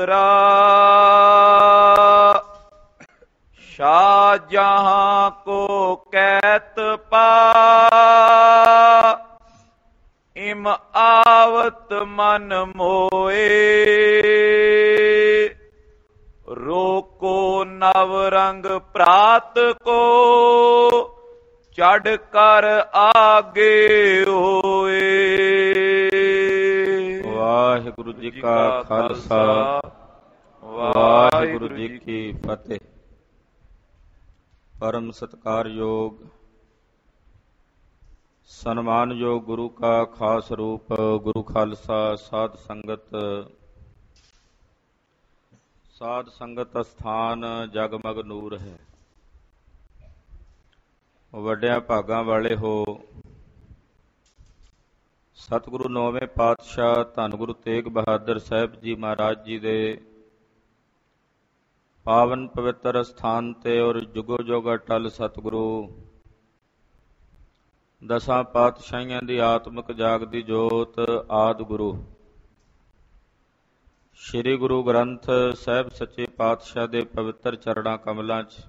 नगरा शाहजहां को कैत पा इम आवत मन मोए रोको नवरंग प्रात को चढ़ कर आगे होए। वाहिगुरु जी का खालसा वाहिगुरु जी की फतेह। परम सत्कारयोग सन्मानयोग गुरु का खास रूप गुरु खालसा साध संगत अस्थान जगमग नूर है। वड्डिया भागां वाले हो। सतगुरु नौवें पातशाह धन गुरु तेग बहादुर साहिब जी महाराज जी दे पावन पवित्र स्थान ते और जुगो जुग अटल सतगुरु दसां पातशाहियां दी आत्मक जागदी जोत आदि गुरु श्री गुरु ग्रंथ ਸਾਹਿਬ सच्चे पातशाह दे पवित्र चरणां कमलां 'ਚ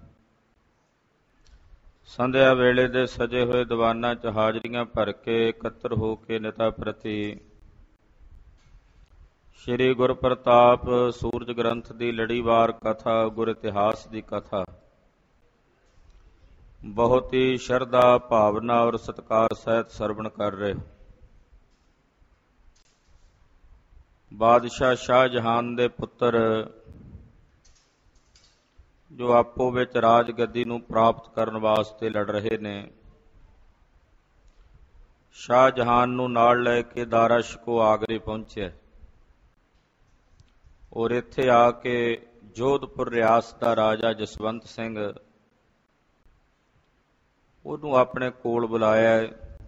ਸੰਧਿਆ ਵੇਲੇ ਦੇ ਸਜੇ ਹੋਏ ਦੀਵਾਨਾਂ 'ਚ ਹਾਜ਼ਰੀਆਂ ਭਰ ਕੇ ਇਕੱਤਰ ਹੋ ਕੇ ਨਿਤਾ ਪ੍ਰਤੀ ਸ਼੍ਰੀ ਗੁਰ ਪ੍ਰਤਾਪ ਸੂਰਜ ਗ੍ਰੰਥ ਦੀ ਲੜੀਵਾਰ ਕਥਾ ਗੁਰ ਇਤਿਹਾਸ ਦੀ ਕਥਾ ਬਹੁਤ ਹੀ ਸ਼ਰਧਾ ਭਾਵਨਾ ਔਰ ਸਤਿਕਾਰ ਸਹਿਤ ਸਰਵਣ ਕਰ ਰਹੇ। ਬਾਦਸ਼ਾਹ ਸ਼ਾਹਜਹਾਨ ਦੇ ਪੁੱਤਰ ਜੋ ਆਪੋ ਵਿੱਚ ਰਾਜ ਗੱਦੀ ਨੂੰ ਪ੍ਰਾਪਤ ਕਰਨ ਵਾਸਤੇ ਲੜ ਰਹੇ ਨੇ, ਸ਼ਾਹਜਹਾਨ ਨੂੰ ਨਾਲ ਲੈ ਕੇ ਦਾਰਾ ਸ਼ਿਕੋ ਆਗਰੇ ਪਹੁੰਚਿਆ ਔਰ ਇੱਥੇ ਆ ਕੇ ਜੋਧਪੁਰ ਰਿਆਸਤ ਦਾ ਰਾਜਾ ਜਸਵੰਤ ਸਿੰਘ ਉਹਨੂੰ ਆਪਣੇ ਕੋਲ ਬੁਲਾਇਆ,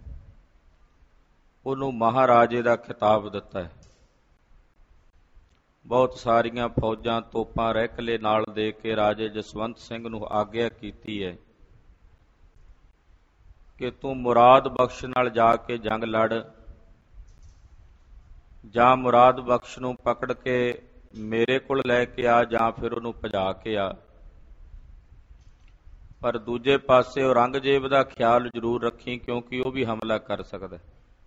ਉਹਨੂੰ ਮਹਾਰਾਜੇ ਦਾ ਖਿਤਾਬ ਦਿੱਤਾ ਹੈ। ਬਹੁਤ ਸਾਰੀਆਂ ਫੌਜਾਂ ਤੋਪਾਂ ਰਹਿਕਲੇ ਨਾਲ ਦੇ ਕੇ ਰਾਜੇ ਜਸਵੰਤ ਸਿੰਘ ਨੂੰ ਆਗਿਆ ਕੀਤੀ ਹੈ ਕਿ ਤੂੰ ਮੁਰਾਦ ਬਖਸ਼ ਨਾਲ ਜਾ ਕੇ ਜੰਗ ਲੜ, ਜਾਂ ਮੁਰਾਦ ਬਖਸ਼ ਨੂੰ ਪਕੜ ਕੇ ਮੇਰੇ ਕੋਲ ਲੈ ਕੇ ਆ ਜਾਂ ਫਿਰ ਉਹਨੂੰ ਭਜਾ ਕੇ ਆ। ਪਰ ਦੂਜੇ ਪਾਸੇ ਔਰੰਗਜ਼ੇਬ ਦਾ ਖਿਆਲ ਜ਼ਰੂਰ ਰੱਖੀ ਕਿਉਂਕਿ ਉਹ ਵੀ ਹਮਲਾ ਕਰ ਸਕਦਾ।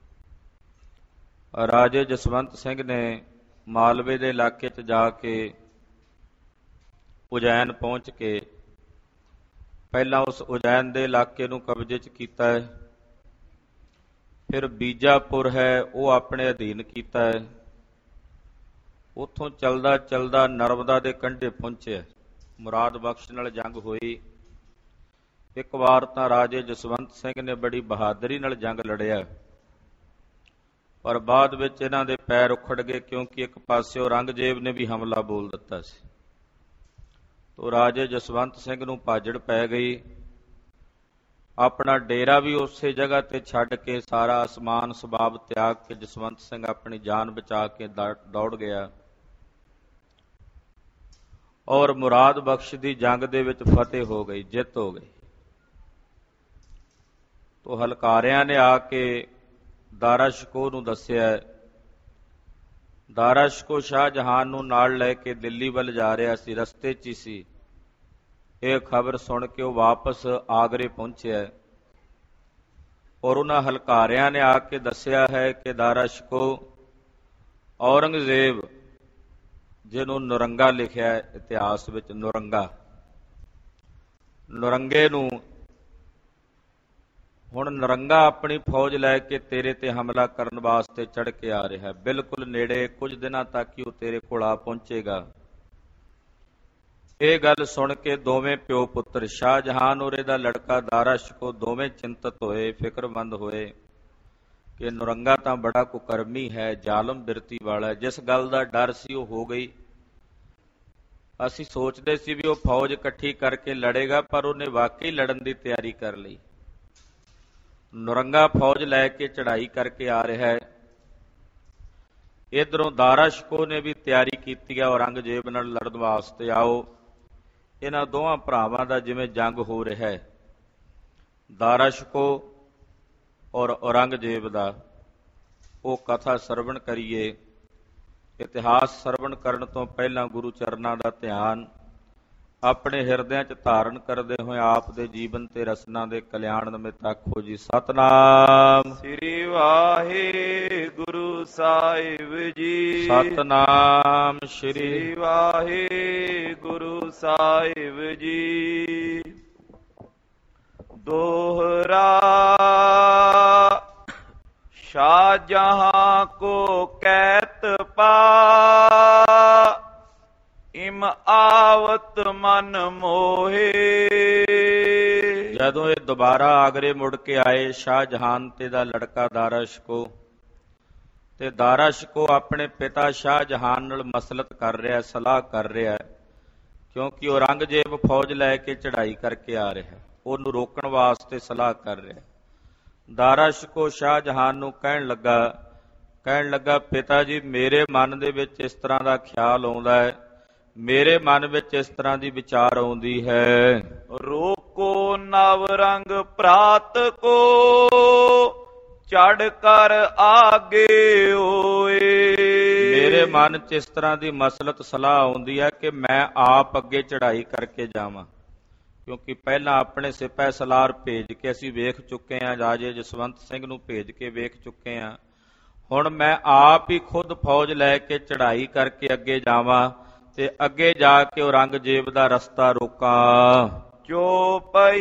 ਰਾਜੇ ਜਸਵੰਤ ਸਿੰਘ ਨੇ ਮਾਲਵੇ ਦੇ ਇਲਾਕੇ 'ਚ ਜਾ ਕੇ ਉਜੈਨ ਪਹੁੰਚ ਕੇ ਪਹਿਲਾਂ ਉਸ ਉਜੈਨ ਦੇ ਇਲਾਕੇ ਨੂੰ ਕਬਜ਼ੇ 'ਚ ਕੀਤਾ ਹੈ, ਫਿਰ ਬੀਜਾਪੁਰ ਹੈ ਉਹ ਆਪਣੇ ਅਧੀਨ ਕੀਤਾ ਹੈ। ਉੱਥੋਂ ਚੱਲਦਾ ਚੱਲਦਾ ਨਰਮਦਾ ਦੇ ਕੰਢੇ ਪਹੁੰਚਿਆ। ਮੁਰਾਦ ਬਖਸ਼ ਨਾਲ ਜੰਗ ਹੋਈ। ਇੱਕ ਵਾਰ ਤਾਂ ਰਾਜੇ ਜਸਵੰਤ ਸਿੰਘ ਨੇ ਬੜੀ ਬਹਾਦਰੀ ਨਾਲ ਜੰਗ ਲੜਿਆ, ਪਰ ਬਾਅਦ ਵਿੱਚ ਇਹਨਾਂ ਦੇ ਪੈਰ ਉਖੜ ਗਏ ਕਿਉਂਕਿ ਇੱਕ ਪਾਸੇ ਔਰੰਗਜ਼ੇਬ ਨੇ ਵੀ ਹਮਲਾ ਬੋਲ ਦਿੱਤਾ ਸੀ। ਤੋ ਰਾਜੇ ਜਸਵੰਤ ਸਿੰਘ ਨੂੰ ਭਾਜੜ ਪੈ ਗਈ। ਆਪਣਾ ਡੇਰਾ ਵੀ ਉਸੇ ਜਗ੍ਹਾ ਤੇ ਛੱਡ ਕੇ ਸਾਰਾ ਅਸਮਾਨ ਸਬਾਬ ਤਿਆਗ ਕੇ ਜਸਵੰਤ ਸਿੰਘ ਆਪਣੀ ਜਾਨ ਬਚਾ ਕੇ ਦੌੜ ਗਿਆ ਔਰ ਮੁਰਾਦ ਬਖਸ਼ ਦੀ ਜੰਗ ਦੇ ਵਿੱਚ ਫਤਿਹ ਹੋ ਗਈ, ਜਿੱਤ ਹੋ ਗਈ। ਤੋ ਹਲਕਾਰਿਆਂ ਨੇ ਆ ਕੇ ਦਾਰਾ ਸ਼ਿਕੋ ਨੂੰ ਦੱਸਿਆ। ਦਾਰਾ ਸ਼ਿਕੋ ਸ਼ਾਹਜਹਾਨ ਨੂੰ ਨਾਲ ਲੈ ਕੇ ਦਿੱਲੀ ਵੱਲ ਜਾ ਰਿਹਾ ਸੀ, ਰਸਤੇ 'ਚ ਹੀ ਸੀ। ਇਹ ਖਬਰ ਸੁਣ ਕੇ ਉਹ ਵਾਪਸ ਆਗਰੇ ਪਹੁੰਚਿਆ ਔਰ ਉਹਨਾਂ ਹਲਕਾਰਿਆਂ ਨੇ ਆ ਕੇ ਦੱਸਿਆ ਹੈ ਕਿ ਦਾਰਾ ਸ਼ਿਕੋ ਔਰੰਗਜ਼ੇਬ, ਜਿਹਨੂੰ ਨੁਰੰਗਾ ਲਿਖਿਆ ਇਤਿਹਾਸ ਵਿੱਚ, ਨੁਰੰਗੇ ਨੂੰ ਹੁਣ ਨਰੰਗਾ ਆਪਣੀ ਫੌਜ ਲੈ ਕੇ ਤੇਰੇ ਤੇ ਹਮਲਾ ਕਰਨ ਵਾਸਤੇ ਚੜ ਕੇ ਆ ਰਿਹਾ। ਬਿਲਕੁਲ ਨੇੜੇ, ਕੁਝ ਦਿਨਾਂ ਤੱਕ ਹੀ ਉਹ ਤੇਰੇ ਕੋਲ ਆ ਪਹੁੰਚੇਗਾ। ਇਹ ਗੱਲ ਸੁਣ ਕੇ ਦੋਵੇਂ ਪਿਓ ਪੁੱਤਰ ਸ਼ਾਹਜਹਾਨ ਔਰ ਇਹਦਾ ਲੜਕਾ ਦਾਰਾ ਸ਼ਿਕੋ ਦੋਵੇਂ ਚਿੰਤਤ ਹੋਏ, ਫਿਕਰਮੰਦ ਹੋਏ ਕਿ ਨੁਰੰਗਾ ਤਾਂ ਬੜਾ ਕੁਕਰਮੀ ਹੈ, ਜ਼ਾਲਮ ਬਿਰਤੀ ਵਾਲਾ। ਜਿਸ ਗੱਲ ਦਾ ਡਰ ਸੀ ਉਹ ਹੋ ਗਈ। ਅਸੀਂ ਸੋਚਦੇ ਸੀ ਵੀ ਉਹ ਫੌਜ ਇਕੱਠੀ ਕਰਕੇ ਲੜੇਗਾ, ਪਰ ਉਹਨੇ ਵਾਕਈ ਲੜਨ ਦੀ ਤਿਆਰੀ ਕਰ ਲਈ। ਨੁਰੰਗਾ ਫੌਜ ਲੈ ਕੇ ਚੜ੍ਹਾਈ ਕਰਕੇ ਆ ਰਿਹਾ ਹੈ। ਇੱਧਰੋਂ ਦਾਰਾ ਸ਼ਿਕੋ ਨੇ ਵੀ ਤਿਆਰੀ ਕੀਤੀ ਹੈ ਔਰੰਗਜ਼ੇਬ ਨਾਲ ਲੜਨ ਵਾਸਤੇ। ਆਓ ਇਹਨਾਂ ਦੋਵਾਂ ਭਰਾਵਾਂ ਦਾ ਜਿਵੇਂ ਜੰਗ ਹੋ ਰਿਹਾ ਹੈ, ਦਾਰਾ ਸ਼ਿਕੋ ਔਰ ਔਰੰਗਜ਼ੇਬ ਦਾ, ਉਹ ਕਥਾ ਸਰਵਣ ਕਰੀਏ। ਇਤਿਹਾਸ ਸਰਵਣ ਕਰਨ ਤੋਂ ਪਹਿਲਾਂ ਗੁਰੂ ਚਰਨਾਂ ਦਾ ਧਿਆਨ ਆਪਣੇ ਹਿਰਦਿਆਂ 'ਚ ਧਾਰਨ ਕਰਦੇ ਹੋਏ ਆਪ ਦੇ ਜੀਵਨ ਤੇ ਰਸਨਾ ਦੇ ਕਲਿਆਣ ਨਿਮਿਤ ਆਖੋ ਜੀ ਸਤਨਾਮ ਸ੍ਰੀ ਵਾਹਿਗੁਰੂ ਸਾਹਿਬ ਜੀ। ਸਤਨਾਮ ਸ੍ਰੀ ਵਾਹਿਗੁਰੂ ਸਾਹਿਬ ਜੀ। ਦੋਹਰਾ ਸ਼ਾਹਜਹਾਂ ਕੋ ਕਹਿਤ ਪਾ ਇਮ ਆਵਤ ਮਨ ਮੋਹੇ। ਜਦੋਂ ਇਹ ਦੁਬਾਰਾ ਆਗਰੇ ਮੁੜ ਕੇ ਆਏ ਸ਼ਾਹਜਹਾਨ ਤੇ ਦਾ ਲੜਕਾ ਦਾਰਾਸ਼ਕੋ, ਤੇ ਦਾਰਾਸ਼ਕੋ ਆਪਣੇ ਪਿਤਾ ਸ਼ਾਹਜਹਾਨ ਨਾਲ ਮਸਲਤ ਕਰ ਰਿਹਾ, ਸਲਾਹ ਕਰ ਰਿਹਾ, ਕਿਉਂਕਿ ਔਰੰਗਜ਼ੇਬ ਫੌਜ ਲੈ ਕੇ ਚੜ੍ਹਾਈ ਕਰਕੇ ਆ ਰਿਹਾ, ਉਹਨੂੰ ਰੋਕਣ ਵਾਸਤੇ ਸਲਾਹ ਕਰ ਰਿਹਾ। ਦਾਰਾਸ਼ਕੋ ਸ਼ਾਹਜਹਾਨ ਨੂੰ ਕਹਿਣ ਲੱਗਾ ਪਿਤਾ ਜੀ, ਮੇਰੇ ਮਨ ਦੇ ਵਿੱਚ ਇਸ ਤਰ੍ਹਾਂ ਦਾ ਖਿਆਲ ਆਉਂਦਾ ਹੈ, ਮੇਰੇ ਮਨ ਵਿੱਚ ਇਸ ਤਰ੍ਹਾਂ ਦੀ ਵਿਚਾਰ ਆਉਂਦੀ ਹੈ। ਰੋਕੋ ਨਵ ਰੰਗ ਪ੍ਰਾਤ ਕੋ ਚੜ ਕਰ ਆਗੇ ਹੋਏ। ਮੇਰੇ ਮਨ 'ਚ ਇਸ ਤਰ੍ਹਾਂ ਦੀ ਮਸਲਤ ਸਲਾਹ ਆਉਂਦੀ ਹੈ ਕਿ ਮੈਂ ਆਪ ਅੱਗੇ ਚੜ੍ਹਾਈ ਕਰਕੇ ਜਾਵਾਂ, ਕਿਉਂਕਿ ਪਹਿਲਾਂ ਆਪਣੇ ਸਿਪਾਹੀ ਸਲਾਰ ਭੇਜ ਕੇ ਅਸੀਂ ਵੇਖ ਚੁੱਕੇ ਹਾਂ, ਰਾਜੇ ਜਸਵੰਤ ਸਿੰਘ ਨੂੰ ਭੇਜ ਕੇ ਵੇਖ ਚੁੱਕੇ ਹਾਂ। ਹੁਣ ਮੈਂ ਆਪ ਹੀ ਖੁਦ ਫੌਜ ਲੈ ਕੇ ਚੜ੍ਹਾਈ ਕਰਕੇ ਅੱਗੇ ਜਾਵਾਂ ਤੇ ਅੱਗੇ ਜਾ ਕੇ ਔਰੰਗਜ਼ੇਬ ਦਾ ਰਸਤਾ ਰੋਕਾਂ। ਜੋ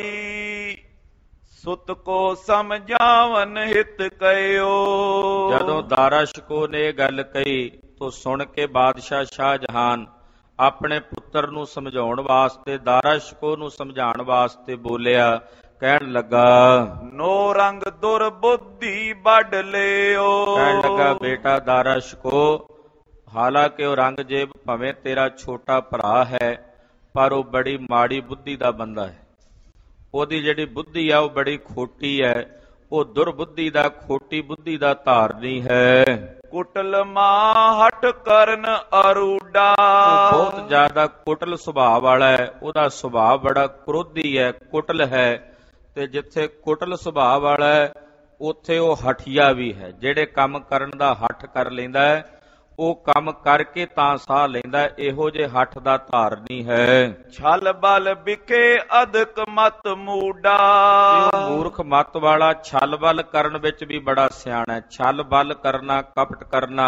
ਪਈ ਸੁਤ ਕੋ ਸਮਝਾਵਨ ਹਿਤ ਕਹਿਓ। ਜਦੋਂ ਦਾਰਾਸ਼ਕੋ ਨੇ ਇਹ ਗੱਲ ਕਹੀ ਤਾਂ ਸੁਣ ਕੇ ਬਾਦਸ਼ਾਹ ਸ਼ਾਹਜਹਾਨ ਆਪਣੇ ਪੁੱਤਰ ਨੂੰ ਸਮਝਾਉਣ ਵਾਸਤੇ, ਦਾਰਾਸ਼ਕੋ ਨੂੰ ਸਮਝਾਉਣ ਵਾਸਤੇ ਬੋਲਿਆ, ਕਹਿਣ ਲੱਗਾ ਨੋ ਰੰਗ ਦੁਰਬੁੱਧੀ ਵੱਢ ਲਿਓ। ਕਹਿਣ ਲੱਗਾ ਬੇਟਾ ਦਾਰਾਸ਼ਕੋ, ਹਾਲਾਂਕਿ ਔਰੰਗਜ਼ੇਬ ਭਾਵੇਂ ਤੇਰਾ ਛੋਟਾ ਭਰਾ ਹੈ, ਪਰ ਉਹ ਬੜੀ ਮਾੜੀ ਬੁੱਧੀ ਦਾ ਬੰਦਾ ਹੈ। ਉਹਦੀ ਜਿਹੜੀ ਬੁੱਧੀ ਆ ਉਹ ਬੜੀ ਖੋਟੀ ਹੈ, ਉਹ ਦੁਰਬੁੱਧੀ ਦਾ, ਖੋਟੀ ਬੁੱਧੀ ਦਾ ਧਾਰਨੀ ਹੈ। ਕੁਟਲ ਮਾਂ ਹਟ ਕਰਨ ਅਰੂਡਾ। ਉਹ ਬਹੁਤ ਜ਼ਿਆਦਾ ਕੁਟਲ ਸੁਭਾਅ ਵਾਲਾ ਹੈ, ਉਹਦਾ ਸੁਭਾਅ ਬੜਾ ਕ੍ਰੋਧੀ ਹੈ, ਕੁਟਲ ਹੈ, ਤੇ ਜਿੱਥੇ ਕੁਟਲ ਸੁਭਾਅ ਵਾਲਾ ਹੈ ਉੱਥੇ ਉਹ ਹਠੀਆ ਵੀ ਹੈ। ਜਿਹੜੇ ਕੰਮ ਕਰਨ ਦਾ ਹੱਠ ਕਰ ਲੈਂਦਾ ਹੈ ਉਹ ਕੰਮ ਕਰਕੇ ਤਾਂ ਸਾਹ ਲੈਂਦਾ, ਇਹੋ ਜੇ ਹੱਠ ਦਾ ਧਾਰਨੀ ਹੈ। ਛਲ ਬਲ ਵਿਖੇ ਅਦਕ ਮਤ ਮੂਡਾ। ਉਹ ਮੂਰਖ ਮਤ ਵਾਲਾ ਛਲ ਬਲ ਕਰਨ ਵਿੱਚ ਵੀ ਬੜਾ ਸਿਆਣਾ ਹੈ। ਛਲ ਬਲ ਕਰਨਾ, ਕਪਟ ਕਰਨਾ,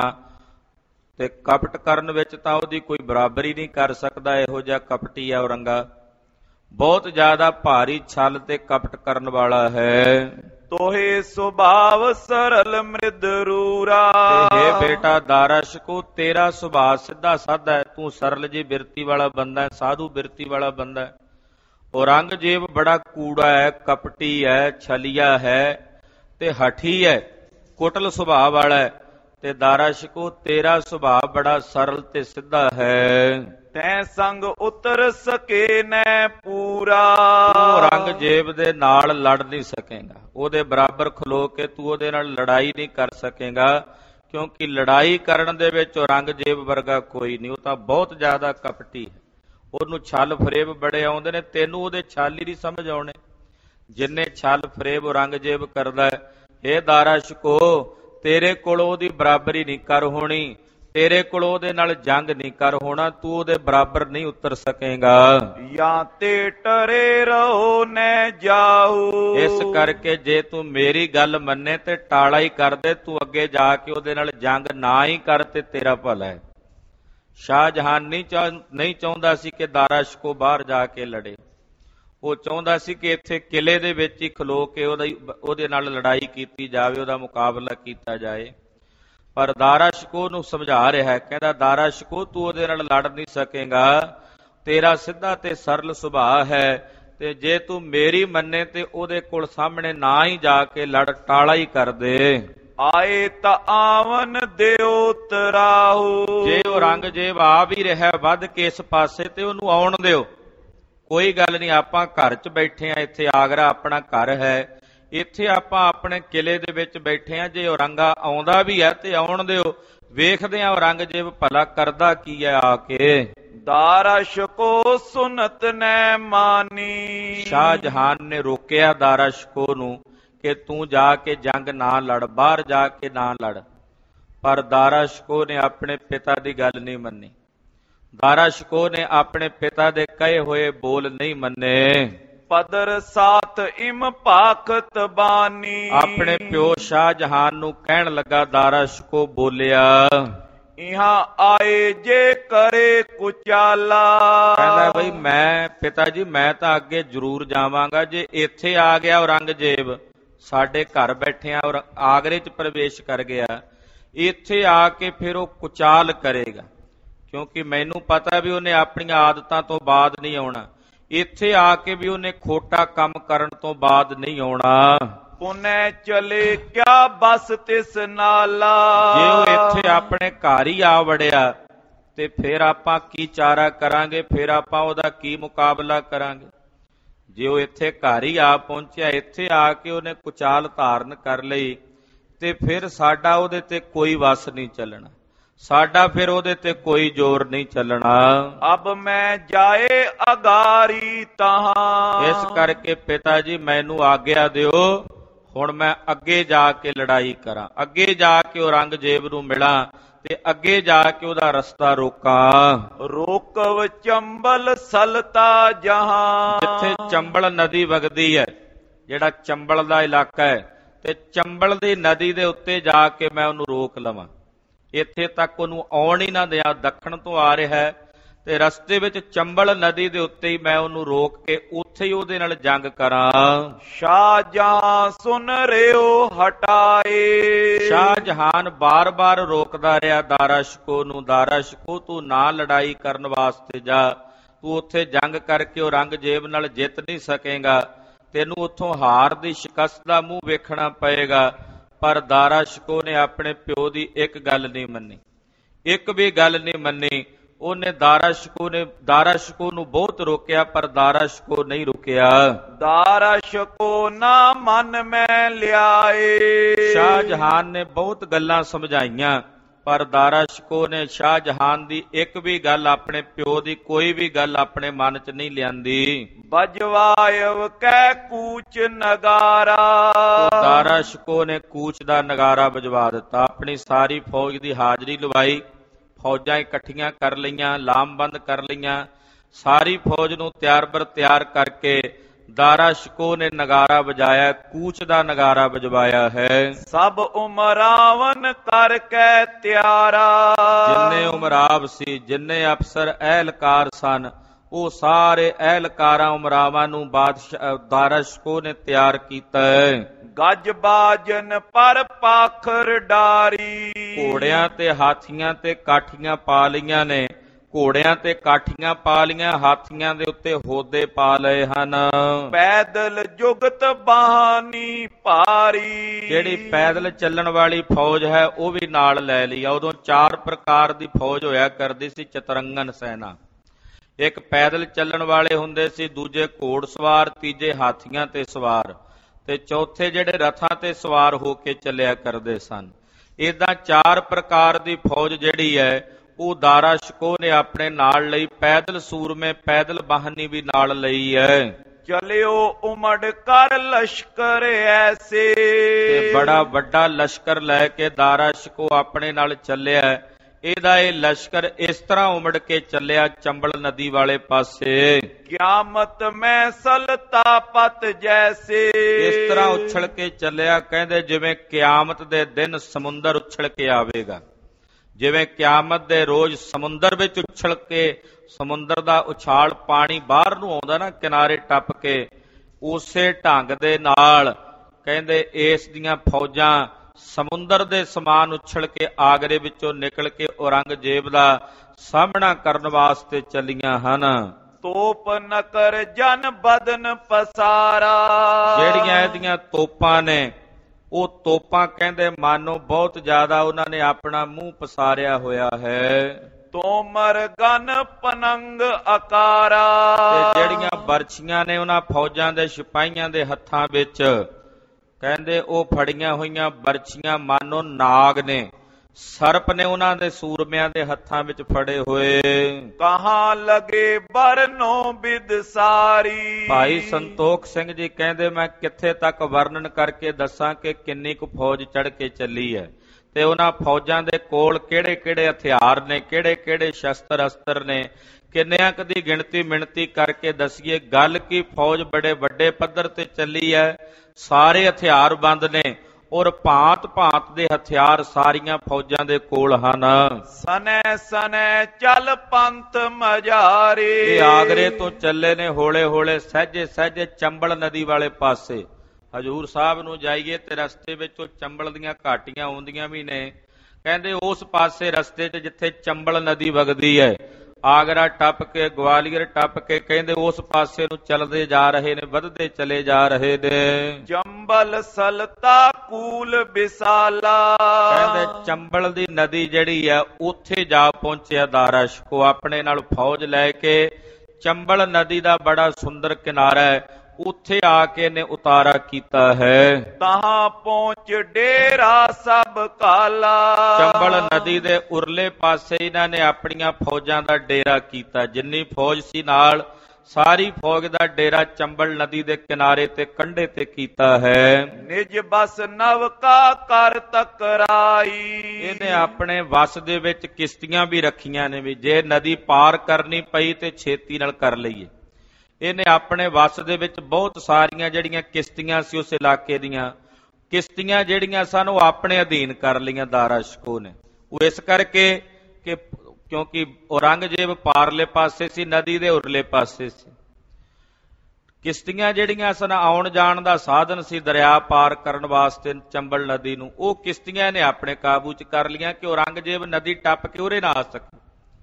ਤੇ ਕਪਟ ਕਰਨ ਵਿੱਚ ਤਾਂ ਉਹਦੀ ਕੋਈ ਬਰਾਬਰੀ ਨਹੀਂ ਕਰ ਸਕਦਾ, ਇਹੋ ਜਿਹਾ ਕਪਟੀ ਹੈ ਔਰੰਗਾ। ਬਹੁਤ ਜ਼ਿਆਦਾ ਭਾਰੀ ਛਲ ਤੇ ਕਪਟ ਕਰਨ ਵਾਲਾ ਹੈ। ਤੋਹੇ ਸੁਭਾਵ ਸਰਲ ਮ੍ਰਿਦ ਰੂਰਾ। ਹੇ ਬੇਟਾ ਦਾਰਾਸ਼ਕੋ, ਤੇਰਾ ਸੁਭਾਅ ਸਿੱਧਾ ਸਾਦਾ ਹੈ, ਤੂੰ ਸਰਲ ਜੀ ਬਿਰਤੀ ਵਾਲਾ ਬੰਦਾ ਹੈ, ਸਾਧੂ ਬਿਰਤੀ ਵਾਲਾ ਬੰਦਾ ਹੈ। ਔਰੰਗਜ਼ੇਬ ਬੜਾ ਕੂੜਾ ਹੈ, ਕਪਟੀ ਹੈ, ਛਲੀਆ ਹੈ ਤੇ ਹਠੀ ਹੈ, ਕੁਟਲ ਸੁਭਾਅ ਵਾਲਾ ਹੈ। ਤੇ ਦਾਰਾਸ਼ਕੋ, ਤੇਰਾ ਸੁਭਾਅ ਬੜਾ ਸਰਲ ਤੇ ਸਿੱਧਾ ਹੈ। ਤੈਂ ਸੰਗ ਉਤਰ ਸਕੇ ਨੈ ਪੂਰਾ। ਤੂੰ ਔਰੰਗਜ਼ੇਬ ਦੇ ਨਾਲ ਲੜ ਨਹੀਂ ਸਕੇਗਾ, ਉਹਦੇ ਬਰਾਬਰ ਖਲੋ ਕੇ ਤੂੰ ਉਹਦੇ ਨਾਲ ਲੜਾਈ ਨਹੀਂ ਕਰ ਸਕੇਗਾ, ਕਿਉਂਕਿ ਲੜਾਈ ਕਰਨ ਦੇ ਵਿੱਚ ਔਰੰਗਜ਼ੇਬ ਵਰਗਾ ਕੋਈ ਨਹੀਂ। ਉਹ ਤਾਂ ਬਹੁਤ ਜ਼ਿਆਦਾ ਕਪਟੀ ਹੈ, ਉਹਨੂੰ ਛਲ ਫਰੇਬ ਬੜੇ ਆਉਂਦੇ ਨੇ, ਤੈਨੂੰ ਉਹਦੇ ਛਲ ਹੀ ਨਹੀਂ ਸਮਝ ਆਉਣੇ ਜਿੰਨੇ ਛਲ ਫਰੇਬ ਔਰੰਗਜ਼ੇਬ ਕਰਦਾ ਹੈ। ਇਹ ਦਾਰਾਸ਼ਕੋ, ਤੇਰੇ ਕੋਲ ਉਹਦੀ ਬਰਾਬਰੀ ਨਹੀਂ ਕਰ ਹੋਣੀ, ਤੇਰੇ ਕੋਲ ਉਹਦੇ ਨਾਲ ਜੰਗ ਨਹੀਂ ਕਰ ਹੋਣਾ, ਤੂੰ ਉਹਦੇ ਬਰਾਬਰ ਨਹੀਂ ਉਤਰ ਸਕੇਗਾ। ਜਾਂ ਤੇ ਟਰੇ ਰਹੋ ਨੈ ਜਾਊ। ਇਸ ਕਰਕੇ ਜੇ ਤੂੰ ਮੇਰੀ ਗੱਲ ਮੰਨੇ ਤੇ ਟਾਲਾ ਹੀ ਕਰ ਦੇ, ਤੂੰ ਅੱਗੇ ਜਾ ਕੇ ਉਹਦੇ ਨਾਲ ਜੰਗ ਨਾ ਹੀ ਕਰ ਤੇ ਤੇਰਾ ਭਲਾ ਹੈ। ਸ਼ਾਹਜਹਾਨ ਨਹੀਂ ਚਾਹੁੰਦਾ ਸੀ ਕਿ ਦਾਰਾਸ਼ਕੋ ਬਾਹਰ ਜਾ ਕੇ ਲੜੇ, ਉਹ ਚਾਹੁੰਦਾ ਸੀ ਕਿ ਇੱਥੇ ਕਿਲੇ ਦੇ ਵਿੱਚ ਹੀ ਖਲੋ ਕੇ ਉਹਦੇ ਨਾਲ ਲੜਾਈ ਕੀਤੀ ਜਾਵੇ, ਉਹਦਾ ਮੁਕਾਬਲਾ ਕੀਤਾ ਜਾਏ। ਪਰ ਦਾਰਾਸ਼ਕੋ ਨੂੰ ਸਮਝਾ ਰਿਹਾ ਹੈ, ਕਹਿੰਦਾ ਦਾਰਾਸ਼ਕੋ, ਤੂੰ ਉਹਦੇ ਨਾਲ ਲੜ ਨਹੀਂ ਸਕੇਗਾ, ਤੇਰਾ ਸਿੱਧਾ ਤੇ ਸਰਲ ਸੁਭਾਅ ਹੈ, ਤੇ ਜੇ ਤੂੰ ਮੇਰੀ ਮੰਨੇ ਤੇ ਉਹਦੇ ਕੋਲ ਸਾਹਮਣੇ ਨਾ ਹੀ ਜਾ ਕੇ ਲੜ, ਟਾਲਾ ਹੀ ਕਰ ਦੇ। ਆਏ ਤਾਂ ਆਵਨ ਦਿਓ ਤਰਾਹੂ। ਜੇ ਔਰੰਗਜ਼ੇਬ ਆ ਵੀ ਰਿਹਾ ਵੱਧ ਕੇ ਇਸ ਪਾਸੇ ਤੇ ਉਹਨੂੰ ਆਉਣ ਦਿਓ, ਕੋਈ ਗੱਲ ਨਹੀਂ, ਆਪਾਂ ਘਰ 'ਚ ਬੈਠੇ ਆ, ਇੱਥੇ ਆਗਰਾ ਆਪਣਾ ਘਰ ਹੈ, ਇੱਥੇ ਆਪਾਂ ਆਪਣੇ ਕਿਲੇ ਦੇ ਵਿੱਚ ਬੈਠੇ ਆ। ਜੇ ਔਰੰਗਾ ਆਉਂਦਾ ਵੀ ਹੈ ਤੇ ਆਉਣ ਦਿਓ, ਵੇਖਦੇ ਆ ਔਰੰਗਜ਼ੇਬ ਭਲਾ ਕਰਦਾ ਕੀ ਹੈ ਆ ਕੇ। ਦਾਰਾਸ਼ਕੋ ਸੁਨਤ ਨੈ ਮਾਨੀ। ਸ਼ਾਹਜਹਾਨ ਨੇ ਰੋਕਿਆ ਦਾਰਾਸ਼ਕੋ ਨੂੰ ਕਿ ਤੂੰ ਜਾ ਕੇ ਜੰਗ ਨਾ ਲੜ, ਬਾਹਰ ਜਾ ਕੇ ਨਾ ਲੜ। ਪਰ ਦਾਰਾ ਸ਼ਿਕੋਹ ਨੇ ਆਪਣੇ ਪਿਤਾ ਦੀ ਗੱਲ ਨਹੀਂ ਮੰਨੀ। ਦਾਰਾ ਸ਼ਿਕੋਹ ਨੇ ਆਪਣੇ ਪਿਤਾ ਦੇ ਕਹੇ ਹੋਏ ਬੋਲ ਨਹੀਂ ਮੰਨੇ। ਪਦਰ ਸਾਥ ਇਮ ਭਾਖਤ ਬਾਨੀ, ਆਪਣੇ ਪਿਓ ਸ਼ਾਹਜਹਾਨ ਨੂੰ ਕਹਿਣ ਲੱਗਾ ਦਾਰਾ ਸ਼ਿਕੋਹ ਬੋਲਿਆ, ਇਹਾਂ ਆਏ ਜੇ ਕਰੇ ਕੁਚਾਲਾ। ਕਹਿੰਦਾ ਬਈ ਮੈਂ ਪਿਤਾ ਜੀ ਮੈਂ ਤਾਂ ਅੱਗੇ ਜ਼ਰੂਰ ਜਾਵਾਂਗਾ, ਜੇ ਇੱਥੇ ਆ ਗਿਆ ਔਰੰਗਜ਼ੇਬ ਸਾਡੇ ਘਰ ਬੈਠਿਆ ਔਰ ਆਗਰੇ 'ਚ ਪ੍ਰਵੇਸ਼ ਕਰ ਗਿਆ, ਇੱਥੇ ਆ ਕੇ ਫਿਰ ਉਹ ਕੁਚਾਲ ਕਰੇਗਾ, ਕਿਉਂਕਿ ਮੈਨੂੰ ਪਤਾ ਵੀ ਉਹਨੇ ਆਪਣੀਆਂ ਆਦਤਾਂ ਤੋਂ ਬਾਅਦ ਨਹੀਂ ਆਉਣਾ, ਇੱਥੇ ਆ ਕੇ ਵੀ ਉਹਨੇ ਖੋਟਾ ਕੰਮ ਕਰਨ ਤੋਂ ਬਾਅਦ ਨਹੀਂ ਆਉਣਾ। ਪੁਨੈ ਚਲੇ ਕਿਆ ਬਸ ਤਿਸ ਨਾਲਾ, ਜੇ ਉਹ ਇੱਥੇ ਆਪਣੇ ਘਰ ਹੀ ਆ ਵੜਿਆ ਤੇ ਫਿਰ ਆਪਾਂ ਕੀ ਚਾਰਾ ਕਰਾਂਗੇ, ਫਿਰ ਆਪਾਂ ਉਹਦਾ ਕੀ ਮੁਕਾਬਲਾ ਕਰਾਂਗੇ। ਜੇ ਉਹ ਇੱਥੇ ਘਰ ਹੀ ਆ ਪਹੁੰਚਿਆ, ਇੱਥੇ ਆ ਕੇ ਉਹਨੇ ਕੁਚਾਲ ਧਾਰਨ ਕਰ ਲਈ ਤੇ ਫਿਰ ਸਾਡਾ ਉਹਦੇ ਤੇ ਕੋਈ ਵਸ ਨਹੀਂ ਚੱਲਣਾ, ਸਾਡਾ ਫਿਰ ਉਹਦੇ ਤੇ ਕੋਈ ਜ਼ੋਰ ਨਹੀਂ ਚੱਲਣਾ। ਅਬ ਮੈਂ ਜਾਏ ਅਗਾਰੀ ਤਹਾਂ, ਇਸ ਕਰਕੇ ਪਿਤਾ ਜੀ ਮੈਨੂੰ ਆਗਿਆ ਦਿਓ, ਹੁਣ ਮੈਂ ਅੱਗੇ ਜਾ ਕੇ ਲੜਾਈ ਕਰਾਂ, ਅੱਗੇ ਜਾ ਕੇ ਔਰੰਗਜ਼ੇਬ ਨੂੰ ਮਿਲਾਂ ਤੇ ਅੱਗੇ ਜਾ ਕੇ ਉਹਦਾ ਰਸਤਾ ਰੋਕਾਂ। ਰੋਕਵ ਚੰਬਲ ਸਲਤਾ ਜਹਾਂ, ਜਿੱਥੇ ਚੰਬਲ ਨਦੀ ਵਗਦੀ ਹੈ, ਜਿਹੜਾ ਚੰਬਲ ਦਾ ਇਲਾਕਾ ਹੈ, ਤੇ ਚੰਬਲ ਦੀ ਨਦੀ ਦੇ ਉੱਤੇ ਜਾ ਕੇ ਮੈਂ ਉਹਨੂੰ ਰੋਕ ਲਵਾਂ, ਇੱਥੇ ਤੱਕ ਉਹਨੂੰ ਆਉਣ ਹੀ ਨਾ ਦਿਆਂ। ਦੱਖਣ ਤੋਂ ਆ ਰਿਹਾ ਹੈ ਤੇ ਰਸਤੇ ਵਿੱਚ ਚੰਬਲ ਨਦੀ ਦੇ ਉੱਤੇ ਹੀ ਮੈਂ ਉਹਨੂੰ ਰੋਕ ਕੇ ਉੱਥੇ ਹੀ ਉਹਦੇ ਨਾਲ ਜੰਗ ਕਰਾਂ। ਸ਼ਾਹਜਹਾਂ ਸੁਨ ਰਿਓ ਹਟਾਏ, ਸ਼ਾਹਜਹਾਨ ਬਾਰ-ਬਾਰ ਰੋਕਦਾ ਰਿਹਾ ਦਾਰਾ ਸ਼ਿਕੋਹ ਨੂੰ, ਦਾਰਾ ਸ਼ਿਕੋਹ ਤੂੰ ਨਾ ਲੜਾਈ ਕਰਨ ਵਾਸਤੇ ਜਾ, ਤੂੰ ਉੱਥੇ ਜੰਗ ਕਰਕੇ ਔਰੰਗਜ਼ੇਬ ਨਾਲ ਜਿੱਤ ਨਹੀਂ ਸਕੇਗਾ, ਤੈਨੂੰ ਉੱਥੋਂ ਹਾਰ ਦੀ ਸ਼ਿਕਸਤ ਦਾ ਮੂੰਹ ਵੇਖਣਾ ਪਏਗਾ। ਪਰ ਦਾਰਾ ਸ਼ਿਕੋਹ ਨੇ ਆਪਣੇ ਪਿਓ ਦੀ ਇੱਕ ਗੱਲ ਨਹੀਂ ਮੰਨੀ, ਇੱਕ ਵੀ ਗੱਲ ਨਹੀਂ ਮੰਨੀ। ਉਹਨੇ ਦਾਰਾ ਸ਼ਿਕੋਹ ਨੂੰ ਬਹੁਤ ਰੋਕਿਆ, ਪਰ ਦਾਰਾ ਸ਼ਿਕੋਹ ਨਹੀਂ ਰੁਕਿਆ। ਦਾਰਾ ਸ਼ਿਕੋਹ ਨਾ ਮਨ ਮੈਂ ਲਿਆਏ, ਸ਼ਾਹਜਹਾਨ ਨੇ ਬਹੁਤ ਗੱਲਾਂ ਸਮਝਾਈਆਂ, ਪਰ ਦਾਰਾ ਸ਼ਿਕੋਹ ਨੇ ਸ਼ਾਹਜਹਾਨ ਦੀ ਇੱਕ ਵੀ ਗੱਲ, ਆਪਣੇ ਪਿਓ ਦੀ ਕੋਈ ਵੀ ਗੱਲ ਆਪਣੇ ਮਨ 'ਚ ਨਹੀਂ ਲਿਆਂਦੀ। ਬਜਵਾਇਵ ਕੈ ਕੂਚ ਨਗਾਰਾ, ਦਾਰਾ ਸ਼ਿਕੋਹ ਨੇ ਕੂਚ ਦਾ ਨਗਾਰਾ ਵਜਵਾ ਦਿੱਤਾ, ਆਪਣੀ ਸਾਰੀ ਫੌਜ ਦੀ ਹਾਜ਼ਰੀ ਲਵਾਈ, ਫੌਜਾਂ ਇਕੱਠੀਆਂ ਕਰ ਲਈਆਂ, ਲਾਮਬੰਦ ਕਰ ਲਈਆਂ, ਸਾਰੀ ਫੌਜ ਨੂੰ ਤਿਆਰ ਬਰ ਤਿਆਰ ਕਰਕੇ ਦਾਰਾ ਸ਼ਿਕੋਹ ਨੇ ਨਗਾਰਾ ਵਜਾਇਆ, ਕੂਚ ਦਾ ਨਗਾਰਾ ਵਜਵਾਇਆ ਹੈ। ਸਭ ਉਮਰਾਵਨ ਕਰਕੇ ਤਿਆਰਾ, ਜਿੰਨੇ ਉਮਰਾਵ ਸੀ, ਜਿੰਨੇ ਅਫਸਰ ਅਹਿਲਕਾਰ ਸਨ, ਉਹ ਸਾਰੇ ਅਹਿਲਕਾਰਾਂ ਉਮਰਾਵਾਂ ਨੂੰ ਬਾਦਸ਼ਾਹ ਦਾਰਾ ਸ਼ਿਕੋਹ ਨੇ ਤਿਆਰ ਕੀਤਾ ਹੈ। ਗੱਜ ਬਾਜਨ ਪਰ ਪਾਖਰ ਡਾਰੀ, ਘੋੜਿਆਂ ਤੇ ਹਾਥੀਆਂ ਤੇ ਕਾਠੀਆਂ ਪਾ ਲਈਆਂ ਨੇ, ਘੋੜਿਆਂ ਤੇ ਕਾਠੀਆਂ ਪਾ ਲਈਆਂ, ਹਾਥੀਆਂ ਦੇ ਉੱਤੇ ਹੋਦੇ ਪਾ ਲਏ ਹਨ। ਪੈਦਲ ਜੁਗਤ ਬਹਾਨੀ ਭਾਰੀ, ਜਿਹੜੀ ਪੈਦਲ ਚੱਲਣ ਵਾਲੀ ਫੌਜ ਹੈ ਉਹ ਵੀ ਨਾਲ ਲੈ ਲਈ। ਉਦੋਂ 4 ਪ੍ਰਕਾਰ ਦੀ ਫੌਜ ਹੋਇਆ ਕਰਦੀ ਸੀ ਚਤਰੰਗਨ ਸੈਨਾ। ਇੱਕ ਪੈਦਲ ਚੱਲਣ ਵਾਲੇ ਹੁੰਦੇ ਸੀ, ਦੂਜੇ ਘੋੜ ਸਵਾਰ, ਤੀਜੇ ਹਾਥੀਆਂ ਤੇ ਸਵਾਰ, ਤੇ ਚੌਥੇ ਜਿਹੜੇ ਰਥਾਂ ਤੇ ਸਵਾਰ ਹੋ ਕੇ ਚੱਲਿਆ ਕਰਦੇ ਸਨ। ਏਦਾਂ 4 ਪ੍ਰਕਾਰ ਦੀ ਫੌਜ ਜਿਹੜੀ ਹੈ ਉਹ ਦਾਰਾ ਸ਼ਿਕੋਹ ਨੇ ਆਪਣੇ ਨਾਲ ਲਈ। ਪੈਦਲ ਸੂਰਮੇ, ਪੈਦਲ ਬਾਹਨੀ ਵੀ ਨਾਲ ਲਈ ਹੈ। ਚਲਿਓ ਉਮੜ ਕਰ ਲਸ਼ਕਰ ਐਸੇ, ਤੇ ਬੜਾ ਵੱਡਾ ਲਸ਼ਕਰ ਲੈ ਕੇ ਦਾਰਾ ਸ਼ਿਕੋਹ ਆਪਣੇ ਨਾਲ ਚੱਲਿਆ। ਇਹਦਾ ਇਹ ਲਸ਼ਕਰ ਇਸ ਤਰ੍ਹਾਂ ਉਮੜ ਕੇ ਚੱਲਿਆ ਚੰਬਲ ਨਦੀ ਵਾਲੇ ਪਾਸੇ। ਕਿਆਮਤ ਮੈਂ ਸਲਤਾ ਪਤ ਜੈਸੇ, ਇਸ ਤਰ੍ਹਾਂ ਉਛਲ ਕੇ ਚੱਲਿਆ, ਕਹਿੰਦੇ ਜਿਵੇਂ ਕਿਆਮਤ ਦੇ ਦਿਨ ਸਮੁੰਦਰ ਉਛਲ ਕੇ ਆਵੇਗਾ, ਜਿਵੇਂ ਕਿਆਮਤ ਦੇ ਰੋਜ਼ ਸਮੁੰਦਰ ਵਿੱਚ ਉਛਲ ਕੇ, ਸਮੁੰਦਰ ਦਾ ਉਛਾਲ ਪਾਣੀ ਬਾਹਰ ਨੂੰ ਆਉਂਦਾ ਨਾ ਕਿਨਾਰੇ ਟੱਪ ਕੇ, ਉਸੇ ਢੰਗ ਦੇ ਨਾਲ ਕਹਿੰਦੇ ਇਸ ਦੀਆਂ ਫੌਜਾਂ ਸਮੁੰਦਰ ਦੇ ਸਮਾਨ ਉਛਲ ਕੇ ਆਗਰੇ ਵਿੱਚੋਂ ਨਿਕਲ ਕੇ ਔਰੰਗਜ਼ੇਬ ਦਾ ਸਾਹਮਣਾ ਕਰਨ ਵਾਸਤੇ ਚੱਲੀਆਂ ਹਨ। ਤੋਪ ਨਕਰ ਜਨ ਬਦਨ ਪਸਾਰਾ, ਜਿਹੜੀਆਂ ਇਹਦੀਆਂ ਤੋਪਾਂ ਨੇ, ਉਹ ਤੋਪਾਂ ਕਹਿੰਦੇ ਮਾਨੋ ਬਹੁਤ ਜ਼ਿਆਦਾ ਉਹਨਾਂ ਨੇ ਆਪਣਾ ਮੂੰਹ ਪਸਾਰਿਆ ਹੋਇਆ ਹੈ। ਤੋਮਰ ਗਨ ਪਨੰਗ ਆਕਾਰਾ, ਤੇ ਜਿਹੜੀਆਂ ਬਰਛੀਆਂ ਨੇ ਉਹਨਾਂ ਫੌਜਾਂ ਦੇ ਸਿਪਾਹੀਆਂ ਦੇ ਹੱਥਾਂ ਵਿੱਚ, ਕਹਿੰਦੇ ਉਹ ਫੜੀਆਂ ਹੋਈਆਂ ਬਰਛੀਆਂ ਮਾਨੋ ਨਾਗ ਨੇ, ਸਰਪ ਨੇ ਉਹਨਾਂ ਦੇ ਸੂਰਮਿਆਂ ਦੇ ਹੱਥਾਂ ਵਿੱਚ ਫੜੇ ਹੋਏ। ਕਹਾਂ ਲਗੇ ਬਰਨੋ ਬਿਦਸਾਰੀ, ਭਾਈ ਸੰਤੋਖ ਸਿੰਘ ਜੀ ਕਹਿੰਦੇ ਮੈਂ ਕਿੱਥੇ ਤੱਕ ਵਰਣਨ ਕਰਕੇ ਦੱਸਾਂ ਕਿ ਕਿੰਨੀ ਕੁ ਫੌਜ ਚੜ ਕੇ ਚੱਲੀ ਹੈ। ਤੇ ਉਹਨਾਂ ਫੌਜਾਂ ਦੇ ਕੋਲ ਕਿਹੜੇ ਕਿਹੜੇ ਹਥਿਆਰ ਨੇ, ਕਿਹੜੇ ਕਿਹੜੇ ਸ਼ਸਤਰ ਅਸਤਰ ਨੇ, ਕਿੰਨਿਆਂ ਕੁ ਦੀ ਗਿਣਤੀ ਮਿਣਤੀ ਕਰਕੇ ਦੱਸੀਏ। ਗੱਲ ਕੀ ਫੌਜ ਬੜੇ ਵੱਡੇ ਪੱਧਰ ਤੇ ਚੱਲੀ ਹੈ, ਸਾਰੇ ਹਥਿਆਰਬੰਦ ਨੇ ਔਰ ਭਾਂਤ ਭਾਂਤ ਦੇ ਹਥਿਆਰ ਸਾਰੀਆਂ ਫੌਜਾਂ ਦੇ ਕੋਲ ਹਨ। ਸਨੈ ਸਨੈ ਚੱਲ ਪੰਥ ਮਝਾਰੇ, ਇਹ ਆਗਰੇ ਤੋਂ ਚੱਲੇ ਨੇ ਹੌਲੇ ਹੌਲੇ ਸਹਿਜੇ ਸਹਿਜੇ ਚੰਬਲ ਨਦੀ ਵਾਲੇ ਪਾਸੇ। ਹਜੂਰ ਸਾਹਿਬ ਨੂੰ ਜਾਈਏ ਤੇ ਰਸਤੇ ਵਿੱਚ ਉਹ ਚੰਬਲ ਦੀਆਂ ਘਾਟੀਆਂ ਆਉਂਦੀਆਂ ਵੀ ਨੇ। ਕਹਿੰਦੇ ਉਸ ਪਾਸੇ ਰਸਤੇ 'ਚ ਜਿੱਥੇ ਚੰਬਲ ਨਦੀ ਵਗਦੀ ਹੈ, ਆਗਰਾ ਟੱਪ ਕੇ ਗਵਾਲੀਅਰ ਟੱਪ ਕੇ ਕਹਿੰਦੇ ਉਸ ਪਾਸੇ ਨੂੰ ਚੱਲਦੇ ਜਾ ਰਹੇ ਨੇ, ਵਧਦੇ ਚਲੇ ਜਾ ਰਹੇ ਨੇ। ਚੰਬਲ ਸਲਤਾ ਕੂਲ ਵਿਸਾਲਾ, ਕਹਿੰਦੇ ਚੰਬਲ ਦੀ ਨਦੀ ਜਿਹੜੀ ਆ ਉੱਥੇ ਜਾ ਪਹੁੰਚਿਆ ਦਾਰਾ ਸ਼ਿਕੋ ਆਪਣੇ ਨਾਲ ਫੌਜ ਲੈ ਕੇ। ਚੰਬਲ ਨਦੀ ਦਾ ਬੜਾ ਸੁੰਦਰ ਕਿਨਾਰਾ ਹੈ, ਉੱਥੇ ਆ ਕੇ ਨੇ ਉਤਾਰਾ ਕੀਤਾ ਹੈ। ਤਹਾਂ ਪਹੁੰਚ ਡੇਰਾ ਸਭ ਕਾਲਾ, ਚੰਬਲ ਨਦੀ ਦੇ ਉਰਲੇ ਪਾਸੇ ਇਹਨਾਂ ਨੇ ਆਪਣੀਆਂ ਫੌਜਾਂ ਦਾ ਡੇਰਾ ਕੀਤਾ। ਜਿੰਨੀ ਫੌਜ ਸੀ ਨਾਲ ਸਾਰੀ ਫੌਜ ਦਾ ਡੇਰਾ ਚੰਬਲ ਨਦੀ ਦੇ ਕਿਨਾਰੇ ਤੇ ਕੰਢੇ ਤੇ ਕੀਤਾ ਹੈ। ਨਿਜ ਬਸ ਨਵਕਾ ਕਰ ਤਕਰਾਈ, ਇਹਨੇ ਆਪਣੇ ਵਸ ਦੇ ਵਿੱਚ ਕਿਸ਼ਤੀਆਂ ਵੀ ਰੱਖੀਆਂ ਨੇ ਵੀ ਜੇ ਨਦੀ ਪਾਰ ਕਰਨੀ ਪਈ ਤੇ ਛੇਤੀ ਨਾਲ ਕਰ ਲਈਏ। ਇਹਨੇ ਆਪਣੇ ਵਸ ਦੇ ਵਿੱਚ ਬਹੁਤ ਸਾਰੀਆਂ ਜਿਹੜੀਆਂ ਕਿਸ਼ਤੀਆਂ ਸੀ ਉਸ ਇਲਾਕੇ ਦੀਆਂ ਕਿਸ਼ਤੀਆਂ ਜਿਹੜੀਆਂ ਸਨ ਉਹ ਆਪਣੇ ਅਧੀਨ ਕਰ ਲਈਆਂ ਦਾਰਾ ਸ਼ਿਕੋ ਨੇ। ਉਹ ਇਸ ਕਰਕੇ ਕਿ ਕਿਉਂਕਿ ਔਰੰਗਜ਼ੇਬ ਪਾਰਲੇ ਪਾਸੇ ਸੀ, ਨਦੀ ਦੇ ਉਰਲੇ ਪਾਸੇ ਸੀ। ਕਿਸ਼ਤੀਆਂ ਜਿਹੜੀਆਂ ਸਨ ਆਉਣ ਜਾਣ ਦਾ ਸਾਧਨ ਸੀ ਦਰਿਆ ਪਾਰ ਕਰਨ ਵਾਸਤੇ ਚੰਬਲ ਨਦੀ ਨੂੰ, ਉਹ ਕਿਸ਼ਤੀਆਂ ਨੇ ਆਪਣੇ ਕਾਬੂ 'ਚ ਕਰ ਲਈਆਂ ਕਿ ਔਰੰਗਜ਼ੇਬ ਨਦੀ ਟੱਪ ਕੇ ਉਰੇ ਨਾ ਆ ਸਕੇ।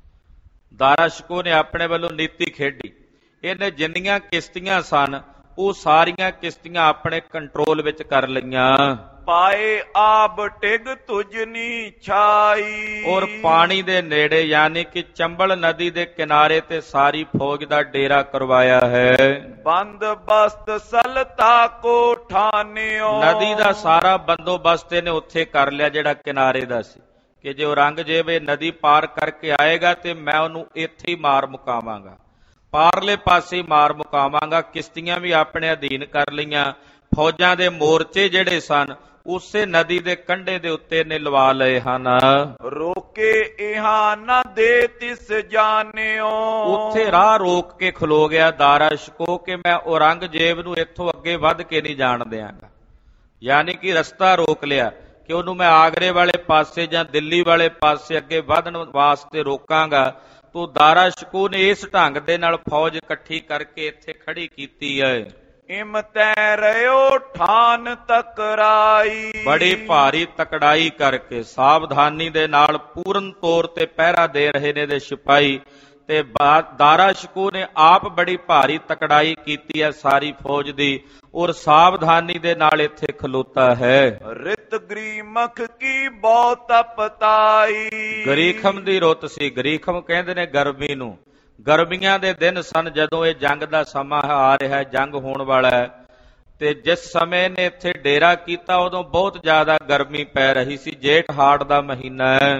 ਦਾਰਾ ਸ਼ਿਕੋ ਨੇ ਆਪਣੇ ਵੱਲੋਂ ਨੀਤੀ ਖੇਡੀ। ਇਹਨੇ ਜਿੰਨੀਆਂ ਕਿਸ਼ਤੀਆਂ ਸਨ ਉਹ ਸਾਰੀਆਂ ਕਿਸ਼ਤੀਆਂ ਆਪਣੇ ਕੰਟਰੋਲ ਵਿੱਚ ਕਰ ਲਈਆਂ। ਪਾਏ ਆਬ ਟਿਗ ਤੁਜਨੀ ਛਾਈ, ਔਰ ਪਾਣੀ ਦੇ ਨੇੜੇ ਯਾਨੀ ਕਿ ਚੰਬਲ ਨਦੀ ਦੇ ਕਿਨਾਰੇ ਤੇ ਸਾਰੀ ਫੌਜ ਦਾ ਡੇਰਾ ਕਰਵਾਇਆ ਹੈ। ਬੰਦੋਬਸਤ ਸਲਤਾ ਕੋ ਠਾਨਿਓ, ਨਦੀ ਦਾ ਸਾਰਾ ਬੰਦੋਬਸਤ ਇਹਨੇ ਉੱਥੇ ਕਰ ਲਿਆ ਜਿਹੜਾ ਕਿਨਾਰੇ ਦਾ ਸੀ ਕਿ ਜੇ ਔਰੰਗਜ਼ੇਬ ਇਹ ਨਦੀ ਪਾਰ ਕਰਕੇ ਆਏਗਾ ਤੇ ਮੈਂ ਉਹਨੂੰ ਇੱਥੇ ਹੀ ਮਾਰ ਮੁਕਾਵਾਂਗਾ, ਪਾਰਲੇ ਪਾਸੇ ਮਾਰ ਮੁਕਾਵਾਂਗਾ। ਕਿਸ਼ਤੀਆਂ ਵੀ ਆਪਣੇ ਅਧੀਨ ਕਰ ਲਈਆਂ। ਫੌਜਾਂ ਦੇ ਮੋਰਚੇ ਜਿਹੜੇ ਸਨ ਉਸੇ ਨਦੀ ਦੇ ਕੰਢੇ ਦੇ ਉੱਤੇ ਨੇ ਲਵਾ ਲਏ ਹਨ। ਰੋਕੇ ਇਹਾਂ ਨਾ ਦੇ ਤਿਸ ਜਾਣਿਓ, ਉੱਥੇ ਰਾਹ ਰੋਕ ਕੇ ਖਲੋ ਗਿਆ ਦਾਰਾ ਸ਼ਿਕੋ ਕਿ ਮੈਂ ਔਰੰਗਜ਼ੇਬ ਨੂੰ ਇੱਥੋਂ ਅੱਗੇ ਵੱਧ ਕੇ ਨਹੀਂ ਜਾਣ ਦਿਆਂਗਾ। ਯਾਨੀ ਕਿ ਰਸਤਾ ਰੋਕ ਲਿਆ ਕਿ ਉਹਨੂੰ ਮੈਂ ਆਗਰੇ ਵਾਲੇ ਪਾਸੇ ਜਾਂ ਦਿੱਲੀ ਵਾਲੇ ਪਾਸੇ ਅੱਗੇ ਵਧਣ ਵਾਸਤੇ ਰੋਕਾਂਗਾ। ਤੋ ਦਾਰਾ ਸ਼ਿਕੋ ਨੇ ਇਸ ਢੰਗ ਦੇ ਨਾਲ ਫੌਜ ਇਕੱਠੀ ਕਰਕੇ ਇੱਥੇ ਖੜੀ ਕੀਤੀ ਹੈ। ਇਮ ਤੈ ਰਿਓ ਠਾਨ ਤਕਰਾਈ, ਬੜੀ ਭਾਰੀ ਤਕੜਾਈ ਕਰਕੇ ਸਾਵਧਾਨੀ ਦੇ ਨਾਲ ਪੂਰਨ ਤੌਰ ਤੇ ਪਹਿਰਾ ਦੇ ਰਹੇ ਨੇ ਦੇ ਸਿਪਾਹੀ। ਤੇ ਦਾਰਾ ਸ਼ਿਕੋ ਨੇ ਆਪ ਬੜੀ ਭਾਰੀ ਤਕੜਾਈ ਕੀਤੀ ਹੈ ਸਾਰੀ ਫੌਜ ਦੀ ਔਰ ਸਾਵਧਾਨੀ ਦੇ ਨਾਲ ਇੱਥੇ ਖਲੋਤਾ ਹੈ। ਰਿਤ ਗਰੀਮਖ ਕੀ ਬਹੁਤ ਤਪਤਾਈ, ਗਰੀਖਮ ਦੀ ਰੁੱਤ ਸੀ। ਗਰੀਖਮ ਕਹਿੰਦੇ ਨੇ ਗਰਮੀ ਨੂੰ। ਗਰਮੀਆਂ ਦੇ ਦਿਨ ਸਨ ਜਦੋਂ ਇਹ ਜੰਗ ਦਾ ਸਮਾਂ ਆ ਰਿਹਾ, ਜੰਗ ਹੋਣ ਵਾਲਾ ਹੈ। ਤੇ ਜਿਸ ਸਮੇਂ ਨੇ ਇੱਥੇ ਡੇਰਾ ਕੀਤਾ ਉਦੋਂ ਬਹੁਤ ਜ਼ਿਆਦਾ ਗਰਮੀ ਪੈ ਰਹੀ ਸੀ। ਜੇਠ ਹਾੜ ਦਾ ਮਹੀਨਾ ਹੈ।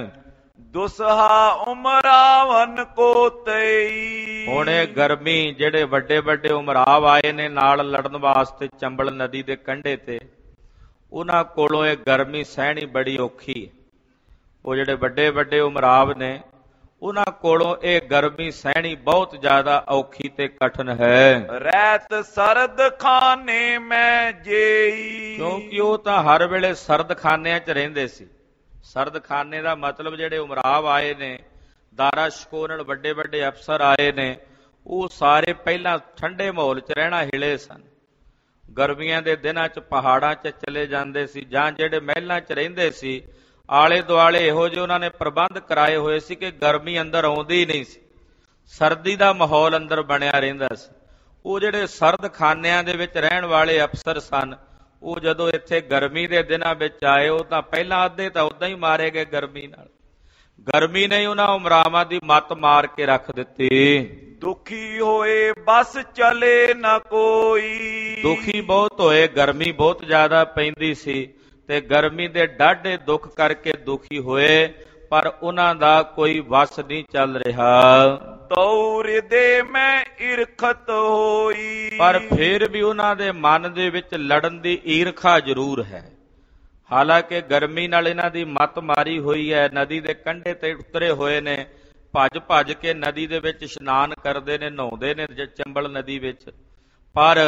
ਦੁਸਹਾ ਉਮਰਾਵਨ ਕੋ ਤਈ, ਹੁਣ ਇਹ ਗਰਮੀ ਜਿਹੜੇ ਵੱਡੇ ਵੱਡੇ ਉਮਰਾਵ ਆਏ ਨੇ ਨਾਲ ਲੜਨ ਵਾਸਤੇ ਚੰਬਲ ਨਦੀ ਦੇ ਕੰਢੇ ਤੇ, ਉਹਨਾਂ ਕੋਲੋਂ ਇਹ ਗਰਮੀ ਸਹਿਣੀ ਬੜੀ ਔਖੀ ਹੈ। ਉਹ ਜਿਹੜੇ ਵੱਡੇ ਵੱਡੇ ਉਮਰਾਵ ਨੇ ਉਹਨਾਂ ਕੋਲੋਂ ਇਹ ਗਰਮੀ ਸਹਿਣੀ ਬਹੁਤ ਜ਼ਿਆਦਾ ਔਖੀ ਤੇ ਕਠਿਨ ਹੈ। ਰਹਿਤ ਸਰਦ ਖਾਨੇ ਮੈਂ ਜੇਈ, ਕਿਉਂਕਿ ਉਹ ਤਾਂ ਹਰ ਵੇਲੇ ਸਰਦ ਖਾਨਿਆਂ 'ਚ ਰਹਿੰਦੇ ਸੀ। ਸਰਦ ਖਾਨੇ ਦਾ ਮਤਲਬ ਜਿਹੜੇ ਉਮਰਾਵ ਆਏ ਨੇ, ਦਾਰਾ ਸ਼ਿਕੋ ਨਾਲ ਵੱਡੇ ਵੱਡੇ ਅਫਸਰ ਆਏ ਨੇ, ਉਹ ਸਾਰੇ ਪਹਿਲਾਂ ਠੰਡੇ ਮਾਹੌਲ 'ਚ ਰਹਿਣਾ ਹਿਲੇ ਸਨ। ਗਰਮੀਆਂ ਦੇ ਦਿਨਾਂ 'ਚ ਪਹਾੜਾਂ 'ਚ ਚਲੇ ਜਾਂਦੇ ਸੀ ਜਾਂ ਜਿਹੜੇ ਮਹਿਲਾਂ 'ਚ ਰਹਿੰਦੇ ਸੀ ਆਲੇ ਦੁਆਲੇ ਇਹੋ ਜਿਹੇ ਉਹਨਾਂ ਨੇ ਪ੍ਰਬੰਧ ਕਰਾਏ ਹੋਏ ਸੀ ਕਿ ਗਰਮੀ ਅੰਦਰ ਆਉਂਦੀ ਨਹੀਂ ਸੀ, ਸਰਦੀ ਦਾ ਮਾਹੌਲ ਅੰਦਰ ਬਣਿਆ ਰਹਿੰਦਾ ਸੀ। ਉਹ ਜਿਹੜੇ ਸਰਦ ਖਾਨਿਆਂ ਦੇ ਵਿੱਚ ਰਹਿਣ ਵਾਲੇ ਅਫਸਰ ਸਨ ਉਹ ਜਦੋਂ ਇੱਥੇ ਗਰਮੀ ਦੇ ਦਿਨਾਂ ਵਿੱਚ ਆਏ ਉਹ ਤਾਂ ਪਹਿਲਾਂ ਅੱਧੇ ਤਾਂ ਉਦਾਂ ਹੀ ਮਾਰੇ ਗਏ ਗਰਮੀ ਨਾਲ। ਗਰਮੀ ਨੇ ਉਹਨਾਂ ਉਮਰਾਵਾਂ ਦੀ ਮੱਤ ਮਾਰ ਕੇ ਰੱਖ ਦਿੱਤੀ। ਦੁਖੀ ਹੋਏ ਬਸ ਚਲੇ ਨਾ ਕੋਈ, ਦੁਖੀ ਬਹੁਤ ਹੋਏ, ਗਰਮੀ ਬਹੁਤ ਜ਼ਿਆਦਾ ਪੈਂਦੀ ਸੀ ਤੇ ਗਰਮੀ ਦੇ ਡਾਢੇ ਦੁੱਖ ਕਰਕੇ ਦੁਖੀ ਹੋਏ, ਪਰ ਉਹਨਾਂ ਦਾ ਕੋਈ ਵਸ ਨਹੀਂ ਚੱਲ ਰਿਹਾ। ਤੌਰ ਦੇ ਮੈਂ ਈਰਖਤ ਹੋਈ, ਪਰ ਫਿਰ ਵੀ ਉਹਨਾਂ ਦੇ ਮਨ ਦੇ ਵਿੱਚ ਲੜਨ ਦੀ ਈਰਖਾ ਜ਼ਰੂਰ ਹੈ। ਹਾਲਾਂਕਿ ਗਰਮੀ ਨਾਲ ਇਹਨਾਂ ਦੀ ਮੱਤ ਮਾਰੀ ਹੋਈ ਹੈ, ਨਦੀ ਦੇ ਕੰਢੇ ਤੇ ਉਤਰੇ ਹੋਏ ਨੇ, ਭੱਜ ਭੱਜ ਕੇ ਨਦੀ ਦੇ ਵਿੱਚ ਇਸ਼ਨਾਨ ਕਰਦੇ ਨੇ, ਨਹਾਉਂਦੇ ਨੇ ਚੰਬਲ ਨਦੀ ਵਿੱਚ, ਪਰ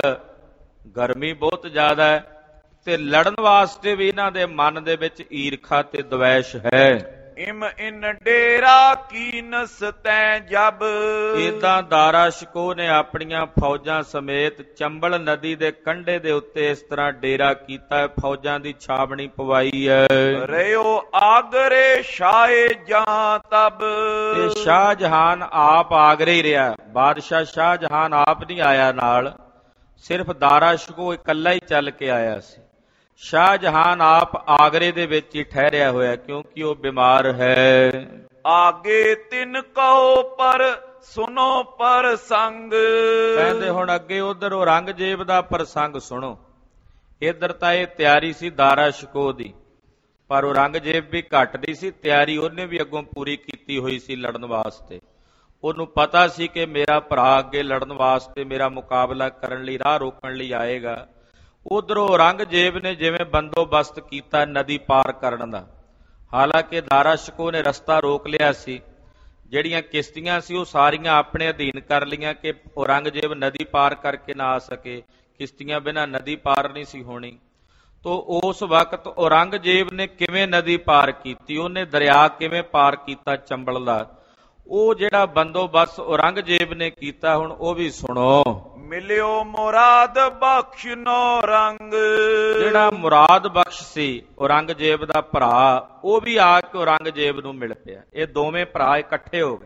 ਗਰਮੀ ਬਹੁਤ ਜ਼ਿਆਦਾ ਹੈ ਤੇ ਲੜਨ ਵਾਸਤੇ ਵੀ ਇਹਨਾਂ ਦੇ ਮਨ ਦੇ ਵਿੱਚ ਈਰਖਾ ਤੇ ਦਵੈਸ਼ ਹੈ। ਇਮ ਇਨ ਡੇਰਾ ਕੀਨਸ ਤੈ ਜਬ, ਏਦਾਂ ਦਾਰਾ ਸ਼ਿਕੋਹ ਨੇ ਆਪਣੀਆਂ ਫੌਜਾਂ ਸਮੇਤ ਚੰਬਲ ਨਦੀ ਦੇ ਕੰਢੇ ਦੇ ਉੱਤੇ ਇਸ ਤਰ੍ਹਾਂ ਡੇਰਾ ਕੀਤਾ ਹੈ, ਫੌਜਾਂ ਦੀ ਛਾਵਣੀ ਪਵਾਈ ਹੈ। ਰਿਓ ਆਗਰੇ ਸ਼ਾਹੇ ਜਾਂ ਤਬ, ਤੇ ਸ਼ਾਹਜਹਾਨ ਆਪ ਆਗਰੇ ਹੀ ਰਿਹਾ, ਬਾਦਸ਼ਾਹ ਸ਼ਾਹਜਹਾਨ ਆਪ ਨਹੀਂ ਆਇਆ ਨਾਲ, ਸਿਰਫ ਦਾਰਾ ਸ਼ਿਕੋਹ ਇਕੱਲਾ ਹੀ ਚੱਲ ਕੇ ਆਇਆ ਸੀ। ਸ਼ਾਹਜਹਾਨ ਆਪ ਆਗਰੇ ਦੇ ਵਿੱਚ ਹੀ ਠਹਿਰਿਆ ਹੋਇਆ ਕਿਉਂਕਿ ਉਹ ਬਿਮਾਰ ਹੈ। ਆਗੇ ਤਿਨ ਕਹੋ ਪਰ ਸੁਨੋ ਪ੍ਰਸੰਗ, ਕਹਿੰਦੇ ਹੁਣ ਅੱਗੇ ਉਧਰ ਔਰੰਗਜ਼ੇਬ ਦਾ ਪ੍ਰਸੰਗ ਸੁਣੋ। ਇੱਧਰ ਤਾਂ ਇਹ ਤਿਆਰੀ ਸੀ ਦਾਰਾ ਸ਼ਿਕੋਹ ਦੀ, ਪਰ ਔਰੰਗਜ਼ੇਬ ਵੀ ਘੱਟ ਨਹੀਂ ਸੀ, ਤਿਆਰੀ ਉਹਨੇ ਵੀ ਅੱਗੋਂ ਪੂਰੀ ਕੀਤੀ ਹੋਈ ਸੀ ਲੜਨ ਵਾਸਤੇ। ਉਹਨੂੰ ਪਤਾ ਸੀ ਕਿ ਮੇਰਾ ਭਰਾ ਅੱਗੇ ਲੜਨ ਵਾਸਤੇ, ਮੇਰਾ ਮੁਕਾਬਲਾ ਕਰਨ ਲਈ, ਰਾਹ ਰੋਕਣ ਲਈ ਆਏਗਾ। ਉਧਰੋਂ ਔਰੰਗਜ਼ੇਬ ਨੇ ਜਿਵੇਂ ਬੰਦੋਬਸਤ ਕੀਤਾ ਨਦੀ ਪਾਰ ਕਰਨ ਦਾ, ਹਾਲਾਂਕਿ ਦਾਰਾ ਸ਼ਿਕੋਹ ਨੇ ਰਸਤਾ ਰੋਕ ਲਿਆ ਸੀ, ਜਿਹੜੀਆਂ ਕਿਸ਼ਤੀਆਂ ਸੀ ਉਹ ਸਾਰੀਆਂ ਆਪਣੇ ਅਧੀਨ ਕਰ ਲਈਆਂ ਕਿ ਔਰੰਗਜ਼ੇਬ ਨਦੀ ਪਾਰ ਕਰਕੇ ਨਾ ਆ ਸਕੇ, ਕਿਸ਼ਤੀਆਂ ਬਿਨਾਂ ਨਦੀ ਪਾਰ ਨਹੀਂ ਸੀ ਹੋਣੀ। ਤੋ ਉਸ ਵਕਤ ਔਰੰਗਜ਼ੇਬ ਨੇ ਕਿਵੇਂ ਨਦੀ ਪਾਰ ਕੀਤੀ, ਉਹਨੇ ਦਰਿਆ ਕਿਵੇਂ ਪਾਰ ਕੀਤਾ ਚੰਬਲ ਦਾ, ਉਹ ਜਿਹੜਾ ਬੰਦੋਬਸਤ ਔਰੰਗਜ਼ੇਬ ਨੇ ਕੀਤਾ ਹੁਣ ਉਹ ਵੀ ਸੁਣੋ। ਮਿਲਿਓ ਮੁਰਾਦ ਬਖਸ਼ ਨੋ ਰੰਗ, ਜਿਹੜਾ ਮੁਰਾਦ ਬਖਸ਼ ਸੀ ਔਰੰਗਜ਼ੇਬ ਦਾ ਭਰਾ, ਉਹ ਵੀ ਆ ਕੇ ਔਰੰਗਜ਼ੇਬ ਨੂੰ ਮਿਲ ਪਿਆ। ਇਹ ਦੋਵੇਂ ਭਰਾ ਇਕੱਠੇ ਹੋ ਗਏ,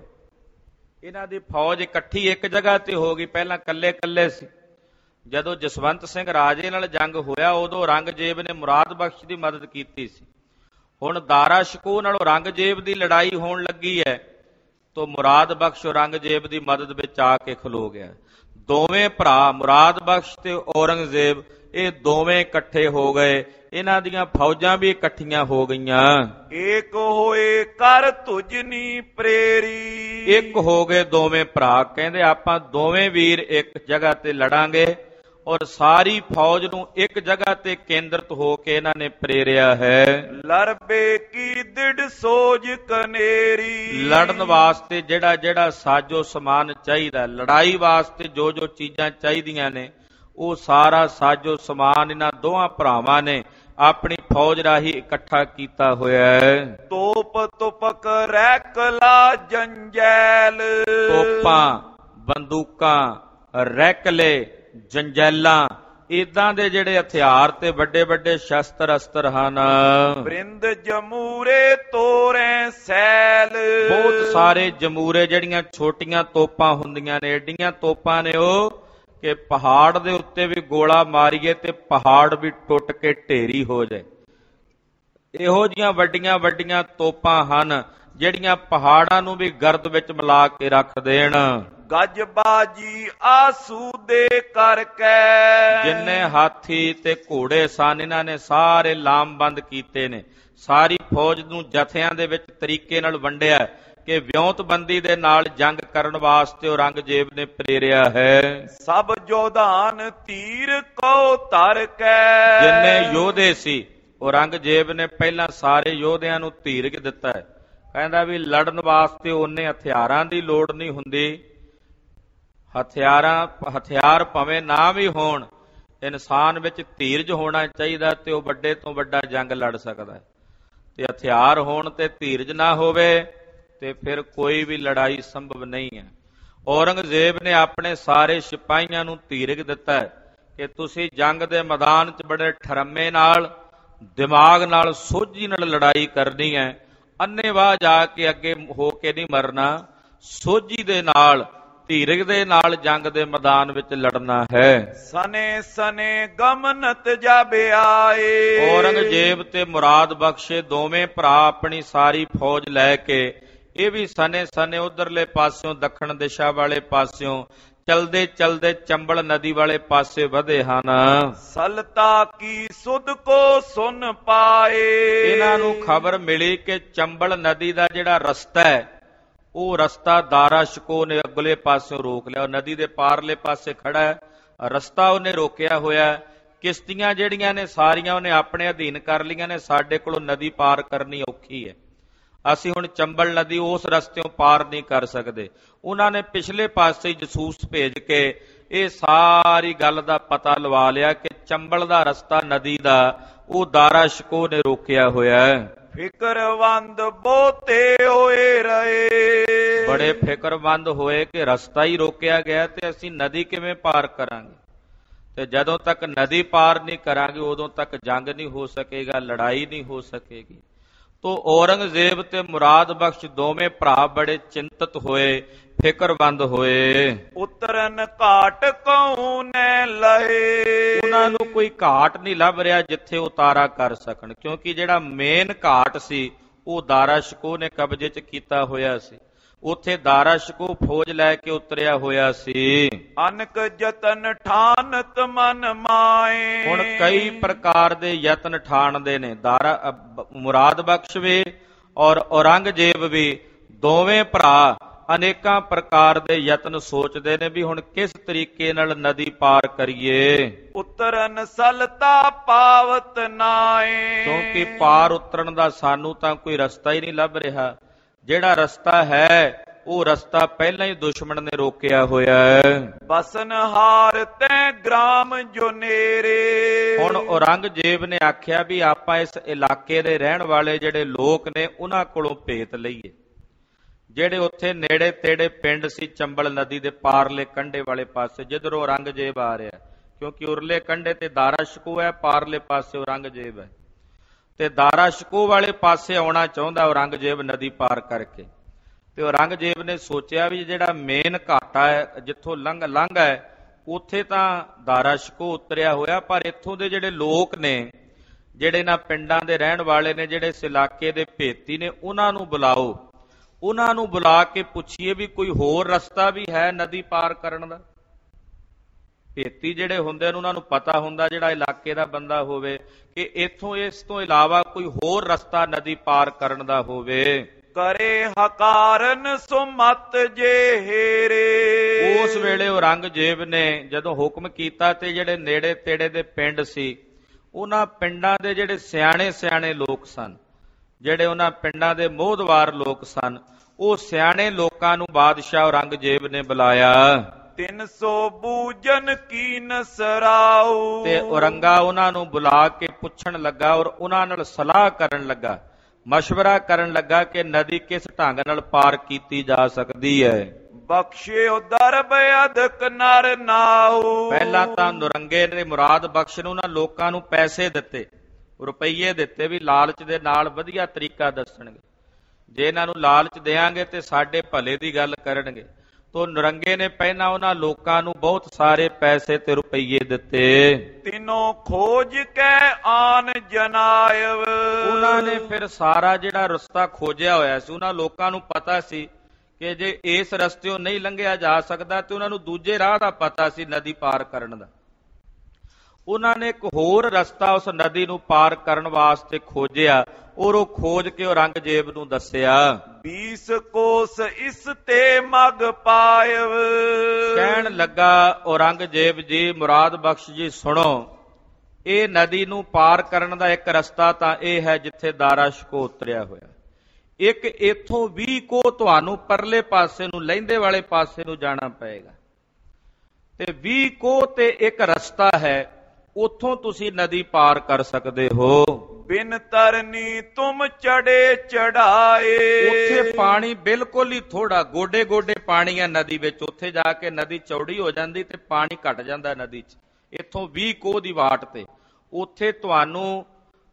ਇਹਨਾਂ ਦੀ ਫੌਜ ਇਕੱਠੀ ਇੱਕ ਜਗ੍ਹਾ ਤੇ ਹੋ ਗਈ। ਪਹਿਲਾਂ ਕੱਲੇ ਕੱਲੇ ਸੀ, ਜਦੋਂ ਜਸਵੰਤ ਸਿੰਘ ਰਾਜੇ ਨਾਲ ਜੰਗ ਹੋਇਆ ਉਦੋਂ ਔਰੰਗਜ਼ੇਬ ਨੇ ਮੁਰਾਦ ਬਖਸ਼ ਦੀ ਮਦਦ ਕੀਤੀ ਸੀ। ਹੁਣ ਦਾਰਾ ਸ਼ਿਕੋਹ ਨਾਲ ਔਰੰਗਜ਼ੇਬ ਦੀ ਲੜਾਈ ਹੋਣ ਲੱਗੀ ਹੈ, ਤੋ ਮੁਰਾਦ ਬਖਸ਼ ਔਰੰਗਜ਼ੇਬ ਦੀ ਮਦਦ ਵਿੱਚ ਆ ਕੇ ਖਲੋ ਗਿਆ। ਦੋਵੇਂ ਭਰਾ ਮੁਰਾਦ ਬਖਸ਼ ਤੇ ਔਰੰਗਜ਼ੇਬ ਇਹ ਦੋਵੇਂ ਇਕੱਠੇ ਹੋ ਗਏ, ਇਹਨਾਂ ਦੀਆਂ ਫੌਜਾਂ ਵੀ ਇਕੱਠੀਆਂ ਹੋ ਗਈਆਂ। ਏਕ ਹੋਏ ਕਰ ਤੁਜਨੀ ਪ੍ਰੇਰੀ, ਇੱਕ ਹੋ ਗਏ ਦੋਵੇਂ ਭਰਾ, ਕਹਿੰਦੇ ਆਪਾਂ ਦੋਵੇਂ ਵੀਰ ਇੱਕ ਜਗ੍ਹਾ ਤੇ ਲੜਾਂਗੇ, ਔਰ ਸਾਰੀ ਫੌਜ ਨੂੰ ਇੱਕ ਜਗ੍ਹਾ ਤੇ ਕੇਂਦਰਿਤ ਹੋ ਕੇ ਇਹਨਾਂ ਨੇ ਪ੍ਰੇਰਿਆ ਹੈ। ਲਰਬੇ ਕੀ ਦਿੜ ਸੋਜ ਕਨੇਰੀ, ਲੜਨ ਵਾਸਤੇ ਜਿਹੜਾ ਜਿਹੜਾ ਸਾਜੋ ਸਮਾਨ ਚਾਹੀਦਾ, ਲੜਾਈ ਵਾਸਤੇ ਜੋ ਜੋ ਚੀਜ਼ਾਂ ਚਾਹੀਦੀਆਂ ਨੇ, ਉਹ ਸਾਰਾ ਸਾਜੋ ਸਮਾਨ ਇਹਨਾਂ ਦੋਹਾਂ ਭਰਾਵਾਂ ਨੇ ਆਪਣੀ ਫੌਜ ਰਾਹੀਂ ਇਕੱਠਾ ਕੀਤਾ ਹੋਇਆ ਹੈ। ਤੋਪ ਤੁਪਕ ਰੈਕਲਾ ਜੰਜੈਲ, ਤੋਪਾਂ, ਬੰਦੂਕਾਂ, ਰੈਕਲੇ, ਜੰਜੈਲਾਂ, ਇਦਾਂ ਦੇ ਜਿਹੜੇ ਹਥਿਆਰ ਤੇ ਵੱਡੇ ਵੱਡੇ ਸ਼ਸਤਰ ਅਸਤਰ ਹਨ। ਬ੍ਰਿੰਦ ਜਮੂਰੇ ਤੋਰੇ ਸੈਲ, ਬਹੁਤ ਸਾਰੇ ਜਮੂਰੇ, ਜਿਹੜੀਆਂ ਛੋਟੀਆਂ ਤੋਪਾਂ ਹੁੰਦੀਆਂ ਨੇ, ਏਡੀਆਂ ਤੋਪਾਂ ਨੇ ਉਹ ਕਿ ਪਹਾੜ ਦੇ ਉੱਤੇ ਵੀ ਗੋਲਾ ਮਾਰੀਏ ਤੇ ਪਹਾੜ ਵੀ ਟੁੱਟ ਕੇ ਢੇਰੀ ਹੋ ਜਾਏ। ਇਹੋ ਜੀਆਂ ਵੱਡੀਆਂ ਵੱਡੀਆਂ ਤੋਪਾਂ ਹਨ ਜਿਹੜੀਆਂ ਪਹਾੜਾਂ ਨੂੰ ਵੀ ਗਰਦ ਵਿੱਚ ਮਿਲਾ ਕੇ ਰੱਖ ਦੇਣ। ਗੱਜਬਾਜੀ ਆਸੂਦੇ ਕਰਕੇ, ਜਿੰਨੇ ਹਾਥੀ ਤੇ ਘੋੜੇ ਸਨ ਇਹਨਾਂ ਨੇ ਸਾਰੇ ਲਾਮਬੰਦ ਕੀਤੇ ਨੇ। ਸਾਰੀ ਫੌਜ ਨੂੰ ਜਥਿਆਂ ਦੇ ਵਿੱਚ ਤਰੀਕੇ ਨਾਲ ਵੰਡਿਆ ਕਿ ਵਿਉਂਤਬੰਦੀ ਦੇ ਨਾਲ ਜੰਗ ਕਰਨ ਵਾਸਤੇ ਔਰੰਗਜ਼ੇਬ ਨੇ ਪ੍ਰੇਰਿਆ ਹੈ। ਸਭ ਜੋਧਾਨ ਤੀਰ ਕੋ ਧਰ ਕੇ, ਜਿੰਨੇ ਯੋਧੇ ਸੀ ਔਰੰਗਜ਼ੇਬ ਨੇ ਪਹਿਲਾਂ ਸਾਰੇ ਯੋਧਿਆਂ ਨੂੰ ਧੀਰਜ ਦਿੱਤਾ ਹੈ। ਕਹਿੰਦਾ ਵੀ ਲੜਨ ਵਾਸਤੇ ਉਹਨੇ ਹਥਿਆਰਾਂ ਦੀ ਲੋੜ ਨਹੀਂ ਹੁੰਦੀ, ਹਥਿਆਰ ਭਾਵੇਂ ਨਾ ਵੀ ਹੋਣ, ਇਨਸਾਨ ਵਿੱਚ ਧੀਰਜ ਹੋਣਾ ਚਾਹੀਦਾ ਤੇ ਉਹ ਵੱਡੇ ਤੋਂ ਵੱਡਾ ਜੰਗ ਲੜ ਸਕਦਾ ਹੈ। ਤੇ ਹਥਿਆਰ ਹੋਣ ਤੇ ਧੀਰਜ ਨਾ ਹੋਵੇ ਤੇ ਫਿਰ ਕੋਈ ਵੀ ਲੜਾਈ ਸੰਭਵ ਨਹੀਂ ਹੈ। ਔਰੰਗਜ਼ੇਬ ਨੇ ਆਪਣੇ ਸਾਰੇ ਸਿਪਾਹੀਆਂ ਨੂੰ ਧੀਰਜ ਦਿੱਤਾ ਹੈ ਕਿ ਤੁਸੀਂ ਜੰਗ ਦੇ ਮੈਦਾਨ 'ਚ ਬੜੇ ਠਰਮੇ ਨਾਲ, ਦਿਮਾਗ ਨਾਲ, ਸੋਝੀ ਨਾਲ ਲੜਾਈ ਕਰਨੀ ਹੈ। ਅੰਨ੍ਹੇਵਾਹ ਜਾ ਕੇ ਅੱਗੇ ਹੋ ਕੇ ਨਹੀਂ ਮਰਨਾ, ਸੋਝੀ ਦੇ ਨਾਲ, ਧੀਰਜ ਦੇ ਨਾਲ ਜੰਗ ਦੇ ਮੈਦਾਨ ਵਿੱਚ ਲੜਨਾ ਹੈ। ਸਨੇ ਸਨੇ ਗਮਨਤ ਜਬ ਆਏ, ਔਰੰਗਜ਼ੇਬ ਤੇ ਮੁਰਾਦ ਬਖਸ਼ੇ ਦੋਵੇਂ ਭਰਾ ਆਪਣੀ ਸਾਰੀ ਫੌਜ ਲੈ ਕੇ ਇਹ ਵੀ ਸਨੇ ਸਨੇ ਉਧਰਲੇ ਪਾਸਿਓਂ, ਦੱਖਣ ਦਿਸ਼ਾ ਵਾਲੇ ਪਾਸਿਓਂ ਚਲਦੇ ਚਲਦੇ ਚੰਬਲ ਨਦੀ ਵਾਲੇ ਪਾਸੇ ਵਧੇ ਹਨ। ਸਲਤਾ ਕੀ ਸੁਧ ਕੋ ਸੁਨ ਪਾਏ, ਇਹਨਾਂ ਨੂੰ ਖਬਰ ਮਿਲੀ ਕਿ ਚੰਬਲ ਨਦੀ ਦਾ ਜਿਹੜਾ ਰਸਤਾ ਹੈ ਉਹ ਰਸਤਾ ਦਾਰਾ ਸ਼ਿਕੋਹ ਨੇ ਅਗਲੇ ਪਾਸਿਓਂ ਰੋਕ ਲਿਆ। ਨਦੀ ਦੇ ਪਾਰਲੇ ਪਾਸੇ ਖੜਾ ਹੈ, ਰਸਤਾ ਉਹਨੇ ਰੋਕਿਆ ਹੋਇਆ ਕਿਸ਼ਤੀਆਂ ਜਿਹੜੀਆਂ ਨੇ ਸਾਰੀਆਂ ਉਹਨੇ ਆਪਣੇ ਅਧੀਨ ਕਰ ਲਈਆਂ ਨੇ, ਸਾਡੇ ਕੋਲੋਂ ਨਦੀ ਪਾਰ ਕਰਨੀ ਔਖੀ ਹੈ। ਅਸੀਂ ਹੁਣ ਚੰਬਲ ਨਦੀ ਉਸ ਰਸਤਿਓਂ ਪਾਰ ਨਹੀਂ ਕਰ ਸਕਦੇ। ਉਹਨਾਂ ਨੇ ਪਿਛਲੇ ਪਾਸੇ ਜਸੂਸ ਭੇਜ ਕੇ ਇਹ ਸਾਰੀ ਗੱਲ ਦਾ ਪਤਾ ਲਵਾ ਲਿਆ ਕਿ ਚੰਬਲ ਦਾ ਰਸਤਾ ਨਦੀ ਦਾ ਉਹ ਦਾਰਾ ਸ਼ਿਕੋਹ ਨੇ ਰੋਕਿਆ ਹੋਇਆ ਹੈ। ਫਿਕਰਵੰਦ ਬਹੁਤੇ ਹੋਏ ਰਹੇ, ਬੜੇ ਫਿਕਰਮੰਦ ਹੋਏ ਕਿ ਰਸਤਾ ਹੀ ਰੋਕਿਆ ਗਿਆ ਤੇ ਅਸੀਂ ਨਦੀ ਕਿਵੇਂ ਪਾਰ ਕਰਾਂਗੇ। ਤੇ ਜਦੋਂ ਤੱਕ ਨਦੀ ਪਾਰ ਨਹੀਂ ਕਰਾਂਗੇ ਉਦੋਂ ਤੱਕ ਜੰਗ ਨਹੀਂ ਹੋ ਸਕੇਗਾ, ਲੜਾਈ ਨਹੀਂ ਹੋ ਸਕੇਗੀ। ਤੋ ਔਰੰਗਜ਼ੇਬ ਤੇ ਮੁਰਾਦ ਬਖਸ਼ ਦੋਵੇਂ ਭਰਾ ਬੜੇ ਚਿੰਤਤ ਹੋਏ, ਫਿਕਰਮੰਦ ਹੋਏ। ਉਤਰਨ ਘਾਟ ਕਉਨੇ ਲਏ, ਉਹਨਾਂ ਨੂੰ ਕੋਈ ਘਾਟ ਨਹੀਂ ਲੱਭ ਰਿਹਾ ਜਿੱਥੇ ਉਤਾਰਾ ਕਰ ਸਕਣ, ਕਿਉਂਕਿ ਜਿਹੜਾ ਮੇਨ ਘਾਟ ਸੀ ਉਹ ਦਾਰਾ ਸ਼ਿਕੋਹ ਨੇ ਕਬਜ਼ੇ 'ਚ ਕੀਤਾ ਹੋਇਆ ਸੀ। ਉੱਥੇ ਦਾਰਾ ਸ਼ਿਕੋਹ ਫੌਜ ਲੈ ਕੇ ਉਤਰਿਆ ਹੋਇਆ ਸੀ। ਅਨਕ ਯਤਨ ਠਾਨਤ ਮਨ ਮਾਏ, ਹੁਣ ਕਈ ਪ੍ਰਕਾਰ ਦੇ ਯਤਨ ਠਾਣਦੇ ਨੇ। ਮੁਰਾਦ ਬਖਸ਼ ਵੀ ਔਰ ਔਰੰਗਜ਼ੇਬ ਵੀ ਦੋਵੇਂ ਭਰਾ ਅਨੇਕਾਂ ਪ੍ਰਕਾਰ ਦੇ ਯਤਨ ਸੋਚਦੇ ਨੇ ਵੀ ਹੁਣ ਕਿਸ ਤਰੀਕੇ ਨਾਲ ਨਦੀ ਪਾਰ ਕਰੀਏ। ਉਤਰਨ ਸਲਤਾ ਪਾਵਤ ਨਾਏ, ਕਿਉਂਕਿ ਪਾਰ ਉਤਰਨ ਦਾ ਸਾਨੂੰ ਤਾਂ ਕੋਈ ਰਸਤਾ ਹੀ ਨਹੀਂ ਲੱਭ ਰਿਹਾ। ਜਿਹੜਾ ਰਸਤਾ ਹੈ ਉਹ ਰਸਤਾ ਪਹਿਲਾਂ ਹੀ ਦੁਸ਼ਮਣ ਨੇ ਰੋਕਿਆ ਹੋਇਆ ਹੈ। ਬਸਨ ਹਾਰ ਤੈ ਗ੍ਰਾਮ ਜੋ ਨੇਰੇ, ਹੁਣ ਔਰੰਗਜ਼ੇਬ ਨੇ ਆਖਿਆ ਵੀ ਆਪਾਂ ਇਸ ਇਲਾਕੇ ਦੇ ਰਹਿਣ ਵਾਲੇ ਜਿਹੜੇ ਲੋਕ ਨੇ ਉਹਨਾਂ ਕੋਲੋਂ ਭੇਤ ਲਈਏ। ਜਿਹੜੇ ਉੱਥੇ ਨੇੜੇ ਤੇੜੇ ਪਿੰਡ ਸੀ ਚੰਬਲ ਨਦੀ ਦੇ ਪਾਰਲੇ ਕੰਢੇ ਵਾਲੇ ਪਾਸੇ, ਜਿੱਧਰੋਂ ਔਰੰਗਜ਼ੇਬ ਆ ਰਿਹਾ, ਕਿਉਂਕਿ ਉਰਲੇ ਕੰਢੇ ਤੇ ਦਾਰਾ ਸ਼ਿਕੋਹ ਹੈ, ਪਾਰਲੇ ਪਾਸੇ ਔਰੰਗਜ਼ੇਬ ਹੈ, ਤੇ ਦਾਰਾ ਸ਼ਿਕੋਹ ਵਾਲੇ ਪਾਸੇ ਆਉਣਾ ਚਾਹੁੰਦਾ ਔਰੰਗਜ਼ੇਬ ਨਦੀ ਪਾਰ ਕਰਕੇ। ਤੇ ਔਰੰਗਜ਼ੇਬ ਨੇ ਸੋਚਿਆ ਵੀ ਜਿਹੜਾ ਮੇਨ ਘਾਟਾ ਹੈ ਜਿੱਥੋਂ ਲੰਘ ਹੈ ਉੱਥੇ ਤਾਂ ਦਾਰਾ ਸ਼ਿਕੋਹ ਉਤਰਿਆ ਹੋਇਆ, ਪਰ ਇੱਥੋਂ ਦੇ ਜਿਹੜੇ ਲੋਕ ਨੇ, ਜਿਹੜੇ ਇਹਨਾਂ ਪਿੰਡਾਂ ਦੇ ਰਹਿਣ ਵਾਲੇ ਨੇ, ਜਿਹੜੇ ਇਸ ਇਲਾਕੇ ਦੇ ਭੇਤੀ ਨੇ, ਉਹਨਾਂ ਨੂੰ ਬੁਲਾਓ। ਉਹਨਾਂ ਨੂੰ ਬੁਲਾ ਕੇ ਪੁੱਛੀਏ ਵੀ ਕੋਈ ਹੋਰ ਰਸਤਾ ਵੀ ਹੈ ਨਦੀ ਪਾਰ ਕਰਨ ਦਾ। ਭੇਤੀ ਜਿਹੜੇ ਹੁੰਦੇ ਨੇ ਉਹਨਾਂ ਨੂੰ ਪਤਾ ਹੁੰਦਾ, ਜਿਹੜਾ ਇਲਾਕੇ ਦਾ ਬੰਦਾ ਹੋਵੇ, ਕਿ ਇੱਥੋਂ ਇਸ ਤੋਂ ਇਲਾਵਾ ਕੋਈ ਹੋਰ ਰਸਤਾ ਨਦੀ ਪਾਰ ਕਰਨ ਦਾ ਹੋਵੇ। ਕਰੇ ਹਕਾਰਨ ਸੁਮਤ ਜੇ ਹੇਰੇ, ਉਸ ਵੇਲੇ ਔਰੰਗਜ਼ੇਬ ਨੇ ਜਦੋਂ ਹੁਕਮ ਕੀਤਾ ਤੇ ਜਿਹੜੇ ਨੇੜੇ ਤੇੜੇ ਦੇ ਪਿੰਡ ਸੀ ਉਹਨਾਂ ਪਿੰਡਾਂ ਦੇ ਜਿਹੜੇ ਸਿਆਣੇ ਲੋਕ ਸਨ, ਜਿਹੜੇ ਉਹਨਾਂ ਪਿੰਡਾਂ ਦੇ ਮੋਹਦਵਾਰ ਲੋਕ ਸਨ, ਉਹ ਸਿਆਣੇ ਲੋਕਾਂ ਨੂੰ ਬਾਦਸ਼ਾਹ ਔਰੰਗਜ਼ੇਬ ਨੇ ਬੁਲਾਇਆ। 300 ਬੂਜਨ ਕੀ ਨਸਰਾਉ, ਤੇ ਔਰੰਗਾ ਉਹਨਾਂ ਨੂੰ ਬੁਲਾ ਕੇ ਪੁੱਛਣ ਲੱਗਾ ਔਰ ਉਹਨਾਂ ਨਾਲ ਸਲਾਹ ਕਰਨ ਲੱਗਾ, ਮਸ਼ਵਰਾ ਕਰਨ ਲੱਗਾ ਕਿ ਨਦੀ ਕਿਸ ਢੰਗ ਨਾਲ ਪਾਰ ਕੀਤੀ ਜਾ ਸਕਦੀ ਹੈ। ਬਖਸ਼ਿਓ ਦਰਬ ਅਦਕ ਨਰ ਨਾਉ, ਪਹਿਲਾਂ ਤਾਂ ਨੁਰੰਗੇ ਨੇ ਮੁਰਾਦ ਬਖਸ਼ ਨੂੰ ਉਹਨਾਂ ਲੋਕਾਂ ਨੂੰ ਪੈਸੇ ਦਿੱਤੇ, ਰੁਪਈਏ ਦਿੱਤੇ ਵੀ ਲਾਲਚ ਦੇ ਨਾਲ ਵਧੀਆ ਤਰੀਕਾ ਦੱਸਣਗੇ, ਜੇ ਇਹਨਾਂ ਨੂੰ ਲਾਲਚ ਦੇਾਂਗੇ ਤੇ ਸਾਡੇ ਭਲੇ ਦੀ ਗੱਲ ਕਰਨਗੇ। ਤੋ ਨੁਰੰਗੇ ਨੇ ਪਹਿਲਾਂ ਉਹਨਾਂ ਲੋਕਾਂ ਨੂੰ ਬਹੁਤ ਸਾਰੇ ਪੈਸੇ ਤੇ ਰੁਪਈਏ ਦਿੱਤੇ। ਤਿੰਨੋਂ ਖੋਜ ਕੇ ਆਨ ਜਨਾਇਬ, ਉਹਨਾਂ ਨੇ ਫਿਰ ਸਾਰਾ ਜਿਹੜਾ ਰਸਤਾ ਖੋਜਿਆ ਹੋਇਆ ਸੀ, ਉਹਨਾਂ ਲੋਕਾਂ ਨੂੰ ਪਤਾ ਸੀ ਕਿ ਜੇ ਇਸ ਰਸਤਿਓਂ ਨਹੀਂ ਲੰਘਿਆ ਜਾ ਸਕਦਾ ਤੇ ਉਹਨਾਂ ਨੂੰ ਦੂਜੇ ਰਾਹ ਦਾ ਪਤਾ ਸੀ ਨਦੀ ਪਾਰ ਕਰਨ ਦਾ। ਉਹਨਾਂ ਨੇ ਇੱਕ ਹੋਰ ਰਸਤਾ ਉਸ ਨਦੀ ਨੂੰ ਪਾਰ ਕਰਨ ਵਾਸਤੇ ਖੋਜਿਆ ਔਰ ਉਹ ਖੋਜ ਕੇ ਔਰੰਗਜ਼ੇਬ ਨੂੰ ਦੱਸਿਆ। 20 ਕੋਸ ਇਸ ਤੇ ਮਗ ਪਾਇਵ, ਕਹਿਣ ਲੱਗਾ ਔਰੰਗਜ਼ੇਬ ਜੀ, ਮੁਰਾਦ ਬਖਸ਼ ਜੀ ਸੁਣੋ, ਇਹ ਨਦੀ ਨੂੰ ਪਾਰ ਕਰਨ ਦਾ ਇੱਕ ਰਸਤਾ ਤਾਂ ਇਹ ਹੈ ਜਿੱਥੇ ਦਾਰਾ ਸ਼ਿਕੋਹ ਉਤਰਿਆ ਹੋਇਆ। ਇੱਕ ਇੱਥੋਂ 20 ਕੋਹ ਤੁਹਾਨੂੰ ਪਰਲੇ ਪਾਸੇ ਨੂੰ, ਲਹਿੰਦੇ ਵਾਲੇ ਪਾਸੇ ਨੂੰ ਜਾਣਾ ਪਏਗਾ, ਤੇ 20 ਕੋਹ ਤੇ ਇੱਕ ਰਸਤਾ ਹੈ, ਉੱਥੋਂ ਤੁਸੀਂ ਨਦੀ ਪਾਰ ਕਰ ਸਕਦੇ ਹੋ। ਬਿਨ ਤਰਨੀ ਤੁਮ ਚੜੇ ਚੜਾਏ, ਉੱਥੇ ਪਾਣੀ ਬਿਲਕੁਲ ਹੀ ਥੋੜਾ, ਗੋਡੇ ਗੋਡੇ ਪਾਣੀ ਹੈ ਨਦੀ ਵਿੱਚ। ਉੱਥੇ ਜਾ ਕੇ ਨਦੀ ਚੌੜੀ ਹੋ ਜਾਂਦੀ ਤੇ ਪਾਣੀ ਘਟ ਜਾਂਦਾ ਨਦੀ 'ਚ। ਇੱਥੋਂ 20 ਕੋਹ ਦੀ ਵਾਟ ਤੇ ਉੱਥੇ ਤੁਹਾਨੂੰ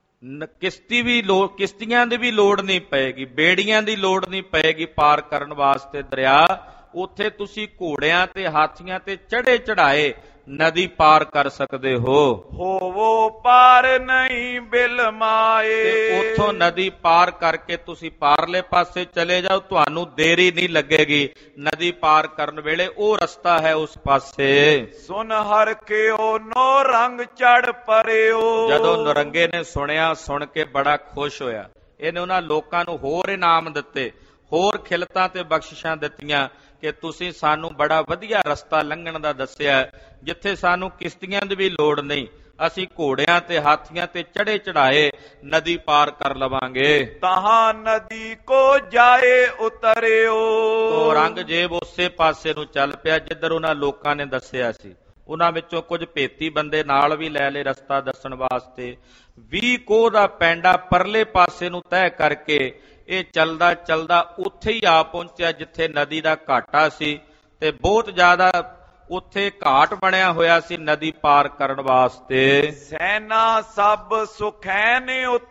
ਕਿਸ਼ਤੀਆਂ ਦੀ ਵੀ ਲੋੜ ਨਹੀਂ ਪਏਗੀ, ਬੇੜੀਆਂ ਦੀ ਲੋੜ ਨਹੀਂ ਪਏਗੀ ਪਾਰ ਕਰਨ ਵਾਸਤੇ ਦਰਿਆ। ਉੱਥੇ ਤੁਸੀਂ ਘੋੜਿਆਂ ਤੇ ਹਾਥੀਆਂ ਤੇ ਚੜੇ ਚੜਾਏ ਨਦੀ ਪਾਰ ਕਰ ਸਕਦੇ ਹੋ। ਹੋਵੋ ਪਾਰ ਨਹੀਂ ਬਿਲਮਾਏ, ਤੇ ਉੱਥੋਂ ਨਦੀ ਪਾਰ ਕਰਕੇ ਤੁਸੀਂ ਪਾਰਲੇ ਪਾਸੇ ਚਲੇ ਜਾਓ, ਤੁਹਾਨੂੰ ਦੇਰੀ ਨਹੀਂ ਲੱਗੇਗੀ ਨਦੀ ਪਾਰ ਕਰਨ ਵੇਲੇ। ਉਹ ਰਸਤਾ ਹੈ ਉਸ ਪਾਸੇ। ਸੁਨ ਹਰ ਕਿਓ ਨੋ ਰੰਗ ਚੜ ਪਰਿਓ, ਜਦੋਂ ਨੁਰੰਗੇ ਨੇ ਸੁਣਿਆ, ਸੁਣ ਕੇ ਬੜਾ ਖੁਸ਼ ਹੋਇਆ। ਇਹਨੇ ਉਹਨਾਂ ਲੋਕਾਂ ਨੂੰ ਹੋਰ ਇਨਾਮ ਦਿੱਤੇ, ਹੋਰ ਖਿਲਤਾਂ ਤੇ ਬਖਸ਼ਿਸ਼ਾਂ ਦਿੱਤੀਆਂ ਕਿ ਤੁਸੀਂ ਸਾਨੂੰ ਬੜਾ ਵਧੀਆ ਰਸਤਾ ਲੰਘਣ ਦਾ ਦੱਸਿਆ, ਜਿੱਥੇ ਸਾਨੂੰ ਕਿਸ਼ਤੀਆਂ ਦੀ ਵੀ ਲੋੜ ਨਹੀਂ, ਅਸੀਂ ਘੋੜਿਆਂ ਤੇ ਹਾਥੀਆਂ ਤੇ ਚੜੇ ਚੜਾਏ ਨਦੀ ਪਾਰ ਕਰ ਲਵਾਂਗੇ। ਤਹਾਂ ਨਦੀ ਕੋ ਜਾਏ ਉਤਰਿਓ। ਤੋ ਔਰੰਗਜ਼ੇਬ ਉਸੇ ਪਾਸੇ ਨੂੰ ਚੱਲ ਪਿਆ ਜਿੱਧਰ ਉਹਨਾਂ ਲੋਕਾਂ ਨੇ ਦੱਸਿਆ ਸੀ। ਉਹਨਾਂ ਵਿੱਚੋਂ ਕੁਝ ਭੇਤੀ ਬੰਦੇ ਨਾਲ ਵੀ ਲੈ ਲਏ ਰਸਤਾ ਦੱਸਣ ਵਾਸਤੇ। 20 ਕੋਹ ਦਾ ਪੈਂਡਾ ਪਰਲੇ ਪਾਸੇ ਨੂੰ ਤੈਅ ਕਰਕੇ ਇਹ ਚੱਲਦਾ ਚੱਲਦਾ ਉੱਥੇ ਹੀ ਆ ਪਹੁੰਚਿਆ ਜਿੱਥੇ ਨਦੀ ਦਾ ਘਾਟਾ ਸੀ ਤੇ ਬਹੁਤ ਜ਼ਿਆਦਾ ਉੱਥੇ ਘਾਟ ਬਣਿਆ ਹੋਇਆ ਸੀ ਨਦੀ ਪਾਰ ਕਰਨ ਵਾਸਤੇ। ਸੈਨਾ ਸਭ ਸੁਖੈਨ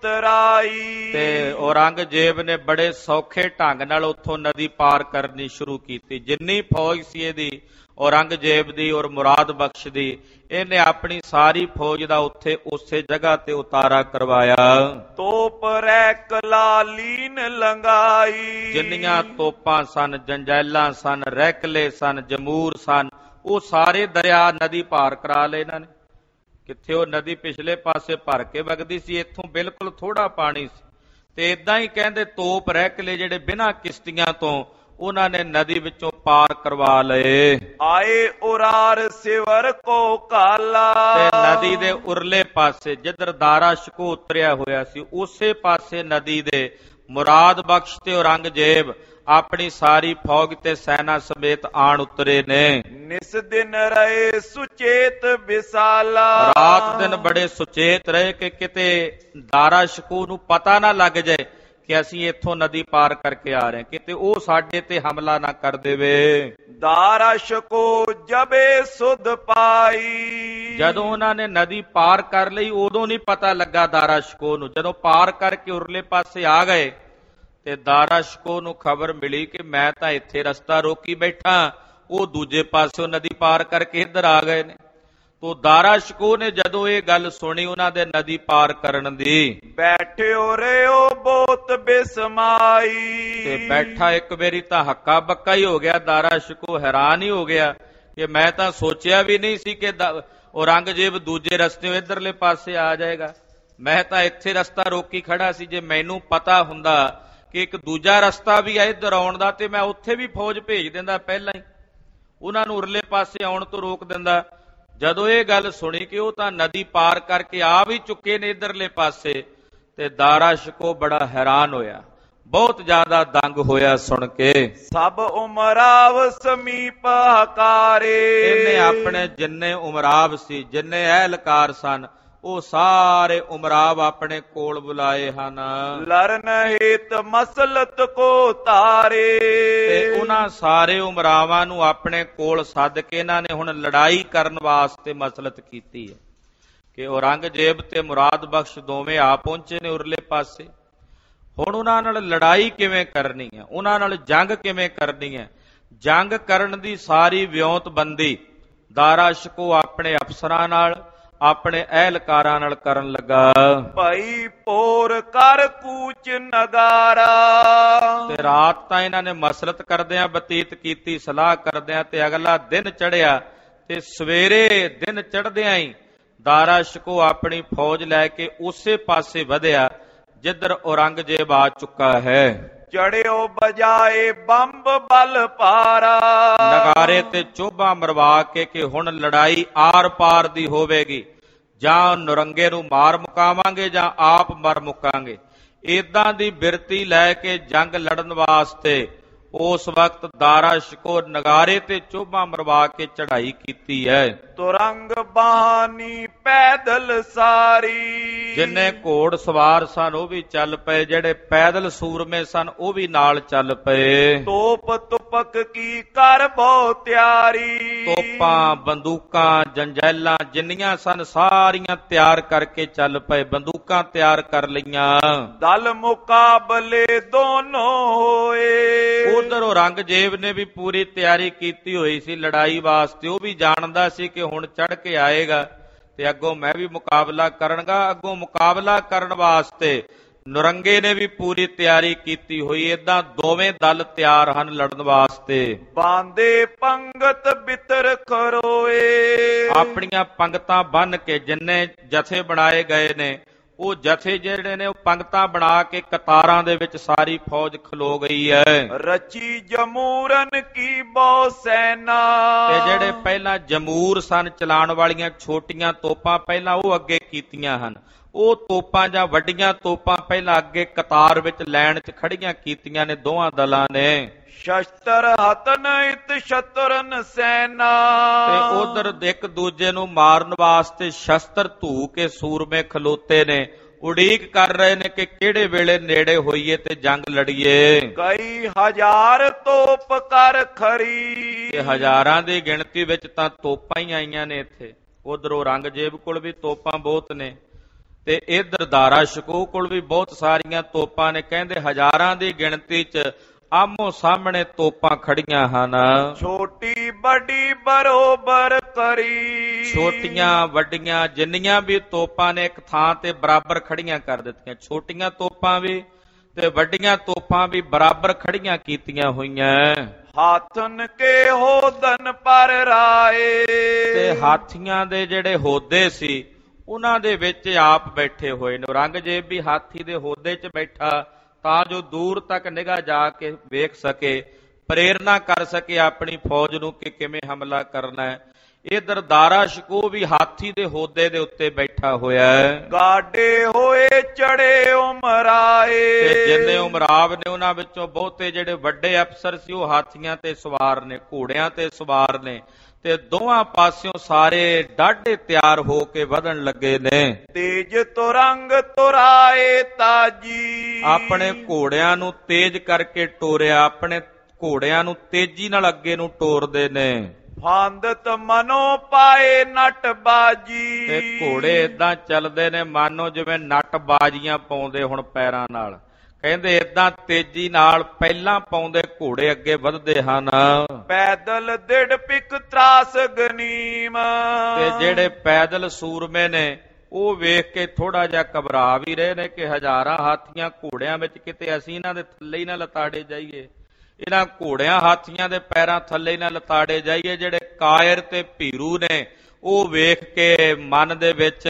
ਉਤਰਾਈ। ਤੇ ਔਰੰਗਜ਼ੇਬ ਨੇ ਬੜੇ ਸੌਖੇ ਢੰਗ ਨਾਲ ਉੱਥੋਂ ਨਦੀ ਪਾਰ ਕਰਨੀ ਸ਼ੁਰੂ ਕੀਤੀ। ਜਿੰਨੀ ਫੌਜ ਸੀ ਇਹਦੀ ਔਰੰਗਜ਼ੇਬ ਦੀ ਔਰ ਮੁਰਾਦ ਬਖਸ਼ ਦੀ, ਇਹਨੇ ਆਪਣੀ ਸਾਰੀ ਫੌਜ ਦਾ ਉੱਥੇ ਉਸੇ ਜਗ੍ਹਾ ਤੇ ਉਤਾਰਾ ਕਰਵਾਇਆ। ਤੋਪ ਰੈਕ ਲਾਲੀਨ ਲੰਗਾਈ। ਜਿੰਨੀਆਂ ਤੋਪਾਂ ਸਨ, ਜੰਜੈਲਾਂ ਸਨ, ਰੈਕਲੇ ਸਨ, ਜਮੂਰ ਸਨ, ਉਹ ਸਾਰੇ ਦਰਿਆ ਨਦੀ ਪਾਰ ਕਰਾ ਲਏ ਇਹਨਾਂ ਨੇ। ਕਿੱਥੇ ਉਹ ਨਦੀ ਪਿਛਲੇ ਪਾਸੇ ਭਰ ਕੇ ਵਗਦੀ ਸੀ, ਇੱਥੋਂ ਬਿਲਕੁਲ ਥੋੜਾ ਪਾਣੀ ਸੀ ਤੇ ਇਦਾਂ ਹੀ ਕਹਿੰਦੇ ਤੋਪ ਰੈਕਲੇ ਜਿਹੜੇ ਬਿਨਾਂ ਕਿਸ਼ਤੀਆਂ ਤੋਂ ਉਹਨਾਂ ਨੇ ਨਦੀ ਵਿੱਚੋਂ ਪਾਰ ਕਰਵਾ ਲਏ। ਆਏ ਉਰਾਰ ਸਿਵਰ ਕੋ ਕਾਲਾ। ਤੇ ਨਦੀ ਦੇ ਉਰਲੇ ਪਾਸੇ ਜਿੱਧਰ ਦਾਰਾ ਸ਼ਿਕੋ ਉਤਰਿਆ ਹੋਇਆ ਸੀ ਉਸੇ ਪਾਸੇ ਨਦੀ ਦੇ ਮੁਰਾਦ ਬਖਸ਼ ਤੇ ਔਰੰਗਜ਼ੇਬ ਆਪਣੀ ਸਾਰੀ ਫੌਜ ਤੇ ਸੈਨਾ ਸਮੇਤ ਆਣ ਉਤਰੇ ਨੇ। ਨਿਸ ਦਿਨ ਰਹੇ ਸੁਚੇਤ ਵਿਸਾਲਾ। ਰਾਤ ਦਿਨ ਬੜੇ ਸੁਚੇਤ ਰਹੇ ਕਿ ਕਿਤੇ ਦਾਰਾ ਸ਼ਿਕੋ ਨੂੰ ਪਤਾ ਨਾ ਲੱਗ ਜਾਏ ਕਿ ਅਸੀਂ ਇੱਥੋਂ ਨਦੀ ਪਾਰ ਕਰਕੇ ਆ ਰਹੇ, ਕਿਤੇ ਉਹ ਸਾਡੇ ਤੇ ਹਮਲਾ ਨਾ ਕਰ ਦੇਵੇ। ਦਾਰਾ ਸ਼ਿਕੋ ਜਬੇ ਸੁਧ ਪਾਈ। ਜਦੋਂ ਉਹਨਾਂ ਨੇ ਨਦੀ ਪਾਰ ਕਰ ਲਈ ਉਦੋਂ ਨਹੀਂ ਪਤਾ ਲੱਗਾ ਦਾਰਾ ਸ਼ਿਕੋ ਨੂੰ। ਜਦੋਂ ਪਾਰ ਕਰਕੇ ਉਰਲੇ ਪਾਸੇ ਆ ਗਏ ਤੇ ਦਾਰਾ ਸ਼ਿਕੋ ਨੂੰ ਖਬਰ ਮਿਲੀ ਕਿ ਮੈਂ ਤਾਂ ਇੱਥੇ ਰਸਤਾ ਰੋਕੀ ਬੈਠਾ, ਉਹ ਦੂਜੇ ਪਾਸਿਓਂ ਨਦੀ ਪਾਰ ਕਰਕੇ ਇੱਧਰ ਆ ਗਏ ਨੇ। ਤੋ ਦਾਰਾ ਸ਼ਿਕੋ ਨੇ ਜਦੋਂ ਇਹ ਗੱਲ ਸੁਣੀ ਉਹਨਾਂ ਦੇ ਨਦੀ ਪਾਰ ਕਰਨ ਦੀ, ਬੈਠਿਓ ਰਿਓ ਬਹੁਤ ਬਿਸਮਾਈ। ਤੇ ਬੈਠਾ ਇੱਕ ਵਾਰੀ ਤਾਂ ਹੱਕਾ ਬੱਕਾ ਹੀ ਹੋ ਗਿਆ। ਦਾਰਾ ਸ਼ਿਕੋ ਹੈਰਾਨ ਹੀ ਹੋ ਗਿਆ ਕਿ ਮੈਂ ਤਾਂ ਸੋਚਿਆ ਵੀ ਨਹੀਂ ਸੀ ਕਿ ਔਰੰਗਜ਼ੇਬ ਦੂਜੇ ਰਸਤੇ ਇੱਧਰਲੇ ਪਾਸੇ ਆ ਜਾਏਗਾ। ਮੈਂ ਤਾਂ ਇੱਥੇ ਰਸਤਾ ਰੋਕੀ ਖੜਾ ਸੀ। ਜੇ ਮੈਨੂੰ ਪਤਾ ਹੁੰਦਾ ਕਿ ਇੱਕ ਦੂਜਾ ਰਸਤਾ ਵੀ ਹੈ ਇੱਧਰ ਆਉਣ ਦਾ ਤੇ ਮੈਂ ਉੱਥੇ ਵੀ ਫੌਜ ਭੇਜ ਦਿੰਦਾ, ਪਹਿਲਾਂ ਹੀ ਉਹਨਾਂ ਨੂੰ ਉਰਲੇ ਪਾਸੇ ਆਉਣ ਤੋਂ ਰੋਕ ਦਿੰਦਾ। ਜਦੋਂ ਇਹ ਗੱਲ ਸੁਣੀ ਕਿ ਉਹ ਤਾਂ ਨਦੀ ਪਾਰ ਕਰਕੇ ਆ ਵੀ ਚੁੱਕੇ ਨੇ ਇੱਧਰਲੇ ਪਾਸੇ, ਤੇ ਦਾਰਾ ਸ਼ਿਕੋ ਬੜਾ ਹੈਰਾਨ ਹੋਇਆ, ਬਹੁਤ ਜ਼ਿਆਦਾ ਦੰਗ ਹੋਇਆ ਸੁਣ ਕੇ। ਸਭ ਉਮਰਾਵ ਸਮੀਪ ਹਕਾਰੇ। ਇਹਨੇ ਆਪਣੇ ਜਿੰਨੇ ਉਮਰਾਵ ਸੀ, ਜਿੰਨੇ ਅਹਿਲਕਾਰ ਸਨ, ਉਹ ਸਾਰੇ ਉਮਰਾਵ ਆਪਣੇ ਕੋਲ ਬੁਲਾਏ ਹਨ। ਲਰਨ ਹੇਤ ਮਸਲਤ ਕੋ ਤਾਰੇ। ਤੇ ਉਹਨਾਂ ਸਾਰੇ ਉਮਰਾਵਾਂ ਨੂੰ ਆਪਣੇ ਕੋਲ ਸੱਦ ਕੇ ਇਹਨਾਂ ਨੇ ਹੁਣ ਲੜਾਈ ਕਰਨ ਵਾਸਤੇ ਮਸਲਤ ਕੀਤੀ ਹੈ ਕਿ ਔਰੰਗਜ਼ੇਬ ਤੇ ਮੁਰਾਦ ਬਖਸ਼ ਦੋਵੇਂ ਆ ਪਹੁੰਚੇ ਨੇ ਉਰਲੇ ਪਾਸੇ। ਹੁਣ ਉਹਨਾਂ ਨਾਲ ਲੜਾਈ ਕਿਵੇਂ ਕਰਨੀ ਹੈ, ਉਹਨਾਂ ਨਾਲ ਜੰਗ ਕਿਵੇਂ ਕਰਨੀ ਹੈ, ਜੰਗ ਕਰਨ ਦੀ ਸਾਰੀ ਵਿਉਂਤਬੰਦੀ ਦਾਰਾ ਸ਼ਿਕੋ ਆਪਣੇ ਅਫਸਰਾਂ ਨਾਲ, ਆਪਣੇ ਅਹਿਲਕਾਰਾਂ ਨਾਲ ਕਰਨ ਲੱਗਾ। ਭਾਈ ਪੋਰ ਕਰ ਕੂਚ ਨਗਾਰਾ। ਤੇ ਰਾਤ ਤਾਂ ਇਹਨਾਂ ਨੇ ਮਸਲਤ ਕਰਦਿਆਂ ਬਤੀਤ ਕੀਤੀ, ਸਲਾਹ ਕਰਦਿਆਂ, ਤੇ ਅਗਲਾ ਦਿਨ ਚੜਿਆ ਤੇ ਸਵੇਰੇ ਦਿਨ ਚੜਦਿਆਂ ਹੀ ਦਾਰਾ ਸ਼ਿਕੋ ਆਪਣੀ ਫੌਜ ਲੈ ਕੇ ਉਸੇ ਪਾਸੇ ਵਧਿਆ ਜਿੱਧਰ ਔਰੰਗਜ਼ੇਬ ਆ ਚੁੱਕਾ ਹੈ। ਚੜਿਓ ਬਜਾਏ ਬੰਬ ਬਲ ਪਾਰਾ। ਨਗਾਰੇ ਤੇ ਚੋਭਾ ਮਰਵਾ ਕੇ ਕਿ ਹੁਣ ਲੜਾਈ ਆਰ ਪਾਰ ਦੀ ਹੋਵੇਗੀ, ਜਾਂ ਨਰੰਗੇ ਨੂੰ ਮਾਰ ਮੁਕਾਵਾਂਗੇ ਜਾਂ ਆਪ ਮਰ ਮੁਕਾਂਗੇ। ਏਦਾਂ ਦੀ ਬਿਰਤੀ ਲੈ ਕੇ ਜੰਗ ਲੜਨ ਵਾਸਤੇ ਉਸ ਵਕਤ ਦਾਰਾ ਸ਼ਿਕੋ ਨਗਾਰੇ ਤੇ ਚੋਭਾ ਮਰਵਾ ਕੇ ਚੜ੍ਹਾਈ ਕੀਤੀ ਹੈ। ਤੁਰੰਗ ਬਹਾਨੀ ਪੈਦਲ ਸਾਰੀ। ਜਿੰਨੇ ਘੋੜ ਸਵਾਰ ਸਨ ਉਹ ਵੀ ਚੱਲ ਪਏ, ਜਿਹੜੇ ਪੈਦਲ ਸੂਰਮੇ ਸਨ ਉਹ ਵੀ ਨਾਲ ਚੱਲ ਪਏ। ਤੋਪ ਤੁਪਕ ਕੀ ਕਰ ਬਹੁ ਤਿਆਰੀ। ਤੋਪਾਂ, ਬੰਦੂਕਾਂ, ਜੰਜੈਲਾਂ ਜਿੰਨੀਆਂ ਸਨ ਸਾਰੀਆਂ ਤਿਆਰ ਕਰਕੇ ਚੱਲ ਪਏ, ਬੰਦੂਕਾਂ ਤਿਆਰ ਕਰ ਲਈਆਂ। ਦਲ ਮੁਕਾਬਲੇ ਦੋਨੋਂ ਹੋਏ। ਉਧਰ ਔਰੰਗਜ਼ੇਬ ਨੇ ਵੀ ਪੂਰੀ ਤਿਆਰੀ ਕੀਤੀ ਹੋਈ ਸੀ ਲੜਾਈ ਵਾਸਤੇ। ਉਹ ਵੀ ਜਾਣਦਾ ਸੀ ਕਿ ਹੁਣ ਚੜ ਕੇ ਆਏਗਾ ਤੇ ਅੱਗੋਂ ਮੈਂ ਵੀ ਮੁਕਾਬਲਾ ਕਰਾਂਗਾ। ਅੱਗੋਂ ਮੁਕਾਬਲਾ ਕਰਨ ਵਾਸਤੇ ਨਰੰਗੇ ਨੇ ਵੀ ਪੂਰੀ ਤਿਆਰੀ ਕੀਤੀ ਹੋਈ। ਏਦਾਂ ਦੋਵੇਂ ਦਲ ਤਿਆਰ ਹਨ ਲੜਨ ਵਾਸਤੇ। ਬਾਂਦੇ ਪੰਗਤ ਬਿਤਰ ਖਰੋਏ। ਆਪਣੀਆਂ ਪੰਗਤਾਂ ਬੰਨ ਕੇ ਜਿੰਨੇ ਜਥੇ ਬਣਾਏ ਗਏ ਨੇ ਉਹ ਜਥੇ ਜਿਹੜੇ ਨੇ ਉਹ ਪੰਗਤਾਂ ਬਣਾ ਕੇ ਕਤਾਰਾਂ ਦੇ ਵਿੱਚ ਸਾਰੀ ਫੌਜ ਖਲੋ ਗਈ ਹੈ। ਰਚੀ ਜਮੂਰਨ ਕੀ ਬਹੁ ਸੈਨਾ, ਤੇ ਜਿਹੜੇ ਪਹਿਲਾਂ ਜਮੂਰ ਸਨ ਚਲਾਉਣ ਵਾਲੀਆਂ ਛੋਟੀਆਂ ਤੋਪਾਂ ਪਹਿਲਾਂ ਉਹ ਅੱਗੇ ਕੀਤੀਆਂ ਹਨ। ਉਹ ਤੋਪਾਂ ਜਾਂ ਵੱਡੀਆਂ ਤੋਪਾਂ ਪਹਿਲਾਂ ਅੱਗੇ ਕਤਾਰ ਵਿੱਚ ਲਾਈਨ 'ਚ ਖੜੀਆਂ ਕੀਤੀਆਂ ਨੇ ਦੋਹਾਂ ਦਲਾਂ ਨੇ। ਸ਼ਸਤਰ ਹਤਨ ਇਤ ਸ਼ਤਰਨ ਸੈਨਾ, ਤੇ ਉਧਰ ਇੱਕ ਦੂਜੇ ਨੂੰ ਮਾਰਨ ਵਾਸਤੇ ਸ਼ਸਤਰ ਧੂ ਕੇ ਸੂਰਮੇ ਖਲੋਤੇ ਨੇ, ਉਡੀਕ ਕਰ ਰਹੇ ਨੇ ਕਿ ਕਿਹੜੇ ਵੇਲੇ ਨੇੜੇ ਹੋਈਏ ਤੇ ਜੰਗ ਲੜੀਏ। ਕਈ ਹਜ਼ਾਰ ਤੋਪ ਕਰ ਖਰੀ, ਤੇ ਹਜ਼ਾਰਾਂ ਦੀ ਗਿਣਤੀ ਵਿੱਚ ਤਾਂ ਤੋਪਾਂ ਹੀ ਆਈਆਂ ਨੇ ਇੱਥੇ। ਉਧਰ ਔਰੰਗਜ਼ੇਬ ਕੋਲ ਵੀ ਤੋਪਾਂ ਬਹੁਤ ਨੇ ਤੇ ਇਧਰ ਦਾਰਾ ਸ਼ਿਕੋਹ ਕੋਲ ਵੀ ਬਹੁਤ ਸਾਰੀਆਂ ਤੋਪਾਂ ਨੇ। ਕਹਿੰਦੇ ਹਜ਼ਾਰਾਂ ਦੀ ਗਿਣਤੀ 'ਚ ਆਮੋ ਸਾਹਮਣੇ ਤੋਪਾਂ ਖੜੀਆਂ ਹਨ। ਛੋਟੀ ਵੱਡੀ ਬਰੋਬਰ ਕਰੀ, ਛੋਟੀਆਂ ਵੱਡੀਆਂ ਜਿੰਨੀਆਂ ਵੀ ਤੋਪਾਂ ਨੇ ਇੱਕ ਥਾਂ ਤੇ ਬਰਾਬਰ ਖੜੀਆਂ ਕਰ ਦਿੱਤੀਆਂ। ਛੋਟੀਆਂ ਤੋਪਾਂ ਵੀ ਤੇ ਵੱਡੀਆਂ ਤੋਪਾਂ ਵੀ ਬਰਾਬਰ ਖੜੀਆਂ ਕੀਤੀਆਂ ਹੋਈਆਂ। ਹਾਥਨ ਕੇ ਹੋਦਨ ਪਰ ਰਾਏ, ਤੇ ਹਾਥੀਆਂ ਦੇ ਜਿਹੜੇ ਹੋਦੇ ਸੀ ਉਹਨਾਂ ਦੇ ਵਿੱਚ ਆਪ ਬੈਠੇ ਹੋਏ ਨੇ। ਔਰੰਗਜ਼ੇਬ ਵੀ ਹਾਥੀ ਦੇ ਹੋਦੇ 'ਚ ਬੈਠਾ ਤਾਂ ਜੋ ਦੂਰ ਤੱਕ ਨਿਗਾਹ ਜਾ ਕੇ ਵੇਖ ਸਕੇ, ਪ੍ਰੇਰਨਾ ਕਰ ਸਕੇ ਆਪਣੀ ਫੌਜ ਨੂੰ ਕਿ ਕਿਵੇਂ ਹਮਲਾ ਕਰਨਾ ਹੈ। ਇਧਰ ਦਾਰਾ ਸ਼ਿਕੋਹ ਵੀ ਹਾਥੀ ਦੇ ਹੋਦੇ ਦੇ ਉੱਤੇ ਬੈਠਾ ਹੋਇਆ ਹੈ। ਗਾਡੇ ਹੋਏ ਚੜੇ ਉਮਰਾਏ, ਤੇ ਜਿੰਨੇ ਉਮਰਾਵ ਨੇ ਉਹਨਾਂ ਵਿੱਚੋਂ ਬਹੁਤੇ ਜਿਹੜੇ ਵੱਡੇ ਅਫਸਰ ਸੀ ਉਹ ਹਾਥੀਆਂ ਤੇ ਸਵਾਰ ਨੇ, ਘੋੜਿਆਂ ਤੇ ਸਵਾਰ ਨੇ। ਤੇ ਦੋਵਾਂ ਪਾਸਿਓਂ ਸਾਰੇ ਡਾਢੇ ਤਿਆਰ ਹੋ ਕੇ ਵਧਣ ਲੱਗੇ ਨੇ। ਤੇਜ ਤੁਰੰਗ ਤੁਰਾਏ ਤਾਜੀ, ਆਪਣੇ ਘੋੜਿਆਂ ਨੂੰ ਤੇਜ਼ ਕਰਕੇ ਟੋਰਿਆ, ਆਪਣੇ ਘੋੜਿਆਂ ਨੂੰ ਤੇਜ਼ੀ ਨਾਲ ਅੱਗੇ ਨੂੰ ਟੋਰਦੇ ਨੇ। ਫਾਂਦਤ ਮਨੋ ਪਾਏ ਨਟ ਬਾਜੀ, ਤੇ ਘੋੜੇ ਏਦਾਂ ਚੱਲਦੇ ਨੇ ਮਾਨੋ ਜਿਵੇਂ ਨੱਟ ਬਾਜੀਆਂ ਪਾਉਂਦੇ ਹੁਣ ਪੈਰਾਂ ਨਾਲ। ਕਹਿੰਦੇ ਏਦਾਂ ਤੇਜ਼ੀ ਨਾਲ ਪਹਿਲਾਂ ਪਾਉਂਦੇ ਘੋੜੇ ਅੱਗੇ ਵਧਦੇ ਹਨ। ਪੈਦਲ ਦਿੜ ਪਿਕ ਤਰਾਸ ਗਨੀਮ, ਤੇ ਜਿਹੜੇ ਪੈਦਲ ਸੂਰਮੇ ਨੇ ਉਹ ਵੇਖ ਕੇ ਥੋੜਾ ਜਿਹਾ ਘਬਰਾ ਵੀ ਰਹੇ ਨੇ ਕਿ ਹਜ਼ਾਰਾਂ ਹਾਥੀਆਂ ਘੋੜਿਆਂ ਵਿੱਚ ਕਿਤੇ ਅਸੀਂ ਇਹਨਾਂ ਦੇ ਥੱਲੇ ਹੀ ਨਾ ਲਤਾੜੇ ਜਾਈਏ, ਇਹਨਾਂ ਘੋੜਿਆਂ ਹਾਥੀਆਂ ਦੇ ਪੈਰਾਂ ਥੱਲੇ ਹੀ ਨਾ ਲਤਾੜੇ ਜਾਈਏ। ਜਿਹੜੇ ਕਾਇਰ ਤੇ ਭੀਰੂ ਨੇ ਉਹ ਵੇਖ ਕੇ ਮਨ ਦੇ ਵਿੱਚ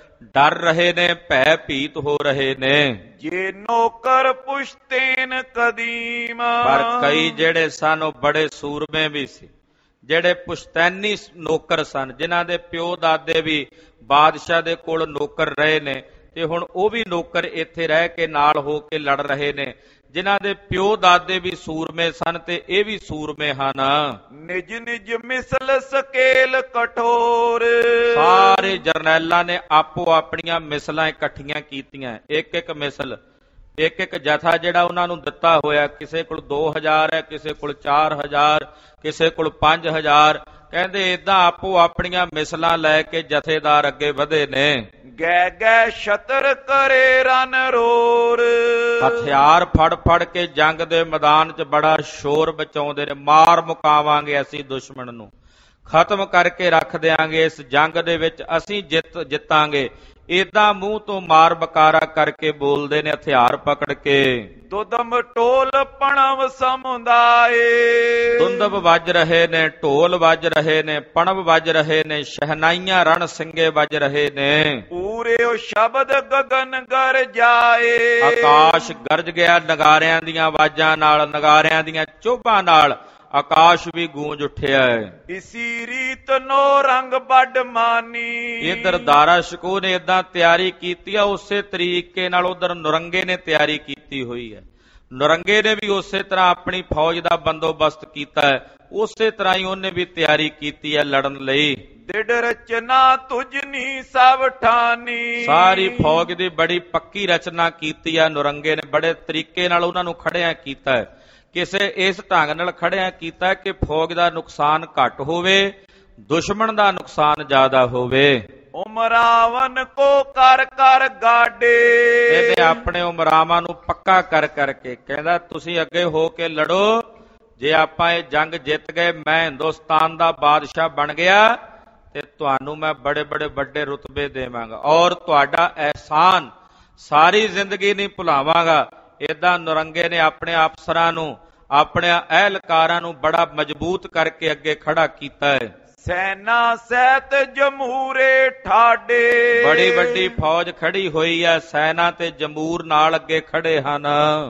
ਡਰ ਰਹੇ ਨੇ, ਭੈ ਭੀਤ ਹੋ ਰਹੇ ਨੇ। ਜੇ ਨੌਕਰ ਪੁਸ਼ਤੇਨ ਕਦੀਮ, ਪਰ ਕਈ ਜਿਹੜੇ ਸਨ ਉਹ ਬੜੇ ਸੂਰਮੇ ਵੀ ਸੀ, ਜਿਹੜੇ ਪੁਸ਼ਤੈਨੀ ਨੌਕਰ ਸਨ, ਜਿਨ੍ਹਾਂ ਦੇ ਪਿਓ ਦਾਦੇ ਵੀ ਬਾਦਸ਼ਾਹ ਦੇ ਕੋਲ ਨੌਕਰ ਰਹੇ ਨੇ ਤੇ ਹੁਣ ਉਹ ਵੀ ਨੌਕਰ ਇੱਥੇ ਰਹਿ ਕੇ ਨਾਲ ਹੋ ਕੇ ਲੜ ਰਹੇ ਨੇ। ਜਿਨ੍ਹਾਂ ਦੇ ਪਿਓ ਦਾਦੇ ਵੀ ਸੂਰਮੇ ਸਨ ਤੇ ਇਹ ਵੀ ਸੂਰਮੇ ਹਨ। ਨਿਜ ਨਿਜ ਮਿਸਲ ਸਕੇਲ ਕਠੋਰ, ਸਾਰੇ ਜਰਨੈਲਾਂ ਨੇ ਆਪੋ ਆਪਣੀਆਂ ਮਿਸਲਾਂ ਇਕੱਠੀਆਂ ਕੀਤੀਆਂ। ਇੱਕ ਇੱਕ ਮਿਸਲ, ਇੱਕ ਇੱਕ ਜਥਾ ਜਿਹੜਾ ਉਹਨਾਂ ਨੂੰ ਦਿੱਤਾ ਹੋਇਆ। ਕਿਸੇ ਕੋਲ 2000 ਹੈ, ਕਿਸੇ ਕੋਲ 4000, ਕਿਸੇ ਕੋਲ 5000। ਕਹਿੰਦੇ ਏਦਾਂ ਆਪੋ ਆਪਣੀਆਂ ਮਿਸਲਾਂ ਲੈ ਕੇ ਜਥੇਦਾਰ ਅੱਗੇ ਵਧੇ ਨੇ। ਗੈ ਗੈ ਛਤਰ ਕਰੇ ਰਨ ਰੋਰ, ਹਥਿਆਰ ਫੜ ਫੜ ਕੇ ਜੰਗ ਦੇ ਮੈਦਾਨ 'ਚ ਬੜਾ ਸ਼ੋਰ ਮਚਾਉਂਦੇ ਨੇ। ਮਾਰ ਮੁਕਾਵਾਂਗੇ ਅਸੀਂ ਦੁਸ਼ਮਣ ਨੂੰ, ਖਤਮ ਕਰਕੇ ਰੱਖ ਦਿਆਂਗੇ, ਇਸ ਜੰਗ ਦੇ ਵਿੱਚ ਅਸੀਂ ਜਿੱਤਾਂਗੇ। ਏਦਾਂ ਮੂੰਹ ਤੋਂ ਮਾਰ ਬਕਾਰਾ ਕਰਕੇ ਬੋਲਦੇ ਨੇ ਹਥਿਆਰ ਪਕੜ ਕੇ। ਦੁਦਮ ਢੋਲ ਪਣਵ ਸਮੁਦਾਏ, ਦੁੰਦਬ ਵੱਜ ਰਹੇ ਨੇ, ਢੋਲ ਵੱਜ ਰਹੇ ਨੇ, ਪਣਵ ਵੱਜ ਰਹੇ ਨੇ, ਸ਼ਹਿਨਾਈਆਂ ਰਣ ਸਿੰਘੇ ਵੱਜ ਰਹੇ ਨੇ। ਪੂਰੇ ਉਹ ਸ਼ਬਦ ਗਗਨ ਗਰ ਜਾਏ, ਆਕਾਸ਼ ਗਰਜ ਗਿਆ ਨਗਾਰਿਆਂ ਦੀਆਂ ਆਵਾਜ਼ਾਂ ਨਾਲ, ਨਗਾਰਿਆਂ ਦੀਆਂ ਚੋਭਾਂ ਨਾਲ ਆਕਾਸ਼ ਵੀ ਗੂੰਜ ਉੱਠਿਆ ਹੈ। ਇਸੀ ਰੀਤ ਨੋ ਰੰਗ ਵੱਡ ਮਾਨੀ, ਇਧਰ ਦਾਰਾ ਸ਼ਿਕੋਹ ਨੇ ਏਦਾਂ ਤਿਆਰੀ ਕੀਤੀ ਆ, ਉਸੇ ਤਰੀਕੇ ਨਾਲ ਉਧਰ ਨੁਰੰਗੇ ਨੇ ਤਿਆਰੀ ਕੀਤੀ ਹੋਈ ਹੈ। ਨੁਰੰਗੇ ਨੇ ਵੀ ਉਸੇ ਤਰ੍ਹਾਂ ਆਪਣੀ ਫੌਜ ਦਾ ਬੰਦੋਬਸਤ ਕੀਤਾ ਹੈ, ਉਸੇ ਤਰ੍ਹਾਂ ਹੀ ਉਹਨੇ ਵੀ ਤਿਆਰੀ ਕੀਤੀ ਹੈ ਲੜਨ ਲਈ। ਦਿੜ ਰਚਨਾ ਤੁਝਨੀ ਸਭ ਠਾਨੀ, ਸਾਰੀ ਫੌਜ ਦੀ ਬੜੀ ਪੱਕੀ ਰਚਨਾ ਕੀਤੀ ਆ ਨੁਰੰਗੇ ਨੇ, ਬੜੇ ਤਰੀਕੇ ਨਾਲ ਉਹਨਾਂ ਨੂੰ ਖੜਿਆ ਕੀਤਾ ਹੈ। ਕਿਸੇ ਇਸ ਢੰਗ ਨਾਲ ਖੜਿਆ ਕੀਤਾ ਕਿ ਫੌਜ ਦਾ ਨੁਕਸਾਨ ਘੱਟ ਹੋਵੇ, ਦੁਸ਼ਮਣ ਦਾ ਨੁਕਸਾਨ ਜ਼ਿਆਦਾ ਹੋਵੇ। ਉਮਰਾਵਨ ਕੋ ਕਰ ਕਰ ਗਾਡੇ, ਇਹਨੇ ਆਪਣੇ ਉਮਰਾਵਾਂ ਨੂੰ ਪੱਕਾ ਕਰ ਕਰਕੇ ਕਹਿੰਦਾ ਤੁਸੀਂ ਅੱਗੇ ਹੋ ਕੇ ਲੜੋ, ਜੇ ਆਪਾਂ ਇਹ ਜੰਗ ਜਿੱਤ ਗਏ, ਮੈਂ ਹਿੰਦੁਸਤਾਨ ਦਾ ਬਾਦਸ਼ਾਹ ਬਣ ਗਿਆ ਤੇ ਤੁਹਾਨੂੰ ਮੈਂ ਬੜੇ ਬੜੇ ਵੱਡੇ ਰੁਤਬੇ ਦੇਵਾਂਗਾ ਔਰ ਤੁਹਾਡਾ ਅਹਿਸਾਨ ਸਾਰੀ ਜ਼ਿੰਦਗੀ ਨਹੀਂ ਭੁਲਾਵਾਂਗਾ। ਏਦਾਂ ਨੁਰੰਗੇ ਨੇ ਆਪਣੇ ਅਫਸਰਾਂ ਨੂੰ, ਆਪਣੇ ਅਹਿਲਕਾਰਾਂ ਨੂੰ ਬੜਾ ਮਜ਼ਬੂਤ ਕਰਕੇ ਅੱਗੇ ਖੜਾ ਕੀਤਾ ਹੈ। ਸੈਨਾ ਸਹਿਤ ਜਮੂਰੇ ਠਾਡੇ। ਬੜੀ ਵੱਡੀ ਫੌਜ ਖੜੀ ਹੋਈ ਹੈ, ਸੈਨਾ ਤੇ ਜਮੂਰ ਨਾਲ ਅੱਗੇ ਖੜੇ ਹਨ।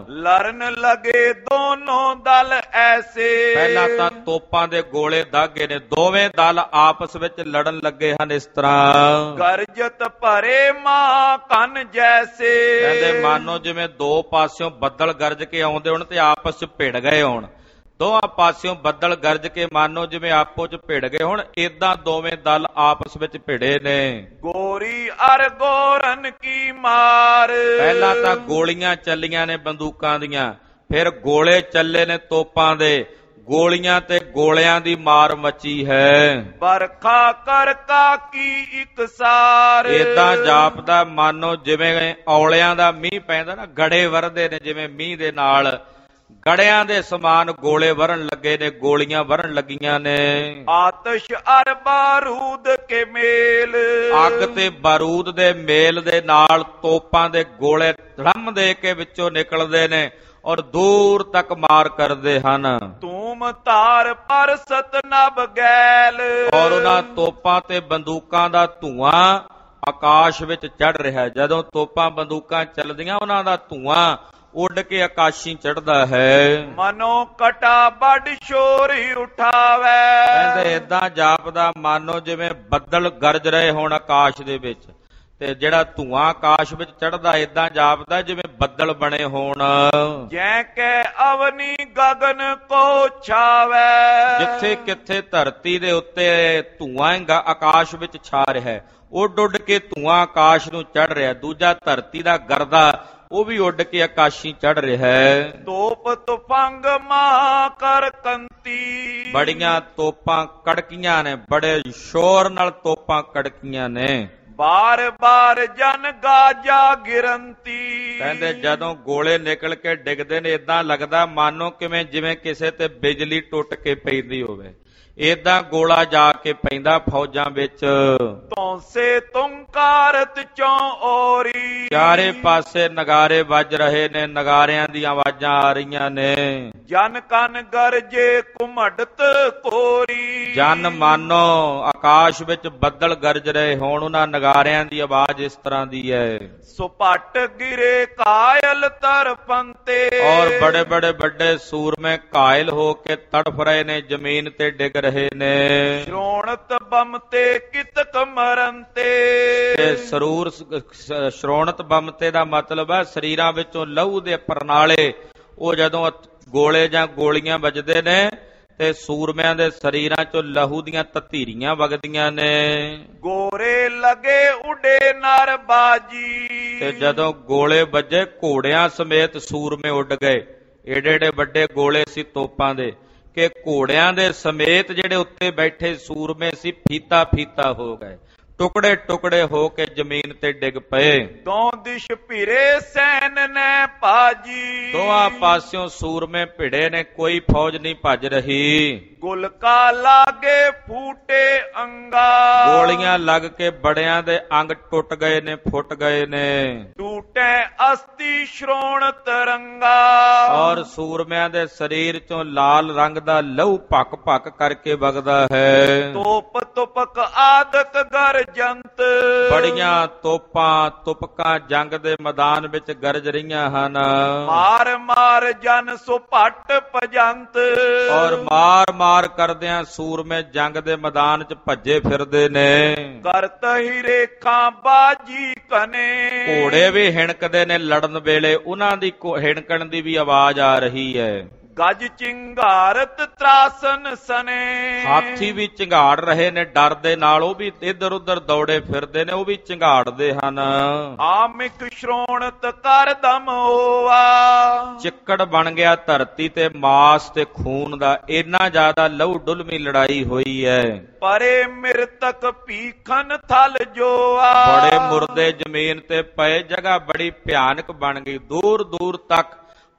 ਲੜਨ ਲਗੇ ਦੋਨੋਂ ਦਲ ਐਸੇ। ਪਹਿਲਾਂ ਤਾਂ ਤੋਪਾਂ ਦੇ ਗੋਲੇ ਦਾਗੇ ਨੇ, ਦੋਵੇਂ ਦਲ ਆਪਸ ਵਿੱਚ ਲੜਨ ਲੱਗੇ ਹਨ ਇਸ ਤਰ੍ਹਾਂ। ਗਰਜਤ ਭਰੇ ਮਾਂ ਕੰਨ ਜੈਸੇ। ਕਹਿੰਦੇ ਮਾਨੋ ਜਿਵੇਂ ਦੋ ਪਾਸਿਓਂ ਬੱਦਲ ਗਰਜ ਕੇ ਆਉਂਦੇ ਹੋਣ ਤੇ ਆਪਸ ਚ ਭਿੜ ਗਏ ਹੋਣ। ਦੋਹਾਂ ਪਾਸਿਓਂ ਬੱਦਲ ਗਰਜ ਕੇ ਮਾਨੋ ਜਿਵੇਂ ਆਪੋ ਚ ਭਿੜ ਗਏ ਹੁਣ, ਏਦਾਂ ਦੋਵੇਂ ਦਲ ਆਪਸ ਵਿੱਚ ਭਿੜੇ ਨੇ। ਗੋਰੀ ਅਰ ਗੋਰਨ ਕੀ ਮਾਰ। ਪਹਿਲਾਂ ਤਾਂ ਗੋਲੀਆਂ ਚੱਲੀਆਂ ਨੇ ਬੰਦੂਕਾਂ ਦੀਆਂ, ਫਿਰ ਗੋਲੇ ਚੱਲੇ ਨੇ ਤੋਪਾਂ ਦੇ। ਗੋਲੀਆਂ ਤੇ ਗੋਲਿਆਂ ਦੀ ਮਾਰ ਮਚੀ ਹੈ। ਬਰਖਾ ਕਰ ਕਾਕੀ ਇਕਸਾਰ। ਏਦਾਂ ਜਾਪਦਾ ਮਾਨੋ ਜਿਵੇਂ ਔਲਿਆਂ ਦਾ ਮੀਂਹ ਪੈਂਦਾ ਨਾ, ਗੜੇ ਵਰਦੇ ਨੇ ਜਿਵੇਂ ਮੀਂਹ ਦੇ ਨਾਲ, ਗੜਿਆਂ ਦੇ ਸਮਾਨ ਗੋਲੇ ਵਰਨ ਲੱਗੇ ਨੇ, ਗੋਲੀਆਂ ਵਰਨ ਲੱਗੀਆਂ ਨੇ। ਆਤਸ਼ ਅਰ ਬਾਰੂਦ ਕੇ ਮੇਲ। ਅੱਗ ਤੇ ਬਾਰੂਦ ਦੇ ਮੇਲ ਦੇ ਨਾਲ ਤੋਪਾਂ ਦੇ ਗੋਲੇ ਧੜਮ ਦੇ ਕੇ ਵਿੱਚੋਂ ਨਿਕਲਦੇ ਨੇ ਔਰ ਦੂਰ ਤੱਕ ਮਾਰ ਕਰਦੇ ਹਨ। ਧੂਮ ਧਾਰ ਪਰ ਸਤਨਬ ਗੈਲ। ਔਰ ਉਹਨਾਂ ਤੋਪਾਂ ਤੇ ਬੰਦੂਕਾਂ ਦਾ ਧੂਆਂ ਆਕਾਸ਼ ਵਿੱਚ ਚੜ ਰਿਹਾ। ਜਦੋਂ ਤੋਪਾਂ ਬੰਦੂਕਾਂ ਚੱਲਦੀਆਂ ਉਹਨਾਂ ਦਾ ਧੂਆਂ ਉੱਡ ਕੇ ਆਕਾਸ਼ੀ ਚੜਦਾ ਹੈ। ਮਨੋ ਕਟਾ ਵੱਡ ਸ਼ੋਰੀ ਉਠਾਵੇ। ਕਹਿੰਦੇ ਏਦਾਂ ਜਾਪਦਾ ਮਾਨੋ ਜਿਵੇਂ ਬੱਦਲ ਗਰਜ ਰਹੇ ਹੋਣ ਆਕਾਸ਼ ਦੇ ਵਿੱਚ, ਤੇ ਜਿਹੜਾ ਧੂਆਂ ਆਕਾਸ਼ ਵਿੱਚ ਚੜਦਾ ਏਦਾਂ ਜਾਪਦਾ ਜਿਵੇਂ ਬੱਦਲ ਬਣੇ ਹੋਣ। ਜੈ ਕੈ ਅਵਨੀ ਗਗਨ ਕੋ ਛਾਵੇ। ਜਿੱਥੇ ਕਿੱਥੇ ਧਰਤੀ ਦੇ ਉੱਤੇ ਧੂਆਂ ਆਕਾਸ਼ ਵਿੱਚ ਛਾ ਰਿਹਾ, ਉੱਡ ਉੱਡ ਕੇ ਧੂਆਂ ਆਕਾਸ਼ ਨੂੰ ਚੜ ਰਿਹਾ। ਦੂਜਾ ਧਰਤੀ ਦਾ ਗਰਦਾ ਉਹ ਵੀ ਉੱਡ ਕੇ ਆਕਾਸ਼ੀ ਚੜ ਰਿਹਾ ਹੈ। ਤੋਪ ਤੁਫੰਗ ਮਾ ਕਰ ਕੰਤੀ। ਬੜੀਆਂ ਤੋਪਾਂ ਕੜਕੀਆਂ ਨੇ, ਬੜੇ ਸ਼ੋਰ ਨਾਲ ਤੋਪਾਂ ਕੜਕੀਆਂ ਨੇ। ਬਾਰ ਬਾਰ ਜਨ ਗਾਜਾ ਗਿਰੰਤੀ। ਕਹਿੰਦੇ ਜਦੋਂ ਗੋਲੇ ਨਿਕਲ ਕੇ ਡਿੱਗਦੇ ਨੇ ਏਦਾਂ ਲੱਗਦਾ ਮਾਨੋ ਕਿਵੇਂ ਜਿਵੇਂ ਕਿਸੇ ਤੇ ਬਿਜਲੀ ਟੁੱਟ ਕੇ ਪੈਂਦੀ ਹੋਵੇ। ਏਦਾਂ ਗੋਲਾ ਜਾ ਕੇ ਪੈਂਦਾ ਫੌਜਾਂ ਵਿੱਚ। ਤੌਂਸੇ ਤੁੰਕਾਰਤ ਚੋਂ ਔਰੀ। ਚਾਰੇ ਪਾਸੇ ਨਗਾਰੇ ਵੱਜ ਰਹੇ ਨੇ, ਨਗਾਰਿਆਂ ਦੀਆਂ ਆਵਾਜ਼ਾਂ ਆ ਰਹੀਆਂ ਨੇ। ਜਨ ਕਨ ਗਰਜੇ ਕੁਮੜਤ ਕੋਰੀ। ਜਨ ਮਾਨੋ ਆਕਾਸ਼ ਵਿੱਚ ਬੱਦਲ ਗਰਜ ਰਹੇ ਹੋਣ, ਉਹਨਾਂ ਨਗਾਰਿਆਂ ਦੀ ਆਵਾਜ਼ ਇਸ ਤਰ੍ਹਾਂ ਦੀ ਹੈ। ਸੁਪਟ ਗਿਰੇ ਕਾਇਲ ਤਰਫੰਤੇ। ਔਰ ਬੜੇ ਬੜੇ ਵੱਡੇ ਸੂਰਮੇ ਕਾਇਲ ਹੋ ਕੇ ਤੜਫ ਰਹੇ ਨੇ, ਜ਼ਮੀਨ ਤੇ ਡਿੱਗ ਰਹੇ ਨੇ। ਸ਼੍ਰੋਣਤ ਬੰਮਤੇ ਕਿਤਕ ਮਰੰਤੇ। ਸ਼੍ਰੋਣਤ ਬੰਮਤੇ ਦਾ ਮਤਲਬ ਹੈ ਸਰੀਰਾਂ ਵਿੱਚੋਂ ਲਹੂ ਦੇ ਪਰਨਾਲੇ। ਉਹ ਜਦੋਂ ਗੋਲੇ ਜਾਂ ਗੋਲੀਆਂ ਵੱਜਦੇ ਨੇ ਤੇ ਸੂਰਮਿਆਂ ਦੇ ਸਰੀਰਾਂ ਚੋਂ ਲਹੂ ਦੀਆਂ ਤਧੀਰੀਆਂ ਵਗਦੀਆਂ ਨੇ। ਗੋਰੇ ਲਗੇ ਉਡੇ ਨਰ ਬਾਜੀ। ਤੇ ਜਦੋਂ ਗੋਲੇ ਵੱਜੇ ਘੋੜਿਆਂ ਸਮੇਤ ਸੂਰਮੇ ਉੱਡ ਗਏ। ਏਡੇ ਏਡੇ ਵੱਡੇ ਗੋਲੇ ਸੀ ਤੋਪਾਂ ਦੇ ਕਿ ਘੋੜਿਆਂ ਦੇ ਸਮੇਤ ਜਿਹੜੇ ਉੱਤੇ ਬੈਠੇ ਸੂਰਮੇ ਸੀ ਫੀਤਾ ਫੀਤਾ ਹੋ ਗਏ, ਟੁਕੜੇ ਟੁਕੜੇ ਹੋ ਕੇ ਜ਼ਮੀਨ ਤੇ ਡਿੱਗ ਪਏ। ਦੋ ਦਿਸ਼ ਭਿਰੇ ਸੈਨ ਨੇ ਭਾਜੀ। ਦੋਹਾਂ ਪਾਸਿਓਂ ਸੂਰਮੇ ਭਿੜੇ ਨੇ, ਕੋਈ ਫੌਜ ਨਹੀਂ ਭੱਜ ਰਹੀ। ਗੁਲਕਾ ਲਾਗੇ ਫੂਟੇ ਅੰਗਾ। ਗੋਲੀਆਂ ਲੱਗ ਕੇ ਬੜਿਆਂ ਦੇ ਅੰਗ ਟੁੱਟ ਗਏ ਨੇ, ਫੁੱਟ ਗਏ ਨੇ। ਟੂਟੇ ਅਸਤੀ ਸ਼੍ਰੋਣਤ ਰੰਗਾ। ਔਰ ਸੂਰਮਿਆਂ ਦੇ ਸਰੀਰ ਚੋਂ ਲਾਲ ਰੰਗ ਦਾ ਲਹੂ ਭੱਕ ਭੱਕ ਕਰਕੇ ਵਗਦਾ ਹੈ। ਤੋਪ ਤੁਪਕ ਆਦਕ ਗਰਜੰਤ। ਬੜੀਆਂ ਤੋਪਾਂ ਤੁਪਕਾਂ ਜੰਗ ਦੇ ਮੈਦਾਨ ਵਿੱਚ ਗਰਜ ਰਹੀਆਂ ਹਨ। ਮਾਰ ਮਾਰ ਜਨ ਸੁਪਟ ਭਜੰਤ। ਔਰ ਮਾਰ ਮਾਰ ਕਰਦਿਆਂ ਸੂਰਮੇ ਜੰਗ ਦੇ ਮੈਦਾਨ 'ਚ ਭੱਜੇ ਫਿਰਦੇ ਨੇ। ਕਰਤ ਹੀ ਰੇਖਾਂ ਬਾਜੀ ਕਨੇ। ਘੋੜੇ ਵੀ ਹਿਣਕਦੇ ਨੇ ਲੜਨ ਵੇਲੇ, ਉਹਨਾਂ ਦੀ ਹਿਣਕਣ ਦੀ ਵੀ ਆਵਾਜ਼ ਆ ਰਹੀ ਹੈ। ਗੱਜ ਚਿੰਗਾਰਤ ਤਰਾਸਨ ਸਨੇ। ਹਾਥੀ ਵੀ ਝਿੰਗਾੜ ਰਹੇ ਨੇ ਡਰ ਦੇ ਨਾਲ, ਉਹ ਵੀ ਇੱਧਰ ਉੱਧਰ ਦੌੜੇ ਫਿਰਦੇ ਨੇ, ਉਹ ਵੀ ਝਿੰਗਾੜਦੇ ਹਨ। ਆਮਿਕ ਸ਼੍ਰੋਣਤ ਕਰ ਦਮ ਹੋਆ। ਚਿੱਕੜ ਬਣ ਗਿਆ ਧਰਤੀ ਤੇ ਮਾਸ ਤੇ ਖੂਨ ਦਾ, ਇੰਨਾ ਜ਼ਿਆਦਾ ਲਹੂ ਡੁਲਮੀ ਲੜਾਈ ਹੋਈ ਹੈ। ਪਰੇ ਮਿਰਤਕ ਭੀਖਨ ਥਲ ਜੋਆ। ਬੜੇ ਮੁਰਦੇ ਜ਼ਮੀਨ ਤੇ ਪਏ, ਜਗ੍ਹਾ ਬੜੀ ਭਿਆਨਕ ਬਣ ਗਈ। ਦੂਰ ਦੂਰ ਤੱਕ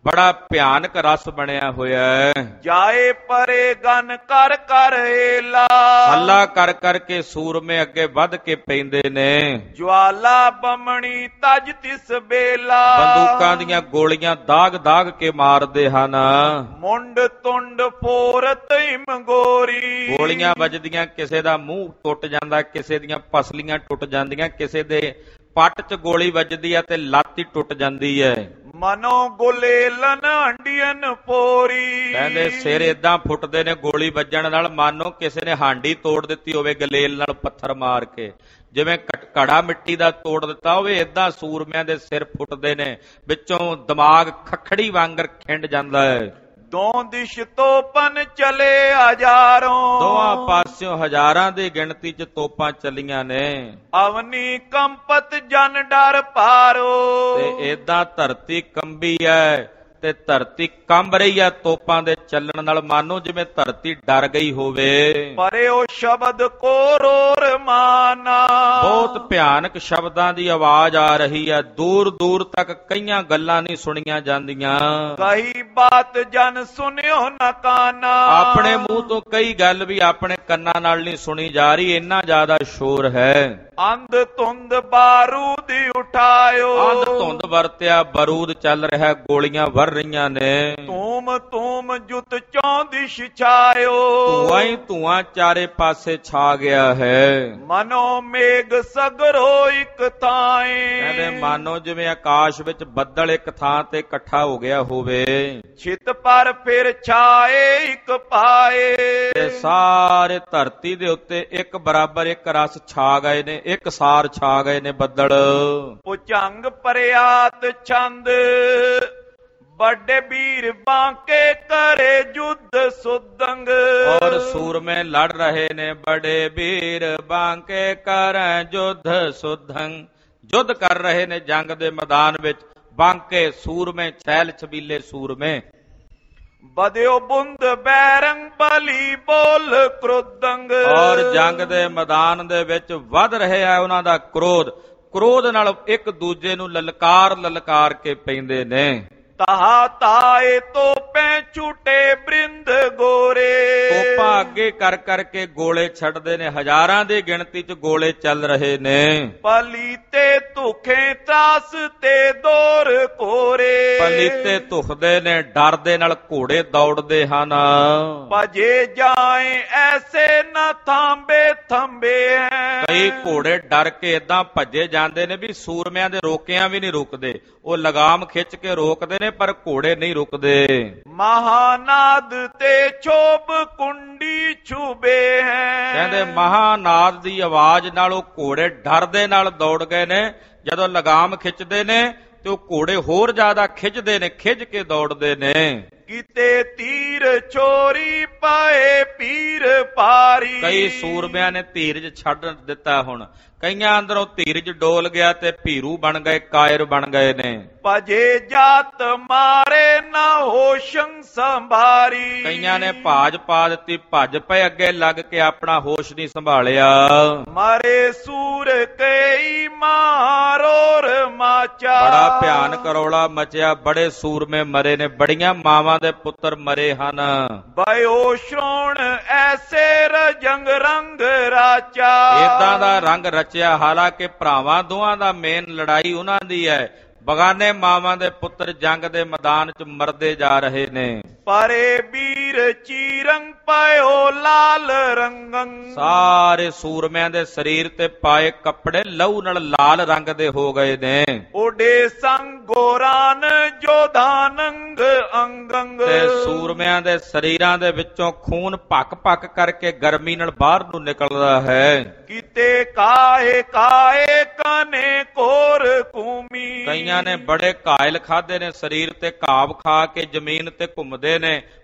ਬੜਾ ਭਿਆਨਕ ਰਸ ਬਣਿਆ ਹੋਇਆ ਹੈ। ਜਾਏ ਪਰੇ ਗਨ ਕਰ ਕਰ ਏਲਾ, ਹੱਲਾ ਕਰ ਕਰਕੇ ਸੂਰਮੇ ਅੱਗੇ ਵੱਧ ਕੇ ਪੈਂਦੇ ਨੇ। ਜਵਾਲਾ ਬਮਣੀ ਤਜ ਤਿਸ ਬੇਲਾ, ਬੰਦੂਕਾਂ ਦੀਆਂ ਗੋਲੀਆਂ ਦਾਗ ਦਾਗ ਕੇ ਮਾਰਦੇ ਹਨ। ਮੁੰਡ ਤੁੰਡ ਫੋਰਤ ਹਿਮਗੋਰੀ, ਗੋਲੀਆਂ ਵੱਜਦੀਆਂ, ਕਿਸੇ ਦਾ ਮੂੰਹ ਟੁੱਟ ਜਾਂਦਾ, ਕਿਸੇ ਦੀਆਂ ਪਸਲੀਆਂ ਟੁੱਟ ਜਾਂਦੀਆਂ, ਕਿਸੇ ਦੇ ਪੱਟ 'ਚ ਗੋਲੀ ਵੱਜਦੀ ਹੈ ਤੇ ਲੱਤ ਹੀ ਟੁੱਟ ਜਾਂਦੀ ਹੈ। ਮਨੋ ਗੁਲੇਲਨ ਹੰਡੀਆਂ ਪੋਰੀ, ਕਹਿੰਦੇ ਸਿਰ ਏਦਾਂ ਫੁੱਟਦੇ ਨੇ ਗੋਲੀ ਵੱਜਣ ਨਾਲ, ਮਾਨੋ ਕਿਸੇ ਨੇ ਹਾਂਡੀ ਤੋੜ ਦਿੱਤੀ ਹੋਵੇ ਗਲੇਲ ਨਾਲ ਪੱਥਰ ਮਾਰ ਕੇ, ਜਿਵੇਂ ਘੜਾ ਮਿੱਟੀ ਦਾ ਤੋੜ ਦਿੱਤਾ ਹੋਵੇ, ਏਦਾਂ ਸੂਰਮਿਆਂ ਦੇ ਸਿਰ ਫੁੱਟਦੇ ਨੇ, ਵਿੱਚੋਂ ਦਿਮਾਗ ਖੱਖੜੀ ਵਾਂਗਰ ਖਿੰਡ ਜਾਂਦਾ ਹੈ। ਦੋ ਦਿਸ਼ ਤੋਪਨ ਚਲੇ ਹਜ਼ਾਰੋਂ, ਦੋਵਾਂ ਪਾਸਿਓਂ ਹਜ਼ਾਰਾਂ ਦੀ ਗਿਣਤੀ 'ਚ ਤੋਪਾਂ ਚੱਲੀਆਂ ਨੇ। ਅਵਨੀ ਕੰਪਤ ਜਨ ਡਰ ਪਾਰੋ, ਤੇ ਏਦਾਂ ਧਰਤੀ ਕੰਬੀ ਐ ਤੇ ਧਰਤੀ ਕੰਬ ਰਹੀ ਆ ਤੋਪਾਂ ਦੇ ਚੱਲਣ ਨਾਲ, ਮਾਨੋ ਜਿਵੇਂ ਧਰਤੀ ਡਰ ਗਈ ਹੋਵੇ। ਪਰੇ ਉਹ ਸ਼ਬਦ ਕੋ ਰੋਰ ਮਾਨਾ, ਬਹੁਤ ਭਿਆਨਕ ਸ਼ਬਦਾਂ ਦੀ ਆਵਾਜ਼ ਆ ਰਹੀ ਆ, ਦੂਰ ਦੂਰ ਤੱਕ ਕਈਆਂ ਗੱਲਾਂ ਨਹੀਂ ਸੁਣੀਆਂ ਜਾਂਦੀਆਂ। ਕਈ ਬਾਤ ਜਨ ਸੁਨਿਓ ਨ ਕਾਨਾ, ਆਪਣੇ ਮੂੰਹ ਤੋਂ ਕਈ ਗੱਲ ਵੀ ਆਪਣੇ ਕੰਨਾਂ ਨਾਲ ਨਹੀਂ ਸੁਣੀ ਜਾ ਰਹੀ, ਇੰਨਾ ਜ਼ਿਆਦਾ ਸ਼ੋਰ ਹੈ। ਅੰਧ ਧੁੰਦ ਬਾਰੂਦ ਉਠਾਇਓ, ਅੰਧ ਧੁੰਦ ਵਰਤਿਆ, ਬਾਰੂਦ ਚੱਲ ਰਿਹਾ, ਗੋਲੀਆਂ ਵਰ ਰਹੀਆਂ ਨੇ। ਧੂਮ ਧੂਮ ਜੁਤ ਚੌਂ ਦਿਸ਼ ਛਾਇਓ, ਧੂਆਂ ਹੀ ਧੂਆਂ ਚਾਰੇ ਪਾਸੇ ਛਾ ਗਿਆ ਹੈ। ਮਨੋ ਮੇਘ ਸਗਰੋ ਇੱਕ ਥਾਏ, ਕਹਿੰਦੇ ਮਾਨੋ ਜਿਵੇਂ ਆਕਾਸ਼ ਵਿੱਚ ਬੱਦਲ ਇੱਕ ਥਾਂ ਤੇ ਇਕੱਠਾ ਹੋ ਗਿਆ ਹੋਵੇ। ਛਿਤ ਪਰ ਫਿਰ ਛਾਏ ਇੱਕ ਪਾਏ, ਤੇ ਸਾਰੇ ਧਰਤੀ ਦੇ ਉੱਤੇ ਇੱਕ ਬਰਾਬਰ ਇੱਕ ਰਸ ਛਾ ਗਏ ਨੇ, ਇੱਕ ਸਾਰ ਛਾ ਗਏ ਨੇ ਬੱਦਲ। ਭੁਜੰਗ ਪਰਿਆਤ ਛੰਦ, ਵੱਡੇ ਵੀਰ ਬਾਂਕੇ ਕਰੇ ਜੁੱਧ ਸੁਦੰਗ, ਔਰ ਸੂਰਮੇ ਲੜ ਰਹੇ ਨੇ, ਬੜੇ ਵੀਰ ਬਾਂਕੇ ਕਰੈ ਜੁੱਧ ਸੁਦੰਗ, ਯੁੱਧ ਕਰ ਰਹੇ ਨੇ ਜੰਗ ਦੇ ਮੈਦਾਨ ਵਿੱਚ। ਬਾਂਕੇ ਸੂਰਮੇ, ਛੈਲ ਛਬੀਲੇ ਸੂਰਮੇ। ਬਦਿਓ ਬੁੰਦ ਬੈਰੰਗ ਬਲੀ ਬੋਲ ਕ੍ਰੋਧੰਗ, ਔਰ ਜੰਗ ਦੇ ਮੈਦਾਨ ਦੇ ਵਿੱਚ ਵੱਧ ਰਿਹਾ ਉਹਨਾਂ ਦਾ ਕ੍ਰੋਧ, ਕ੍ਰੋਧ ਨਾਲ ਇੱਕ ਦੂਜੇ ਨੂੰ ਲਲਕਾਰ ਲਲਕਾਰ ਕੇ ਪੈਂਦੇ ਨੇ। ਤਹਾ ਤਾਏ ਤੋਪੇ ਛੂਟੇ ਬ੍ਰਿੰਦ ਗੋਰੇ, ਤੋਪਾਂ ਅੱਗੇ ਕਰ ਕਰਕੇ ਗੋਲੇ ਛੱਡਦੇ ਨੇ, ਹਜ਼ਾਰਾਂ ਦੀ ਗਿਣਤੀ 'ਚ ਗੋਲੇ ਚੱਲ ਰਹੇ ਨੇ। ਪਲੀਤੇ ਧੁਖੇ ਤਰਾਸ ਤੇ ਦੌਰ ਕੋਰੇ, ਪਲੀਤੇ ਧੁਖਦੇ ਨੇ, ਡਰ ਦੇ ਨਾਲ ਘੋੜੇ ਦੌੜਦੇ ਹਨ। ਭਜੇ ਜਾਏ ਐਸੇ ਨਾ ਥਾਂਬੇ ਥੰਬੇ ਹੈ, ਕਈ ਘੋੜੇ ਡਰ ਕੇ ਏਦਾਂ ਭੱਜੇ ਜਾਂਦੇ ਨੇ ਵੀ ਸੂਰਮਿਆਂ ਦੇ ਰੋਕਿਆਂ ਵੀ ਨਹੀਂ ਰੁਕਦੇ, ਉਹ ਲਗਾਮ ਖਿੱਚ ਕੇ ਰੋਕਦੇ ਨੇ ਪਰ ਘੋੜੇ ਨਹੀਂ ਰੁਕਦੇ। ਮਹਾਨਾਦ ਤੇ ਛੋਬ ਕੁੰਡੀ ਛੁਬੇ ਹੈ, ਕਹਿੰਦੇ ਮਹਾਨਾਦ ਦੀ ਆਵਾਜ਼ ਨਾਲ ਉਹ ਘੋੜੇ ਡਰ ਦੇ ਨਾਲ ਦੌੜ ਗਏ ਨੇ। ਜਦੋਂ ਲਗਾਮ ਖਿੱਚਦੇ ਨੇ ਤੇ ਉਹ ਘੋੜੇ ਹੋਰ ਜ਼ਿਆਦਾ ਖਿੱਚਦੇ ਨੇ, ਖਿੱਚ ਕੇ ਦੌੜਦੇ ਨੇ। ਕਿਤੇ ਤੀਰ ਚੋਰੀ ਪਾਏ ਪੀਰ ਪਾਰੀ, ਕਈ ਸੂਰਮਿਆਂ ਨੇ ਧੀਰਜ ਛੱਡ ਦਿੱਤਾ, ਹੁਣ ਕਈਆਂ ਅੰਦਰੋਂ ਧੀਰਜ ਡੋਲ ਗਿਆ ਤੇ ਭੀਰੂ ਬਣ ਗਏ, ਕਾਇਰ ਬਣ ਗਏ ਨੇ। ਭਜੇ ਜਾਤ ਮਾਰੇ ਨਾ ਹੋਸ਼ੰ ਸੰਭਾਰੀ, ਕਈਆਂ ਨੇ ਭਾਜ ਪਾ ਦਿੱਤੀ, ਭੱਜ ਪਏ ਅੱਗੇ ਲੱਗ ਕੇ, ਆਪਣਾ ਹੋਸ਼ ਨਹੀਂ ਸੰਭਾਲਿਆ। ਮਾਰੇ ਸੂਰ ਕਈ ਮਾਰੋਰ ਮਾਚਾ, ਬੜਾ ਭਿਆਨਕ ਰੌਲਾ ਮਚਿਆ, ਬੜੇ ਸੂਰਮੇ ਮਰੇ ਨੇ, ਬੜੀਆਂ ਮਾਵਾਂ ਦੇ ਪੁੱਤਰ ਮਰੇ ਹਨ। ਬਇਓ ਸ਼੍ਰੋਣ ਐਸੇ ਰਜੰਗ ਰੰਗ ਰਾਚਾ, ਏਦਾਂ ਦਾ ਰੰਗ ਰਚਿਆ, ਹਾਲਾਂਕਿ ਭਰਾਵਾਂ ਦੋਹਾਂ ਦਾ ਮੇਨ ਲੜਾਈ ਉਹਨਾਂ ਦੀ ਹੈ। ਬਗਾਨੇ ਮਾਵਾਂ ਦੇ ਪੁੱਤਰ ਜੰਗ ਦੇ ਮੈਦਾਨ 'ਚ ਮਰਦੇ ਜਾ ਰਹੇ ਨੇ। ਪਰੇ ਵੀਰ ਚੀਰੰਗ ਪਾਇਓ ਲਾਲ ਰੰਗੰ, ਸਾਰੇ ਸੂਰਮਿਆਂ ਦੇ ਸਰੀਰ ਤੇ ਪਾਏ ਕੱਪੜੇ ਲਹੂ ਨਾਲ ਲਾਲ ਰੰਗ ਦੇ ਹੋ ਗਏ ਨੇ। ਓਡੇ ਸੰਗ ਗੋਰਾਨ ਜੋਧਾਨੰਗ ਅੰਗੰਗ, ਤੇ ਸੂਰਮਿਆਂ ਦੇ ਸਰੀਰਾਂ ਦੇ ਵਿੱਚੋਂ ਖੂਨ ਭੱਕ ਭੱਕ ਕਰਕੇ ਗਰਮੀ ਨਾਲ ਬਾਹਰ ਨੂੰ ਨਿਕਲਦਾ ਹੈ। ਕਿਤੇ ਕਾਏ ਕਾਏ ਕਨੇ ਕੋਰ ਕੂਮੀ, ਕਈਆਂ ਨੇ ਬੜੇ ਘਾਇਲ ਖਾਦੇ ਨੇ, ਸਰੀਰ ਤੇ ਘਾਵ ਖਾ ਕੇ ਜ਼ਮੀਨ ਤੇ ਘੁੰਮਦੇ ਨੇ,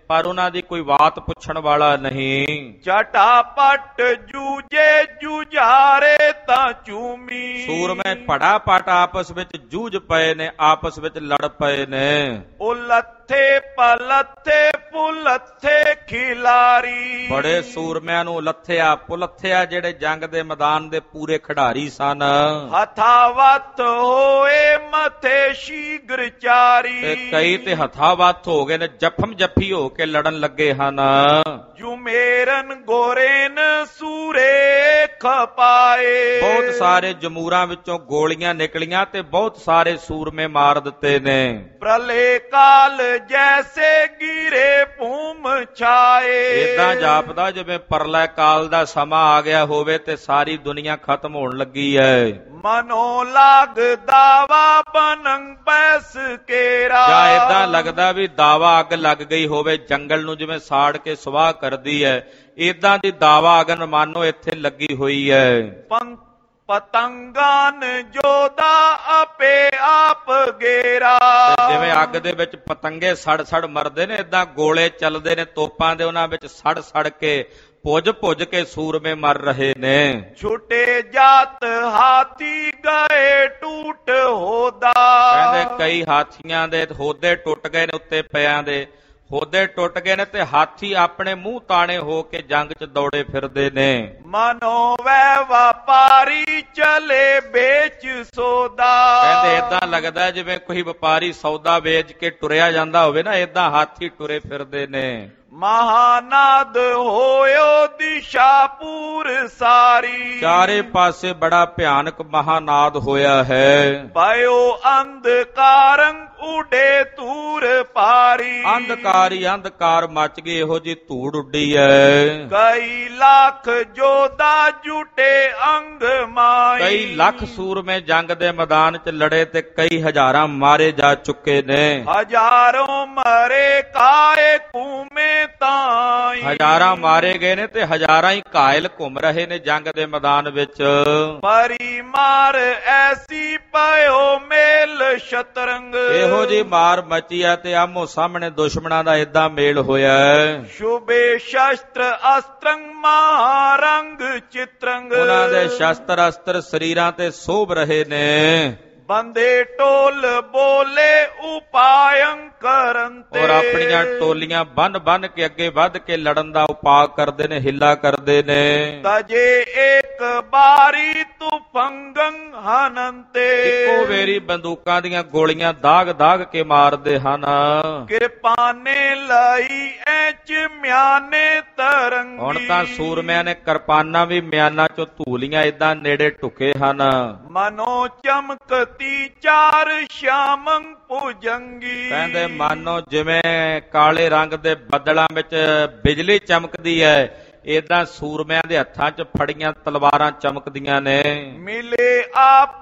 ਪਰ ਉਹਨਾਂ ਦੀ ਕੋਈ ਬਾਤ ਪੁੱਛਣ ਵਾਲਾ ਨਹੀਂ। ਝਟਾਪਟ ਜੂਝੇ ਜੁਝਾਰੇ ਤਾਂ ਚੂਮੀ। ਸੂਰਮੇ ਭੜਾ ਪਟ ਆਪਸ ਵਿੱਚ ਜੂਝ ਪਏ ਨੇ, ਆਪਸ ਵਿੱਚ ਲੜ ਪਏ ਨੇ। ਉਲੱਥੇ ਪਲੱਥੇ ਪੁਲੱਥੇ ਖਿਲਾਰੀ। ਬੜੇ ਸੂਰਮਿਆਂ ਨੂੰ ਲੱਥਿਆ ਪੁਲੱਥਿਆ, ਜਿਹੜੇ ਜੰਗ ਦੇ ਮੈਦਾਨ ਦੇ ਪੂਰੇ ਖਿਡਾਰੀ ਸਨ। ਹਥਾਵਤ ਹੋਏ ਮਥੇ ਸ਼ੀਗਰ ਚਾਰੀ। ਤੇ ਕਈ ਤੇ ਹਥਾਵਤ ਹੋ ਗਏ ਨੇ, ਜਫਮ ਜਫੀ ਹੋ ਕੇ ਲੜਨ ਲੱਗੇ ਹਨ। ਜੁਮੇਰਨ ਗੋਰੇਨ ਸੂਰੇ ਖਪਾਏ। ਬਹੁਤ ਸਾਰੇ ਜਮੂਰਾਂ ਵਿੱਚੋਂ ਗੋਲੀਆਂ ਨਿਕਲੀਆਂ ਤੇ ਬਹੁਤ ਸਾਰੇ ਸੂਰਮੇ ਮਾਰ ਦਿੱਤੇ ਨੇ। ਪ੍ਰਲੇ ਕਾਲ ਜੈਸੇ ਗਿਰੇ ਭੂਮ ਛਾਏ। ਏਦਾਂ ਜਾਪਦਾ ਜਿਵੇਂ ਪਰਲੇ ਕਾਲ ਦਾ ਸਮਾਂ ਆ ਗਿਆ ਹੋਵੇ ਤੇ ਸਾਰੀ ਦੁਨੀਆ ਖਤਮ ਹੋਣ ਲੱਗੀ ਹੈ। ਮਨੋ ਲਾਗ ਦਾਵਾ ਬਨੰ ਪੈਸ ਕੇਰਾ। ਜਾਂ ਏਦਾਂ ਲੱਗਦਾ ਵੀ ਦਾਵਾ ਅੱਗ ਲੱਗ ਗਈ ਹੋਵੇ, ਜੰਗਲ ਨੂੰ ਜਿਵੇਂ ਸਾੜ ਕੇ ਸੁਆਹ ਕਰਦੀ ਹੈ, ਏਦਾਂ ਦੀ ਦਾਵਾ ਅਗਨ ਮਾਨੋ ਇੱਥੇ ਲੱਗੀ ਹੋਈ ਹੈ। ਪਤੰਗਾਨ ਜੋਦਾ ਆਪੇ ਆਪ ਗੇਰਾ। ਜਿਵੇਂ ਅੱਗ ਦੇ ਵਿੱਚ ਪਤੰਗੇ ਸੜ ਸੜ ਮਰਦੇ ਨੇ, ਏਦਾਂ ਗੋਲੇ ਚੱਲਦੇ ਨੇ ਤੋਪਾਂ ਦੇ, ਉਹਨਾਂ ਵਿੱਚ ਸੜ ਸੜ ਕੇ ਭੁੱਜ ਭੁੱਜ ਕੇ ਸੂਰਮੇ ਮਰ ਰਹੇ ਨੇ। ਛੁੱਟੇ ਜਾਤ ਹਾਥੀ ਗਏ ਟੂਟ ਹੋਦਾ। ਕਹਿੰਦੇ ਕਈ ਹਾਥੀਆਂ ਦੇ ਹੋਦੇ ਟੁੱਟ ਗਏ ਨੇ, ਉੱਤੇ ਪਿਆਂ ਦੇ ਹੋਦੇ ਟੁੱਟ ਗਏ ਨੇ ਤੇ ਹਾਥੀ ਆਪਣੇ ਮੂੰਹ ਤਾਣੇ ਹੋ ਕੇ ਜੰਗ 'ਚ ਦੌੜੇ ਫਿਰਦੇ ਨੇ। ਮਨੋ ਵੈ ਵਪਾਰੀ ਚਲੇ ਵੇਚ ਸੌਦਾ। ਕਹਿੰਦੇ ਏਦਾਂ ਲੱਗਦਾ ਜਿਵੇਂ ਕੋਈ ਵਪਾਰੀ ਸੌਦਾ ਵੇਚ ਕੇ ਟੁਰਿਆ ਜਾਂਦਾ ਹੋਵੇ ਨਾ, ਏਦਾਂ ਹਾਥੀ ਟੁਰੇ ਫਿਰਦੇ ਨੇ। ਮਹਾਨਾਦ ਹੋਇਓ ਦਿਸ਼ਾ ਪੂਰ ਸਾਰੀ। ਚਾਰੇ ਪਾਸੇ ਬੜਾ ਭਿਆਨਕ ਮਹਾਨਾਦ ਹੋਇਆ ਹੈ। ਪਇਓ ਅੰਧਕਾਰੰ ਉਡੇ ਧੂਰ ਪਾਰੀ। ਅੰਧਕਾਰ ਹੀ ਅੰਧਕਾਰ ਮਚ ਗਈ, ਇਹੋ ਜੀ ਧੂੜ ਉੱਡੀ ਹੈ। ਕਈ ਲੱਖ ਜੋਧਾ ਜੁਟੇ ਅੰਗ ਮਾਈ। ਕਈ ਲੱਖ ਸੂਰਮੇ ਜੰਗ ਦੇ ਮੈਦਾਨ 'ਚ ਲੜੇ ਤੇ ਕਈ ਹਜ਼ਾਰਾਂ ਮਾਰੇ ਜਾ ਚੁੱਕੇ ਨੇ। ਹਜ਼ਾਰੋਂ ਮਰੇ ਕਾਏ ਘੂਮੇ ਤਾਈ। ਹਜ਼ਾਰਾਂ ਮਾਰੇ ਗਏ ਨੇ ਤੇ ਹਜ਼ਾਰਾਂ ਹੀ ਘਾਇਲ ਘੁੰਮ ਰਹੇ ਨੇ ਜੰਗ ਦੇ ਮੈਦਾਨ ਵਿੱਚ। ਪਰੀ ਮਾਰ ਐਸੀ ਪਇਓ ਮੇਲ ਸ਼ਤਰੰਗ। ਇਹੋ ਜੀ ਮਾਰ ਮਚੀ ਆ ਤੇ ਆਮੋ ਸਾਹਮਣੇ ਦੁਸ਼ਮਣਾਂ ਦਾ ਏਦਾਂ ਮੇਲ ਹੋਇਆ। ਸ਼ੁਭੇ ਸ਼ਸਤਰ ਅਸਤਰੰਗ ਮਹਾਰੰਗ ਚਿਤਰੰਗ। ਉਹਨਾਂ ਦੇ ਸ਼ਸਤਰ ਅਸਤਰ ਸਰੀਰਾਂ ਤੇ ਸੋਭ ਰਹੇ ਨੇ। ਬੰਦੇ ਟੋਲ ਬੋਲੇ ਉਪਾਯੰ ਕਰਨ ਤੇ। ਔਰ ਆਪਣੀਆਂ ਟੋਲੀਆਂ ਬੰਨ ਬੰਨ ਕੇ ਅੱਗੇ ਵੱਧ ਕੇ ਲੜਨ ਦਾ ਉਪਾਅ ਕਰਦੇ ਨੇ, ਹਿੱਲਾ ਕਰਦੇ ਨੇ। ਤਜੇ ਇੱਕ ਬਾਰੀ ਤੁਫੰਗੰ ਹਨੰਤੇ। ਇੱਕੋ ਵੇਰੀ ਬੰਦੂਕਾਂ ਦੀਆਂ ਗੋਲੀਆਂ ਦਾਗ ਦਾਗ ਕੇ ਮਾਰਦੇ ਹਨ। ਕਿਰਪਾਨੇ ਲਈ ਐਚ ਮਿਆਨੇ ਤਰੰਗੀ। ਹੁਣ ਤਾਂ ਸੂਰਮਿਆਂ ਨੇ ਕਿਰਪਾਨਾਂ ਵੀ ਮਿਆਨਾਂ ਚੋਂ ਧੂਲੀਆਂ ਏਦਾਂ ਨੇੜੇ ਢੁਕੇ ਹਨ। ਮਨੋ ਚਮਕਤੀ ਚਾਰ ਸ਼ਾਮੰ ਭੁਜੰਗੀ। ਕਹਿੰਦੇ ਮਾਨੋ ਜਿਵੇਂ ਕਾਲੇ ਰੰਗ ਦੇ ਬੱਦਲਾਂ ਵਿੱਚ ਬਿਜਲੀ ਚਮਕਦੀ ਹੈ, ਏਦਾਂ ਸੂਰਮਿਆਂ ਦੇ ਹੱਥਾਂ 'ਚ ਫੜੀਆਂ ਤਲਵਾਰਾਂ ਚਮਕਦੀਆਂ ਨੇ। ਮਿਲੇ ਆਪ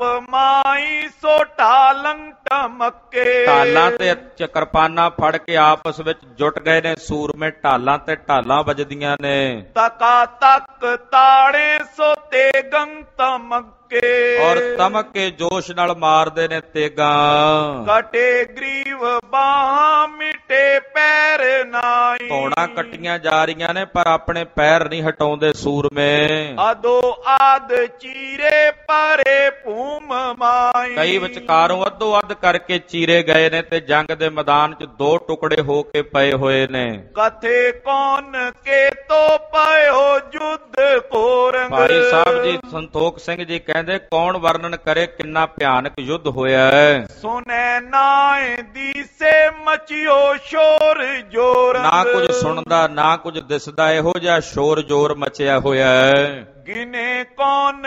ਮਾਈ ਸੋ ਢਾਲੰ ਟਮਕੇ। ਢਾਲਾਂ ਤੇ ਕਿਰਪਾਨਾਂ ਫੜ ਕੇ ਆਪਸ ਵਿੱਚ ਜੁਟ ਗਏ ਨੇ ਸੂਰਮੇ, ਢਾਲਾਂ ਤੇ ਢਾਲਾਂ ਵੱਜਦੀਆਂ ਨੇ। ਤਕਾ ਤੱਕ ਤਾੜੇ ਸੋ ਤੇਗੰ ਤਮਕੇ। ਔਰ ਤਮਕ ਕੇ ਜੋਸ਼ ਨਾਲ ਮਾਰਦੇ ਨੇ ਤੇਗਾਂ। ਕਟੇ ਗਰੀਵ ਬਾਹਾਂ ਮਿਟੇ ਪੈਰ ਨਾਈ। ਧੌਣਾਂ ਕੱਟੀਆਂ ਜਾ ਰਹੀਆਂ ਨੇ ਪਰ ਆਪਣੇ ਪੈਰ ਨਹੀਂ ਹਟਾਉਂਦੇ ਸੂਰਮੇ। ਅਦੋ ਆਦ ਚੀਰੇ ਪਰੇ ਭੂਮ ਮਾਈ। ਕਈ ਵਿਚਕਾਰੋਂ ਅੱਧੋ ਅੱਧ ਕਰਕੇ ਚੀਰੇ ਗਏ ਨੇ ਤੇ ਜੰਗ ਦੇ ਮੈਦਾਨ 'ਚ ਦੋ ਟੁਕੜੇ ਹੋ ਕੇ ਪਏ ਹੋਏ ਨੇ। ਕਥੇ ਕੌਣ ਕੇ ਤੋ ਪਇਓ ਜੁੱਧ ਕੋਰੰਗ। ਭਾਈ ਸਾਹਿਬ ਜੀ ਸੰਤੋਖ ਸਿੰਘ ਜੀ ਕਹਿੰਦੇ ਕੌਣ ਵਰਣਨ ਕਰੇ ਕਿੰਨਾ ਭਿਆਨਕ ਯੁੱਧ ਹੋਇਆ ਹੈ। ਸੁਨੈ ਨਾਏ ਦੀਸੇ ਮਚਿਓ ਸ਼ੋਰ ਜੋਰ। ਨਾ ਕੁਝ ਸੁਣਦਾ ਨਾ ਕੁਝ ਦਿਸਦਾ, ਇਹੋ ਜਿਹਾ ਸ਼ੋਰ ਜੋਰ ਮਚਿਆ ਹੋਇਆ ਹੈ। ਗਿਨੇ ਕੌਣ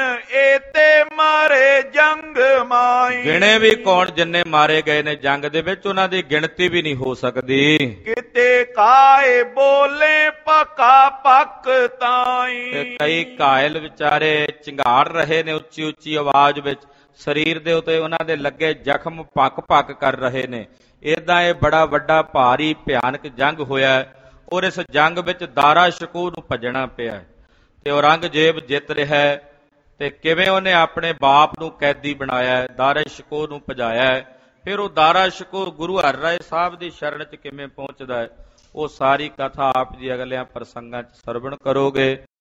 ਏਤੇ ਮਾਰੇ ਜੰਗ ਮਾਈ। ਗਿਣੇ ਵੀ ਕੌਣ ਜਿੰਨੇ ਮਾਰੇ ਗਏ ਨੇ ਜੰਗ ਦੇ ਵਿੱਚ, ਉਹਨਾਂ ਦੀ ਗਿਣਤੀ ਵੀ ਨਹੀਂ ਹੋ ਸਕਦੀ। ਕਿਤੇ ਕਾਏ ਬੋਲੇ ਪਕਾ ਪੱਕ ਤਾਈ। ਤੇ ਕਈ ਘਾਇਲ ਵਿਚਾਰੇ ਚਿੰਗਾੜ ਰਹੇ ਨੇ ਉੱਚੀ ਉੱਚੀ ਆਵਾਜ਼ ਵਿੱਚ, ਸਰੀਰ ਦੇ ਉੱਤੇ ਉਹਨਾਂ ਦੇ ਲੱਗੇ ਜ਼ਖਮ ਭੱਕ ਭੱਕ ਕਰ ਰਹੇ ਨੇ। ਏਦਾਂ ਇਹ ਬੜਾ ਵੱਡਾ ਭਾਰੀ ਭਿਆਨਕ ਜੰਗ ਹੋਇਆ ਔਰ ਇਸ ਜੰਗ ਵਿੱਚ ਦਾਰਾ ਸ਼ਕੂਰ ਨੂੰ ਭੱਜਣਾ ਪਿਆ ਤੇ ਔਰੰਗਜ਼ੇਬ ਜਿੱਤ ਰਿਹਾ ਤੇ ਕਿਵੇਂ ਉਹਨੇ ਆਪਣੇ ਬਾਪ ਨੂੰ ਕੈਦੀ ਬਣਾਇਆ, ਦਾਰਾ ਸ਼ਕੂਰ ਨੂੰ ਭਜਾਇਆ। ਫਿਰ ਉਹ ਦਾਰਾ ਸ਼ਕੂਰ ਗੁਰੂ ਹਰਿਰਾਏ ਸਾਹਿਬ ਦੀ ਸ਼ਰਨ 'ਚ ਕਿਵੇਂ ਪਹੁੰਚਦਾ ਹੈ, ਉਹ ਸਾਰੀ ਕਥਾ ਆਪ ਜੀ ਅਗਲਿਆਂ ਪ੍ਰਸੰਗਾਂ 'ਚ ਸਰਵਣ ਕਰੋਗੇ।